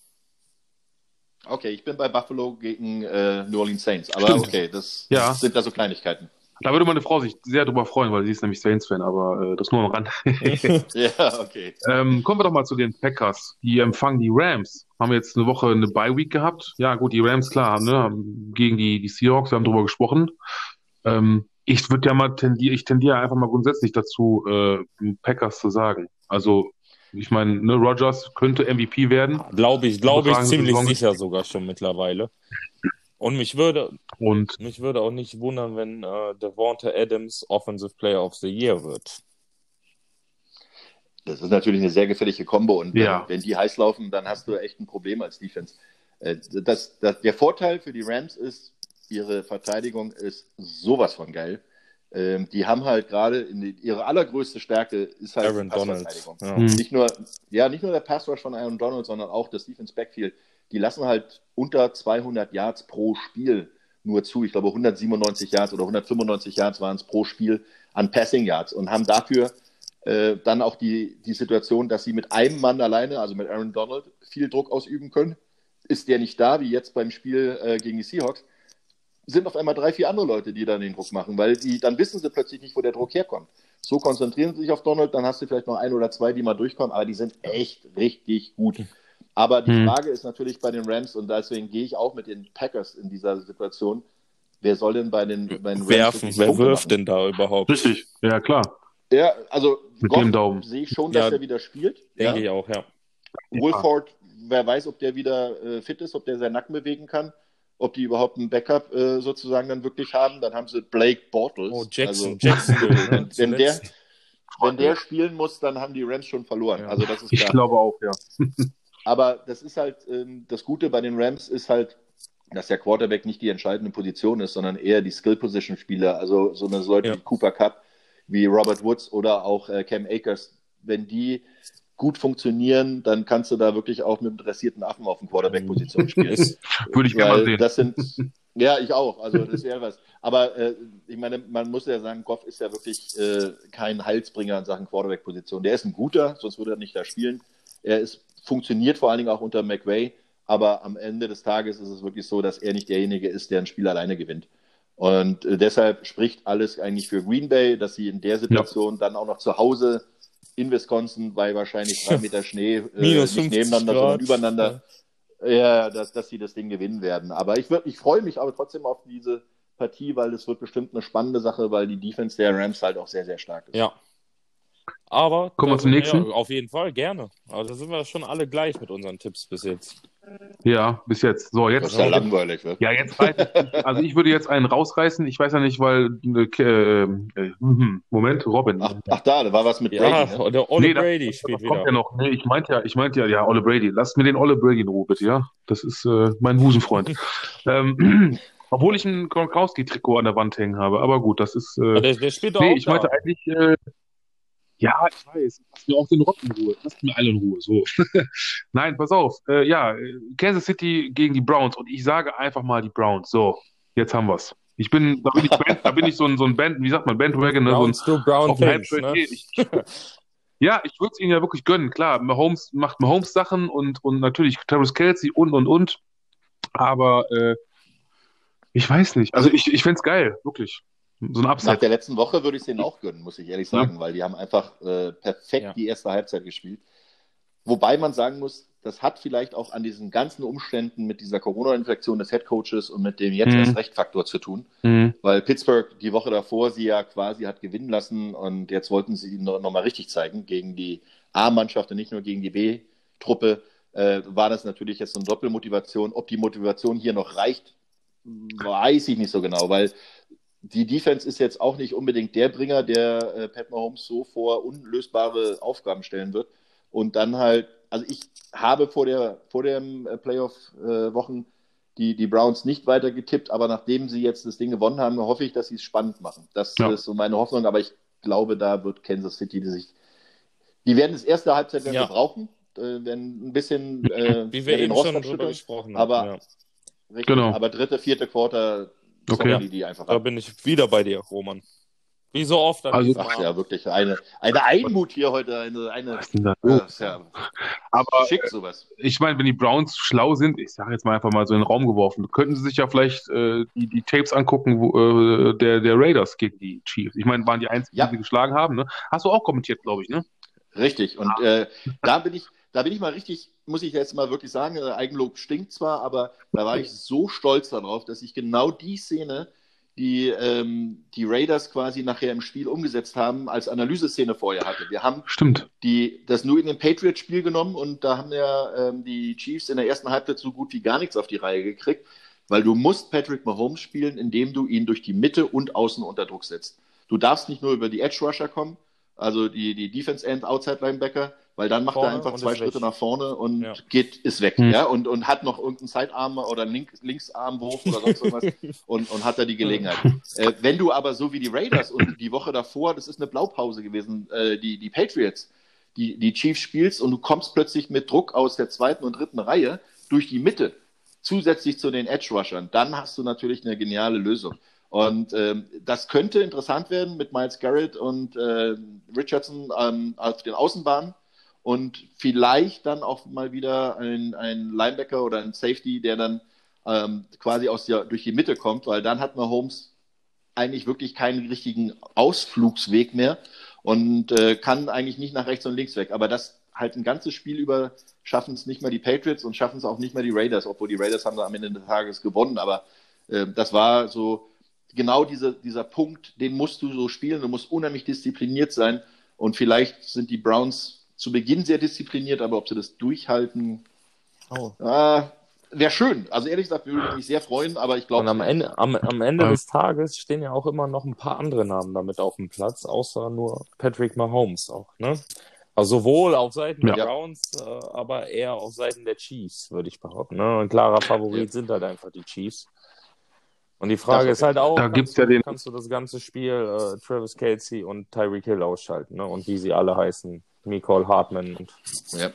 okay, ich bin bei Buffalo gegen äh, New Orleans Saints, aber okay, das Ja. sind da so Kleinigkeiten. Da würde meine Frau sich sehr drüber freuen, weil sie ist nämlich Saints-Fan, aber äh, das nur am Rand. Ja, okay. ähm, kommen wir doch mal zu den Packers. Die empfangen die Rams. Haben jetzt eine Woche eine Bye-Week gehabt. Ja, gut, die Rams, klar, haben, ne, haben gegen die, die Seahawks, wir haben drüber gesprochen. Ähm, ich würde ja mal tendieren, ich tendiere einfach mal grundsätzlich dazu, äh, Packers zu sagen. Also, ich meine, ne, Rodgers könnte M V P werden. Glaube ich, glaube ich Überragende ziemlich Saison. sicher sogar schon mittlerweile. Und mich würde, Und mich würde auch nicht wundern, wenn äh, Devonta Adams Offensive Player of the Year wird. Das ist natürlich eine sehr gefährliche Kombo und wenn, Ja. wenn die heiß laufen, dann hast du echt ein Problem als Defense. Äh, Das, das, der Vorteil für die Rams ist, ihre Verteidigung ist sowas von geil. Ähm, die haben halt gerade, in die, ihre allergrößte Stärke ist halt Aaron die Donald. Passverteidigung. Ja. Mhm. Nicht nur, ja, nicht nur der Pass Rush von Aaron Donald, sondern auch das Defense Backfield. Die lassen halt unter zweihundert Yards pro Spiel nur zu. Ich glaube, hundertsiebenundneunzig Yards oder hundertfünfundneunzig Yards waren es pro Spiel an Passing Yards und haben dafür äh, dann auch die, die Situation, dass sie mit einem Mann alleine, also mit Aaron Donald, viel Druck ausüben können. Ist der nicht da, wie jetzt beim Spiel äh, gegen die Seahawks, sind auf einmal drei, vier andere Leute, die dann den Druck machen, weil die, dann wissen sie plötzlich nicht, wo der Druck herkommt. So konzentrieren sie sich auf Donald, dann hast du vielleicht noch ein oder zwei, die mal durchkommen, aber die sind echt richtig gut. Aber die Hm. Frage ist natürlich bei den Rams, und deswegen gehe ich auch mit den Packers in dieser Situation, wer soll denn bei den, bei den Rams Werfen, wirklich wer Punkte wirft machen? denn da überhaupt? richtig, ja klar. Ja, also Mit Goff dem Daumen. sehe ich schon, dass Ja, er wieder spielt. Denke Ja. ich auch, ja. Wolford, wer weiß, ob der wieder äh, fit ist, ob der seinen Nacken bewegen kann, ob die überhaupt einen Backup äh, sozusagen dann wirklich haben. Dann haben sie Blake Bortles. Oh, Jackson, Also, Jackson. wenn, wenn, der, wenn der spielen muss, dann haben die Rams schon verloren. Ja. Also das ist Ich klar. glaube auch, ja. Aber das ist halt, ähm, das Gute bei den Rams ist halt, dass der Quarterback nicht die entscheidende Position ist, sondern eher die Skill-Position-Spieler. Also so eine Leute Ja. wie Cooper Kupp, wie Robert Woods oder auch äh, Cam Akers. Wenn die gut funktionieren, dann kannst du da wirklich auch mit einem dressierten Affen auf den Quarterback-Position spielen. Ist, Würde ich gerne mal Weil sehen. das sind, ja, ich auch. Also das wäre was. Aber äh, ich meine, man muss ja sagen, Goff ist ja wirklich äh, kein Heilsbringer in Sachen Quarterback-Position. Der ist ein guter, sonst würde er nicht da spielen. Er ist, funktioniert vor allen Dingen auch unter McVay, aber am Ende des Tages ist es wirklich so, dass er nicht derjenige ist, der ein Spiel alleine gewinnt. Und äh, deshalb spricht alles eigentlich für Green Bay, dass sie in der Situation ja. dann auch noch zu Hause in Wisconsin bei wahrscheinlich drei Meter Schnee äh, Minus nicht nebeneinander, Grad. sondern übereinander, ja, ja dass, dass sie das Ding gewinnen werden. Aber ich, ich freue mich aber trotzdem auf diese Partie, weil es wird bestimmt eine spannende Sache, weil die Defense der Rams halt auch sehr, sehr stark ist. Ja. Aber Kommen wir zum nächsten. Ja, auf jeden Fall, gerne. Also da sind wir schon alle gleich mit unseren Tipps bis jetzt. Ja, bis jetzt. So, Das jetzt. ist ja langweilig, ne? Ja, jetzt reiß ich, also ich würde jetzt einen rausreißen. Ich weiß ja nicht, weil äh, äh, äh, Moment, Robin. Ach, ach da, da war was mit Ja, Brady, ne? der Olle Nee, das, Brady das spielt kommt wieder. ja noch. Nee, ich meinte ja, ich meinte ja, ja, Olle Brady. Lasst mir den Olle Brady in Ruhe, bitte, ja. Das ist äh, mein Busenfreund. ähm, obwohl ich ein Gronkowski-Trikot an der Wand hängen habe. Aber gut, das ist. Ah, Äh, Der, der spielt doch nee, auch ich meinte da. eigentlich. Äh, ja, ich weiß. Lasst mir auch den Rock in Ruhe. Lasst mir alle in Ruhe. So. Nein, pass auf. Äh, ja, äh, Kansas City gegen die Browns. Und ich sage einfach mal die Browns. So, jetzt haben wir's. Ich bin, da bin ich, Band, da bin ich so ein, so ein Band, wie sagt man, Bandwagon, ne? So ein, Browns do Brown auf dem Things, Hype-Train. ne? Nee, ich, ich, ja, ich würde es ihnen ja wirklich gönnen. Klar, Mahomes macht Mahomes Sachen und, und natürlich Travis Kelce und, und, und. Aber äh, ich weiß nicht. Also Also ich, ich fänd's geil, wirklich. So ein nach Upset. der letzten Woche würde ich es denen auch gönnen, muss ich ehrlich Ne? sagen, weil die haben einfach äh, perfekt Ja. die erste Halbzeit gespielt. Wobei man sagen muss, das hat vielleicht auch an diesen ganzen Umständen mit dieser Corona-Infektion des Headcoaches und mit dem jetzt Mhm. erst Recht-Faktor zu tun, Mhm. weil Pittsburgh die Woche davor sie ja quasi hat gewinnen lassen und jetzt wollten sie ihn noch, noch mal richtig zeigen gegen die A-Mannschaft und nicht nur gegen die B-Truppe, äh, war das natürlich jetzt so eine Doppelmotivation. Ob die Motivation hier noch reicht, weiß ich nicht so genau, weil die Defense ist jetzt auch nicht unbedingt der Bringer, der äh, Pat Mahomes so vor unlösbare Aufgaben stellen wird. Und dann halt, also ich habe vor der vor dem äh, Playoff-Wochen die, die Browns nicht weiter getippt, aber nachdem sie jetzt das Ding gewonnen haben, hoffe ich, dass sie es spannend machen. Das Ja. ist so meine Hoffnung, aber ich glaube, da wird Kansas City die sich, die werden das erste Halbzeit werden Ja. wir brauchen, äh, werden ein bisschen äh, Wie wir ja, den eben Rost schon drüber abschütteln, gesprochen haben. aber Ja. richtig, Genau. aber dritte, vierte Quarter Okay. zocken die die einfach Da ab. bin ich wieder bei dir, Roman. Wie so oft an Also- diesem Ach Abend. ja, wirklich eine, eine Einmut hier heute, eine, eine Was ist denn da ja, los? ist ja Aber schick sowas. ich meine, wenn die Browns schlau sind, ich sage jetzt mal einfach mal so in den Raum geworfen, könnten sie sich ja vielleicht äh, die, die Tapes angucken, wo, äh, der, der Raiders gegen die Chiefs. Ich meine, waren die einzigen, Ja. die sie geschlagen haben, ne? Hast du auch kommentiert, glaube ich, ne? Richtig. Und äh, da bin ich, da bin ich mal richtig, muss ich jetzt mal wirklich sagen, äh, Eigenlob stinkt zwar, aber da war ich so stolz darauf, dass ich genau die Szene, die ähm, die Raiders quasi nachher im Spiel umgesetzt haben, als Analyseszene vorher hatte. Wir haben Stimmt. die, das New England Patriots Spiel genommen und da haben ja ähm, die Chiefs in der ersten Halbzeit so gut wie gar nichts auf die Reihe gekriegt, weil du musst Patrick Mahomes spielen, indem du ihn durch die Mitte und außen unter Druck setzt. Du darfst nicht nur über die Edge Rusher kommen, also die, die Defense End, Outside Linebacker, weil dann macht Vorne er einfach und zwei ist Schritte weg. nach vorne und Ja. geht, ist weg, Hm. ja, und, und hat noch irgendeinen Sidearm oder einen Link, Linksarmwurf oder sonst irgendwas und, und hat da die Gelegenheit. Äh, wenn du aber so wie die Raiders und die Woche davor, das ist eine Blaupause gewesen, äh, die, die Patriots, die, die Chiefs spielst und du kommst plötzlich mit Druck aus der zweiten und dritten Reihe durch die Mitte, zusätzlich zu den Edge-Rushern, dann hast du natürlich eine geniale Lösung. Und ähm, das könnte interessant werden mit Myles Garrett und äh, Richardson ähm, auf den Außenbahnen und vielleicht dann auch mal wieder ein, ein Linebacker oder ein Safety, der dann ähm, quasi aus der, durch die Mitte kommt, weil dann hat Mahomes eigentlich wirklich keinen richtigen Ausflugsweg mehr und äh, kann eigentlich nicht nach rechts und links weg. Aber das halt ein ganzes Spiel über schaffen es nicht mehr die Patriots und schaffen es auch nicht mehr die Raiders, obwohl die Raiders haben da am Ende des Tages gewonnen. Aber äh, das war so genau diese, dieser Punkt, den musst du so spielen. Du musst unheimlich diszipliniert sein. Und vielleicht sind die Browns zu Beginn sehr diszipliniert, aber ob sie das durchhalten, Oh. äh, wäre schön. Also ehrlich gesagt, würde ich mich sehr freuen, aber ich glaube Und am Ende, am, am Ende des Tages stehen ja auch immer noch ein paar andere Namen damit auf dem Platz, außer nur Patrick Mahomes auch, ne? Also sowohl auf Seiten der Ja. Browns, äh, aber eher auf Seiten der Chiefs, würde ich behaupten. Ne? Ein klarer Favorit Ja. sind halt einfach die Chiefs. Und die Frage Das ist halt auch, Da kannst, gibt's du, ja den- kannst du das ganze Spiel äh, Travis Kelce und Tyreek Hill ausschalten, ne? Und wie sie alle heißen, Mecole Hardman und Ja.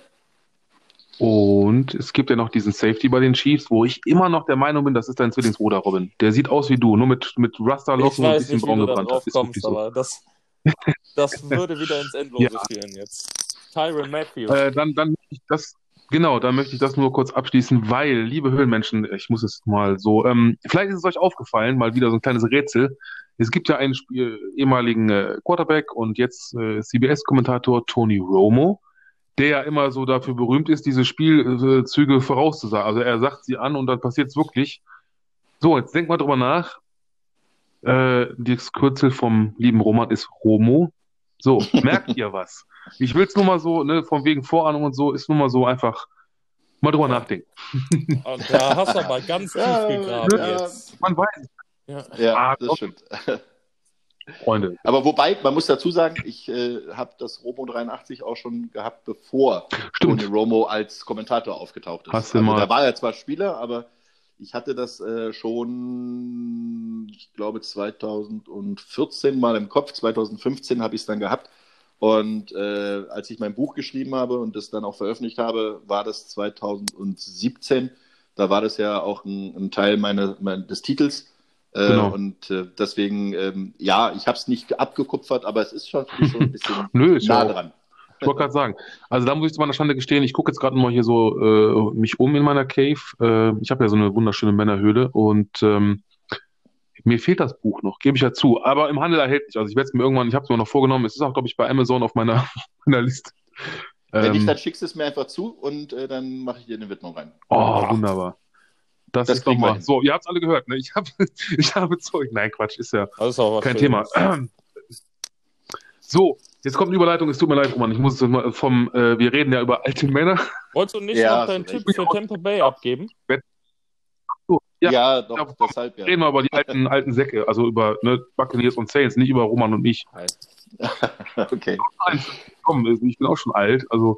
Und es gibt ja noch diesen Safety bei den Chiefs, wo ich immer noch der Meinung bin, das ist dein Zwillingsbruder, Robin. Der sieht aus wie du, nur mit, mit ich Rasterlocken und ein weiß bisschen nicht, wie braun du da gebrannt. drauf Ist kommst, wirklich so. aber das, das würde wieder ins Endlose Ja. führen jetzt. Tyrann Matthew. Äh, dann, dann möchte ich das, genau, dann möchte ich das nur kurz abschließen, weil, liebe Höhlenmenschen, ich muss es mal so, ähm, vielleicht ist es euch aufgefallen, mal wieder so ein kleines Rätsel. Es gibt ja einen Spiel, ehemaligen äh, Quarterback und jetzt äh, C B S-Kommentator Tony Romo, der ja immer so dafür berühmt ist, diese Spielzüge vorauszusagen. Also er sagt sie an und dann passiert es wirklich. So, jetzt denkt mal drüber nach. Äh, das Kürzel vom lieben Roman ist Romo. So, merkt ihr was? Ich will es nur mal so, ne, von wegen Vorahnung und so, ist nur mal so einfach, Mal drüber nachdenken. Da hast du aber ganz tief Ja, gegraben ja. jetzt. Man weiß es, Ja. Ja, Ah, das doch. stimmt. Freunde. Aber wobei, man muss dazu sagen, ich äh, habe das Romo dreiundachtzig auch schon gehabt, bevor Stimmt. Tony Romo als Kommentator aufgetaucht ist. Hast du also mal- da war er zwar Spieler, aber ich hatte das äh, schon, ich glaube, zweitausendvierzehn mal im Kopf. zweitausendfünfzehn habe ich es dann gehabt. Und äh, als ich mein Buch geschrieben habe und es dann auch veröffentlicht habe, war das zweitausendsiebzehn. Da war das ja auch ein, ein Teil meine, mein, des Titels. Äh, Genau. Und äh, deswegen, ähm, ja, ich habe es nicht abgekupfert, aber es ist schon, schon ein bisschen Nö, ist ja nah auch- dran. Ich wollte gerade sagen, also da muss ich zu meiner Schande gestehen, ich gucke jetzt gerade mal hier so äh, mich um in meiner Cave. Äh, ich habe ja so eine wunderschöne Männerhöhle und ähm, mir fehlt das Buch noch, gebe ich ja zu. Aber im Handel erhältlich. Also ich werde es mir irgendwann, ich habe es mir noch vorgenommen, es ist auch, glaube ich, bei Amazon auf meiner, meiner Liste. Wenn nicht, Ähm, dann schickst du es mir einfach zu und äh, dann mache ich dir eine Widmung rein. oh, wunderbar. Das, Das ist doch kriegen wir mal. hin. So, ihr habt es alle gehört, ne? Ich habe ich habe Zeug. Nein, Quatsch, ist ja Das ist auch was kein Schönes. Thema. So, jetzt kommt eine Überleitung, es tut mir leid, Roman. Ich muss es mal vom, äh, wir reden ja über alte Männer. Wolltest du nicht Ja, noch deinen hast du Tipp recht. für Tampa Bay abgeben? So, Ja, ja, doch, ja, deshalb ja. reden wir über die alten, alten Säcke, also über ne, Buccaneers und Saints, nicht über Roman und mich. Okay. Komm, ich bin auch schon alt, also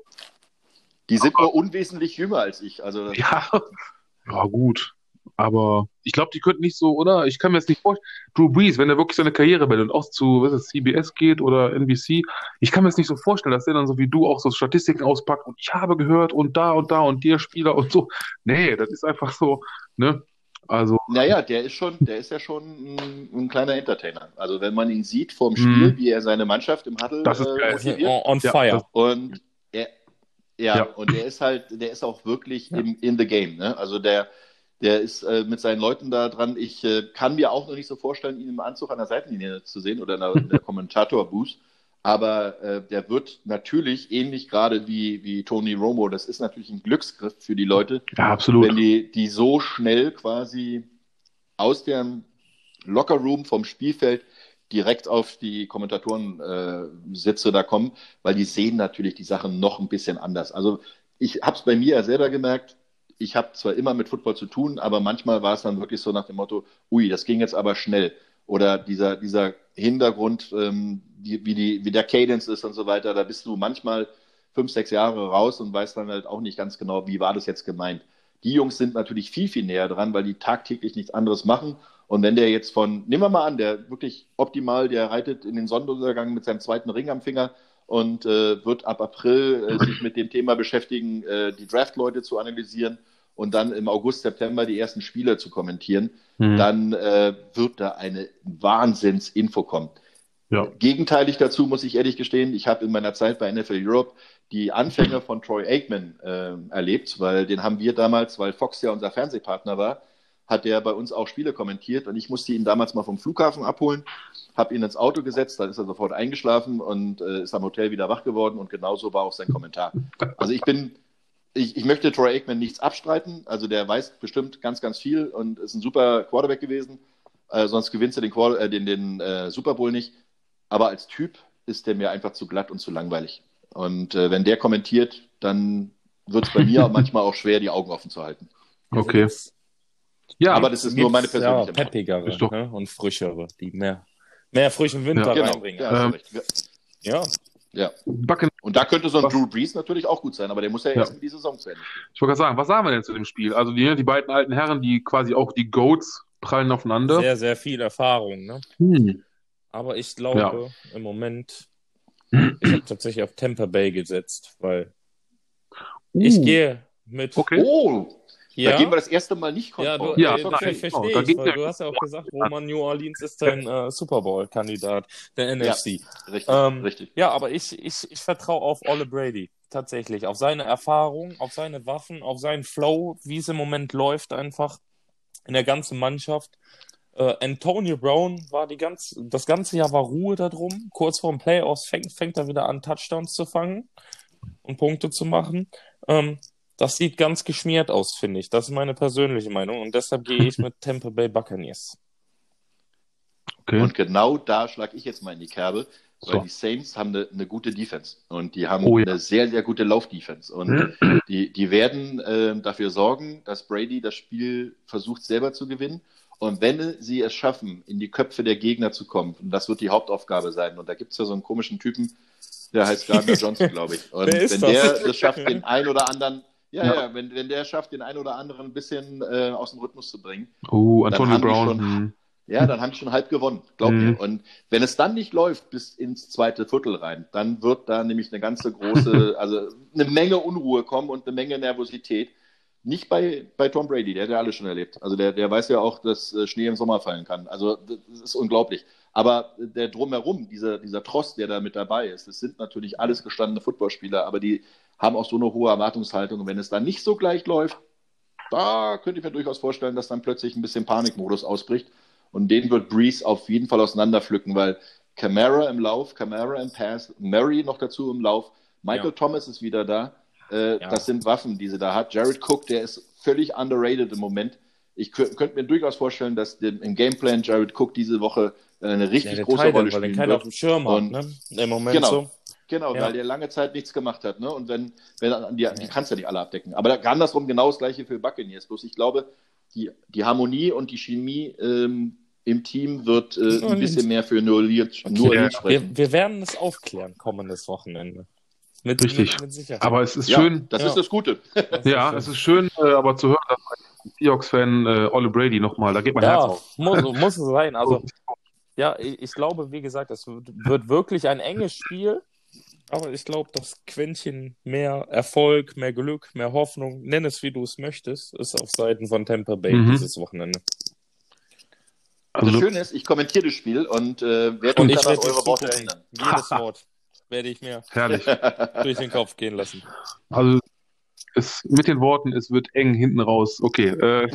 Die sind nur unwesentlich jünger als ich. Also ja, ja gut. Aber ich glaube, die könnten nicht so, oder? Ich kann mir jetzt nicht vorstellen. Drew Brees, wenn er wirklich seine Karriere beendet und auch zu was ist, C B S geht oder N B C, ich kann mir jetzt nicht so vorstellen, dass der dann so wie du auch so Statistiken auspackt und ich habe gehört und da und da und der Spieler und so. Nee, das ist einfach so, ne? Also, naja, der ist schon, der ist ja schon ein, ein kleiner Entertainer. Also wenn man ihn sieht vorm Spiel, Mhm. wie er seine Mannschaft im Huddle Das ist äh, geil. motiviert. On, on Ja, fire. das- Und er, ja, Ja. und der ist halt, der ist auch wirklich im, in the game. Ne? Also der, der ist äh, mit seinen Leuten da dran. Ich äh, kann mir auch noch nicht so vorstellen, ihn im Anzug an der Seitenlinie zu sehen oder in der, in der Kommentator-Booth. Aber äh, der wird natürlich ähnlich gerade wie, wie Tony Romo. Das ist natürlich ein Glücksgriff für die Leute, ja, absolut. wenn die, die so schnell quasi aus dem Lockerroom vom Spielfeld direkt auf die Kommentatoren-Sitze da kommen, weil die sehen natürlich die Sachen noch ein bisschen anders. Also ich habe es bei mir ja selber gemerkt, ich habe zwar immer mit Football zu tun, aber manchmal war es dann wirklich so nach dem Motto, ui, das ging jetzt aber schnell. Oder dieser, dieser Hintergrund, ähm, die, wie, die, wie der Cadence ist und so weiter, da bist du manchmal fünf, sechs Jahre raus und weißt dann halt auch nicht ganz genau, wie war das jetzt gemeint. Die Jungs sind natürlich viel, viel näher dran, weil die tagtäglich nichts anderes machen. Und wenn der jetzt von, nehmen wir mal an, der wirklich optimal, der reitet in den Sonnenuntergang mit seinem zweiten Ring am Finger und äh, wird ab April äh, sich mit dem Thema beschäftigen, äh, die Draft-Leute zu analysieren und dann im August, September die ersten Spiele zu kommentieren, Mhm. dann äh, wird da eine Wahnsinns-Info kommen. Ja. Gegenteilig dazu muss ich ehrlich gestehen, ich habe in meiner Zeit bei N F L Europe die Anfänge von Troy Aikman äh, erlebt, weil den haben wir damals, weil Fox ja unser Fernsehpartner war, hat der bei uns auch Spiele kommentiert und ich musste ihn damals mal vom Flughafen abholen, habe ihn ins Auto gesetzt, dann ist er sofort eingeschlafen und äh, ist am Hotel wieder wach geworden und genauso war auch sein Kommentar. Also ich bin, ich, ich möchte Troy Aikman nichts abstreiten, also der weiß bestimmt ganz, ganz viel und ist ein super Quarterback gewesen, äh, sonst gewinnst du den, Quar- äh, den, den äh, Super Bowl nicht, aber als Typ ist der mir einfach zu glatt und zu langweilig. Und äh, wenn der kommentiert, dann wird es bei mir manchmal auch schwer, die Augen offen zu halten. Okay. Ja, Aber das ist nur meine Gibt's, persönliche ja, Meinung. peppigere Ist doch- ne? und frischere, die mehr, mehr frischen Winter Ja. Genau, reinbringen. ja, hast du Ähm, recht. Ja, Ja. Buccaneers. Und da könnte so ein Was- Drew Brees natürlich auch gut sein, aber der muss ja, Ja. erst in die Saison zu Ende spielen. Ich wollte gerade sagen, was sagen wir denn zu dem Spiel? Also die, die beiden alten Herren, die quasi auch die Goats prallen aufeinander. sehr, sehr viel Erfahrung. Ne? Hm. Aber ich glaube, im Moment, ich habe tatsächlich auf Tampa Bay gesetzt, weil ich Uh, gehe mit. Okay. Oh, Ja, da gehen wir das erste Mal nicht ja, du, konform. Ja, äh, nein, ver- genau, verstehe da ich, geht weil der- du hast ja auch gesagt, Roman New Orleans ist dein äh, Super Bowl-Kandidat, der N F C. Richtig, Ähm, richtig. Ja, aber ich, ich, ich vertraue auf Ole Brady, tatsächlich. Auf seine Erfahrung, auf seine Waffen, auf seinen Flow, wie es im Moment läuft einfach in der ganzen Mannschaft. Äh, Antonio Brown war die ganz, das ganze Jahr war Ruhe da drum. Kurz vor den Playoffs fängt, fängt er wieder an, Touchdowns zu fangen und Punkte zu machen. Ähm, das sieht ganz geschmiert aus, finde ich. Das ist meine persönliche Meinung und deshalb gehe ich mit Tampa Bay Buccaneers. Okay. Und genau da schlage ich jetzt mal in die Kerbe. weil So. die Saints haben eine, eine gute Defense und die haben Oh ja. eine sehr, sehr gute Laufdefense. Und die, die werden äh, dafür sorgen, dass Brady das Spiel versucht selber zu gewinnen. Und wenn sie es schaffen, in die Köpfe der Gegner zu kommen, und das wird die Hauptaufgabe sein, und da gibt es ja so einen komischen Typen, der heißt Gardner Johnson, glaube ich. Und Wer ist wenn das? der das schafft, den ein oder anderen, ja, Ja. ja, wenn, wenn der schafft, den ein oder anderen ein bisschen äh, aus dem Rhythmus zu bringen, Oh, dann Antonio haben die Brown. schon, hm. ja, dann haben die schon halb gewonnen, glaub Mhm. mir. Und wenn es dann nicht läuft bis ins zweite Viertel rein, dann wird da nämlich eine ganze große, also eine Menge Unruhe kommen und eine Menge Nervosität. Nicht bei, bei Tom Brady, der hat ja alles schon erlebt. Also der, der weiß ja auch, dass äh, Schnee im Sommer fallen kann. Also das ist unglaublich. Aber der Drumherum, dieser, dieser Tross, der da mit dabei ist, das sind natürlich alles gestandene Footballspieler, aber die haben auch so eine hohe Erwartungshaltung. Und wenn es dann nicht so gleich läuft, da könnte ich mir durchaus vorstellen, dass dann plötzlich ein bisschen Panikmodus ausbricht. Und den wird Breeze auf jeden Fall auseinanderpflücken, weil Kamara im Lauf, Kamara im Pass, Murray noch dazu im Lauf, Michael Ja. Thomas ist wieder da. Äh, Ja. Das sind Waffen, die sie da hat. Jared Cook, der ist völlig underrated im Moment. Ich kö- könnte mir durchaus vorstellen, dass dem, im Gameplan Jared Cook diese Woche äh, eine richtig Ja, der große Titan, Rolle weil den spielen keiner auf wird. dem Schirm hat, Und- ne? Im Moment Genau. so. Genau, Ja. weil der lange Zeit nichts gemacht hat. Ne? Und wenn, wenn die, die kannst du ja nicht alle abdecken. Aber da- andersrum genau das gleiche für Buccaneers. Bloß ich glaube, die, die Harmonie und die Chemie ähm, im Team wird äh, New ein Orleans. bisschen mehr für New Orleans, New Orleans sprechen. Wir, wir werden es aufklären kommendes Wochenende. Mit, Richtig. Mit, mit Sicherheit. Aber es ist Ja, schön, das Ja. ist das Gute. Das ja, schön. es ist schön, äh, aber zu hören, dass ein Seahawks-Fan äh, Ole Brady nochmal, da geht mein Herz Ja, auf. muss, muss es sein. Also, ja, ich, ich glaube, wie gesagt, es wird, wird wirklich ein enges Spiel. Aber ich glaube, das Quäntchen mehr Erfolg, mehr Glück, mehr Hoffnung, nenn es wie du es möchtest, ist auf Seiten von Tampa Bay Mhm. dieses Wochenende. Also, Das du- Schöne ist, ich kommentiere das Spiel und äh, werde Und mich ich dann an werde dir eure Worte zugucken. erinnern. Jedes Wort werde ich mir herrlich. durch den Kopf gehen lassen. Also, es, mit den Worten, es wird eng hinten raus. Okay, äh,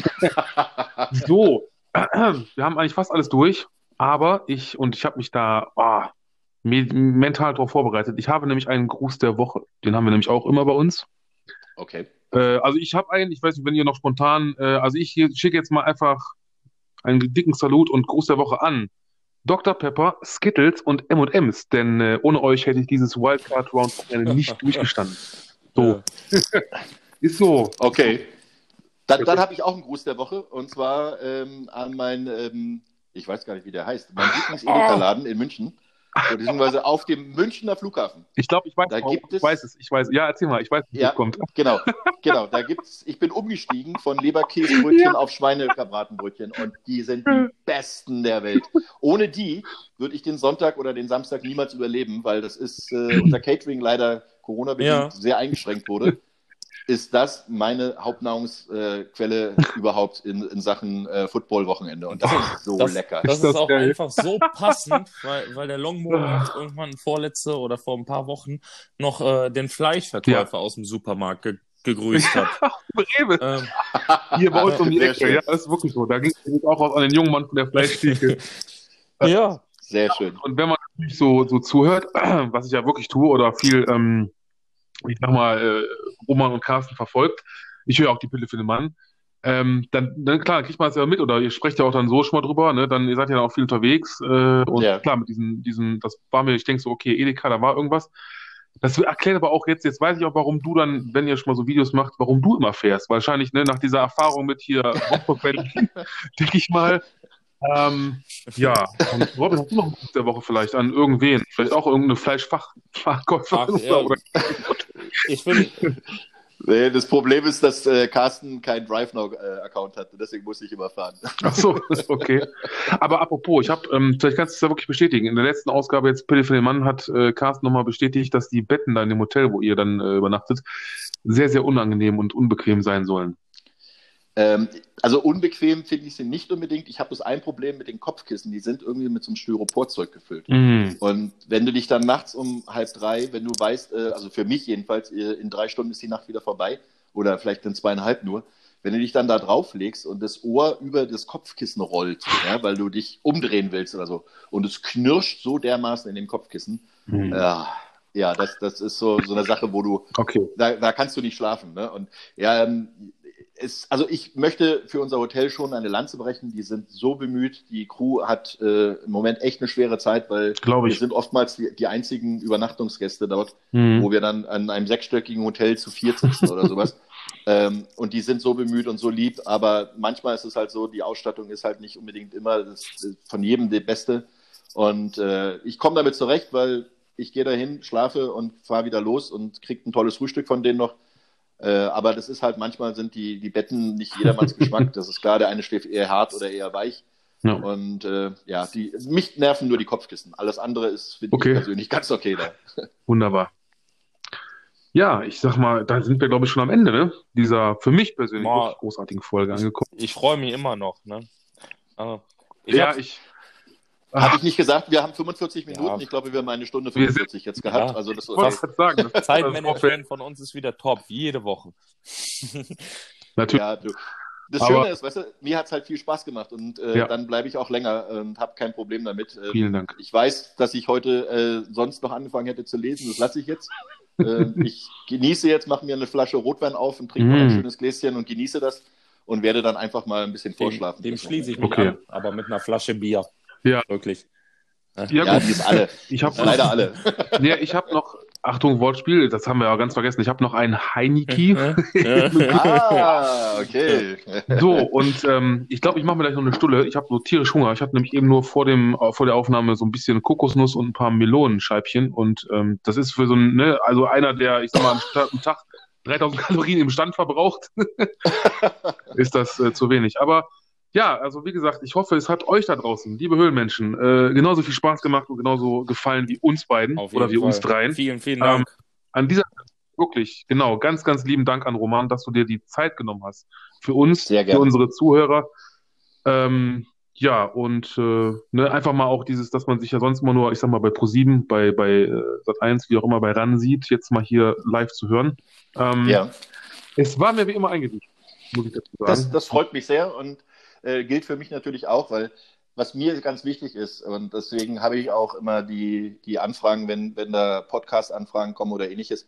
so, wir haben eigentlich fast alles durch, aber ich, und ich habe mich da ah, me- mental darauf vorbereitet. Ich habe nämlich einen Gruß der Woche. Den haben wir nämlich auch immer bei uns. Okay. Äh, also ich habe einen, ich weiß nicht, wenn ihr noch spontan, äh, also ich hier schicke jetzt mal einfach einen dicken Salut und Gruß der Woche an Doktor Pepper, Skittles und M und M's, denn äh, ohne euch hätte ich dieses Wildcard Round Wochenende nicht durchgestanden. So, ist so. Okay. Dann, dann habe ich auch einen Gruß der Woche und zwar ähm, an meinen, ähm, ich weiß gar nicht, wie der heißt, mein Lieblings-Edeka-Laden in München, beziehungsweise auf dem Münchner Flughafen. Ich glaube, ich weiß, Da warum. gibt ich es- weiß es. Ich weiß, ja, erzähl mal, ich weiß, wie Ja. es kommt. Genau, genau. Da gibt's, ich bin umgestiegen von Leberkäsebrötchen auf Schweinebratenbrötchen und die sind die besten der Welt. Ohne die würde ich den Sonntag oder den Samstag niemals überleben, weil das ist äh, unser Catering leider Corona-bedingt Ja. sehr eingeschränkt wurde. Ist das meine Hauptnahrungsquelle überhaupt in, in Sachen äh, Football-Wochenende. Und das ist so Das, lecker. das Ist das ist auch geil. einfach so passend, weil, weil der Longbow hat irgendwann vorletzte oder vor ein paar Wochen noch äh, den Fleischverkäufer aus dem Supermarkt ge gegrüßt hat. Rewe, ähm, hier bei uns um die Sehr Ecke. schön. Ja, das ist wirklich so. Da ging es auch aus an den jungen Mann von der Fleischtheke. ja, Sehr schön. Und wenn man natürlich so, so zuhört, was ich ja wirklich tue oder viel, ähm, ich sag mal, äh, Roman und Carsten verfolgt, ich höre auch die Pille für den Mann, ähm, dann, dann klar, kriegt man es ja mit oder ihr sprecht ja auch dann so schon mal drüber, ne? Dann, ihr seid ja dann auch viel unterwegs äh, und Ja. klar, mit diesen, diesen, das war mir, ich denke so, okay, Edeka, da war irgendwas. Das erklärt aber auch jetzt, jetzt weiß ich auch, warum du dann, wenn ihr schon mal so Videos macht, warum du immer fährst. Wahrscheinlich, ne, nach dieser Erfahrung mit hier Rostock, Berlin, denke ich mal. Ähm, ja, und Robin, hast du noch einen Gruß der Woche vielleicht an irgendwen? Vielleicht auch irgendeine Fleischfachverkäuferin Ach, ja. oder, ich bin, Nee, das Problem ist, dass äh, Carsten keinen DriveNow-Account hat. Deswegen muss ich immer fahren. ach so, okay. Aber apropos, ich habe, ähm, vielleicht kannst du es ja wirklich bestätigen. In der letzten Ausgabe jetzt Pille für den Mann hat äh, Carsten nochmal bestätigt, dass die Betten da in dem Hotel, wo ihr dann äh, übernachtet, sehr, sehr unangenehm und unbequem sein sollen. Ähm, also unbequem finde ich sie nicht unbedingt. Ich habe bloß ein Problem mit den Kopfkissen. Die sind irgendwie mit so einem Styroporzeug gefüllt. Mhm. Und wenn du dich dann nachts um halb drei, wenn du weißt, äh, also für mich jedenfalls, äh, in drei Stunden ist die Nacht wieder vorbei oder vielleicht in zweieinhalb nur, wenn du dich dann da drauflegst und das Ohr über das Kopfkissen rollt, ja, weil du dich umdrehen willst oder so und es knirscht so dermaßen in dem Kopfkissen, Mhm. ja, ja, das, das ist so, so eine Sache, wo du, Okay. da, da kannst du nicht schlafen. Ne? Und ja, ähm, es, also ich möchte für unser Hotel schon eine Lanze brechen. Die sind so bemüht. Die Crew hat äh, im Moment echt eine schwere Zeit, weil Glaube wir ich. sind oftmals die, die einzigen Übernachtungsgäste dort, Mhm. wo wir dann an einem sechsstöckigen Hotel zu viert sitzen oder sowas. Ähm, und die sind so bemüht und so lieb, aber manchmal ist es halt so, die Ausstattung ist halt nicht unbedingt immer das, von jedem die beste. Und äh, ich komme damit zurecht, weil ich gehe dahin, schlafe und fahre wieder los und kriege ein tolles Frühstück von denen noch. Äh, aber das ist halt, manchmal sind die, die Betten nicht jedermanns Geschmack. Das ist klar, der eine schläft eher hart oder eher weich. Ja. Und äh, ja, die, mich nerven nur die Kopfkissen. Alles andere ist, finde Okay. ich persönlich, ganz okay da. Wunderbar. Ja, ich sag mal, da sind wir, glaube ich, schon am Ende, ne? Dieser für mich persönlich Boah. wirklich großartigen Folge angekommen. Ich freue mich immer noch, ne? Also, ich Ja, hab's- ich. Habe ich nicht gesagt, wir haben fünfundvierzig Ja. Minuten. Ich glaube, wir haben eine Stunde Wir sind- fünfundvierzig jetzt gehabt. Ja. Also das Ich wollte ist gerade sagen, das, das Zeitmanagement von uns ist wieder top, jede Woche. natürlich. ja, du. Das Aber- Schöne ist, weißt du, mir hat es halt viel Spaß gemacht und äh, Ja. dann bleibe ich auch länger und habe kein Problem damit. Ähm, Vielen Dank. Ich weiß, dass ich heute äh, sonst noch angefangen hätte zu lesen. Das lasse ich jetzt. äh, ich genieße jetzt, mache mir eine Flasche Rotwein auf und trinke noch ein Mm. schönes Gläschen und genieße das und werde dann einfach mal ein bisschen Dem, vorschlafen. dem schließe ich mich Okay. an, aber mit einer Flasche Bier. Ja. Wirklich. Ja, Ja, gut. die ist alle. Ich habe Leider alle. ja, ich habe noch, Achtung, Wortspiel, das haben wir ja ganz vergessen. Ich habe noch einen Heiniki. ah, okay. So, und ähm, ich glaube, ich mache mir gleich noch eine Stulle. Ich habe so tierisch Hunger. Ich habe nämlich eben nur vor dem äh, vor der Aufnahme so ein bisschen Kokosnuss und ein paar Melonenscheibchen. Und ähm, das ist für so ein, ne, also einer, der, ich sag mal, am Sta- am Tag dreitausend Kalorien im Stand verbraucht, ist das äh, zu wenig. Aber ja, also wie gesagt, ich hoffe, es hat euch da draußen, liebe Höhlenmenschen, äh, genauso viel Spaß gemacht und genauso gefallen wie uns beiden Auf oder jeden wie uns Fall. dreien. Vielen, vielen Ähm, Dank. An dieser wirklich, genau, ganz, ganz lieben Dank an Roman, dass du dir die Zeit genommen hast. Für uns, Sehr für gerne. unsere Zuhörer. Ähm, ja, und äh, ne, einfach mal auch dieses, dass man sich ja sonst immer nur, ich sag mal, bei ProSieben, bei, bei äh, Sat eins, wie auch immer, bei RAN sieht, jetzt mal hier live zu hören. Ähm, Ja. Es war mir wie immer eingedrückt, muss ich dazu sagen. Das, das freut mich sehr und äh, gilt für mich natürlich auch, weil was mir ganz wichtig ist, und deswegen habe ich auch immer die, die Anfragen, wenn, wenn da Podcast-Anfragen kommen oder ähnliches,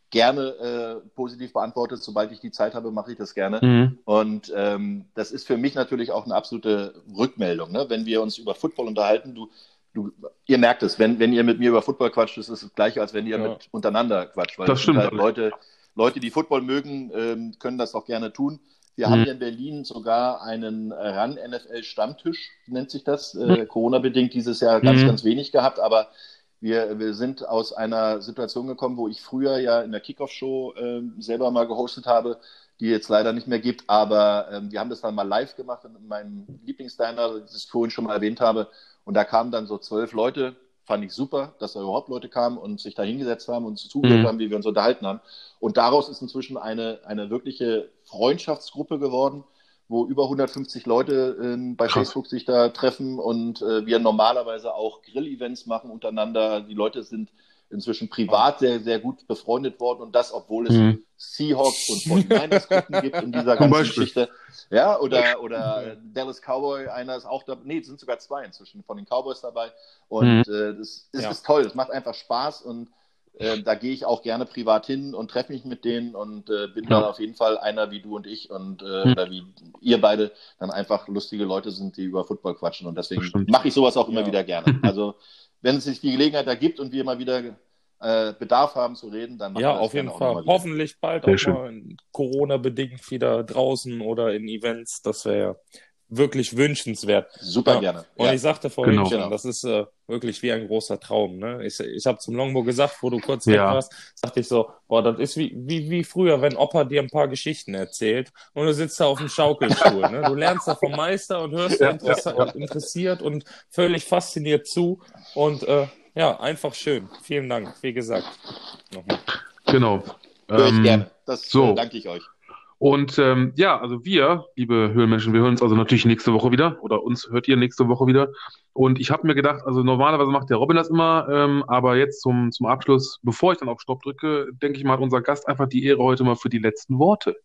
gerne äh, positiv beantwortet. Sobald ich die Zeit habe, mache ich das gerne. Mhm. Und ähm, das ist für mich natürlich auch eine absolute Rückmeldung. Ne? Wenn wir uns über Football unterhalten, du, du, ihr merkt es, wenn, wenn ihr mit mir über Football quatscht, ist es das Gleiche, als wenn ihr Ja. mit untereinander quatscht. Weil Das es sind stimmt. halt Leute, Leute, die Football mögen, ähm, können das auch gerne tun. Wir Mhm. haben hier in Berlin sogar einen RAN-N F L-Stammtisch, nennt sich das. Äh, Corona-bedingt dieses Jahr ganz, Mhm. ganz wenig gehabt, aber wir, wir sind aus einer Situation gekommen, wo ich früher ja in der Kickoff-Show ähm, selber mal gehostet habe, die jetzt leider nicht mehr gibt, aber ähm, wir haben das dann mal live gemacht in meinem Lieblingsdiner, das ich vorhin schon mal erwähnt habe, und da kamen dann so zwölf Leute. Fand ich super, dass da überhaupt Leute kamen und sich da hingesetzt haben und zugehört Mhm. haben, wie wir uns unterhalten haben. Und daraus ist inzwischen eine, eine wirkliche Freundschaftsgruppe geworden, wo über hundertfünfzig Leute ähm, bei Krass. Facebook sich da treffen und äh, wir normalerweise auch Grill-Events machen untereinander. Die Leute sind inzwischen privat sehr, sehr gut befreundet worden und das, obwohl es Mhm. Seahawks und forty-niners-Gruppen gibt in dieser Zum ganzen Beispiel. Geschichte. Ja, oder, oder Dallas Cowboy, einer ist auch da, nee, es sind sogar zwei inzwischen von den Cowboys dabei. Und Mhm. äh, das, das Ja. ist toll, es macht einfach Spaß und äh, da gehe ich auch gerne privat hin und treffe mich mit denen und äh, bin Ja. dann auf jeden Fall einer wie du und ich und äh, Mhm. oder wie ihr beide dann einfach lustige Leute sind, die über Football quatschen und deswegen Das stimmt. mache ich sowas auch immer Ja. wieder gerne. Also wenn es sich die Gelegenheit ergibt und wir mal wieder äh, Bedarf haben zu reden, dann machen Ja, wir das auf jeden gerne auch Fall. nochmal wieder. Hoffentlich bald Sehr auch schön. mal Corona-bedingt wieder draußen oder in Events. Das wäre wirklich wünschenswert. Super Ja. gerne. Und Ja. ich sagte vorhin Genau. schon, das ist äh, wirklich wie ein großer Traum. Ne? Ich, ich habe zum Longbow gesagt, wo du kurz weg Ja. warst, sagte ich so, boah, das ist wie, wie, wie früher, wenn Opa dir ein paar Geschichten erzählt und du sitzt da auf dem Schaukelstuhl. Ne? Du lernst da vom Meister und hörst Ja, interess- ja. interessiert und völlig fasziniert zu. Und äh, ja, einfach schön. Vielen Dank, wie gesagt. Nochmal. Genau. Höre ich Ähm, gerne. Das so. äh, danke ich euch. Und ähm, ja, also wir, liebe Höhlenmenschen, wir hören uns also natürlich nächste Woche wieder oder uns hört ihr nächste Woche wieder. Und ich habe mir gedacht, also normalerweise macht der Robin das immer, ähm, aber jetzt zum, zum Abschluss, bevor ich dann auf Stopp drücke, denke ich mal, hat unser Gast einfach die Ehre heute mal für die letzten Worte.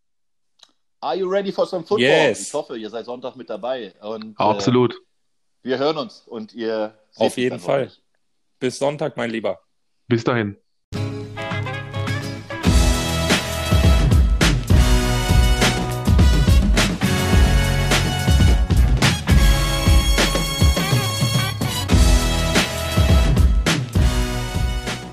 Are you ready for some football? Yes. Ich hoffe, ihr seid Sonntag mit dabei. Und, Absolut. Äh, wir hören uns und ihr seht Auf mich jeden dann Fall. hoffentlich. Bis Sonntag, mein Lieber. Bis dahin.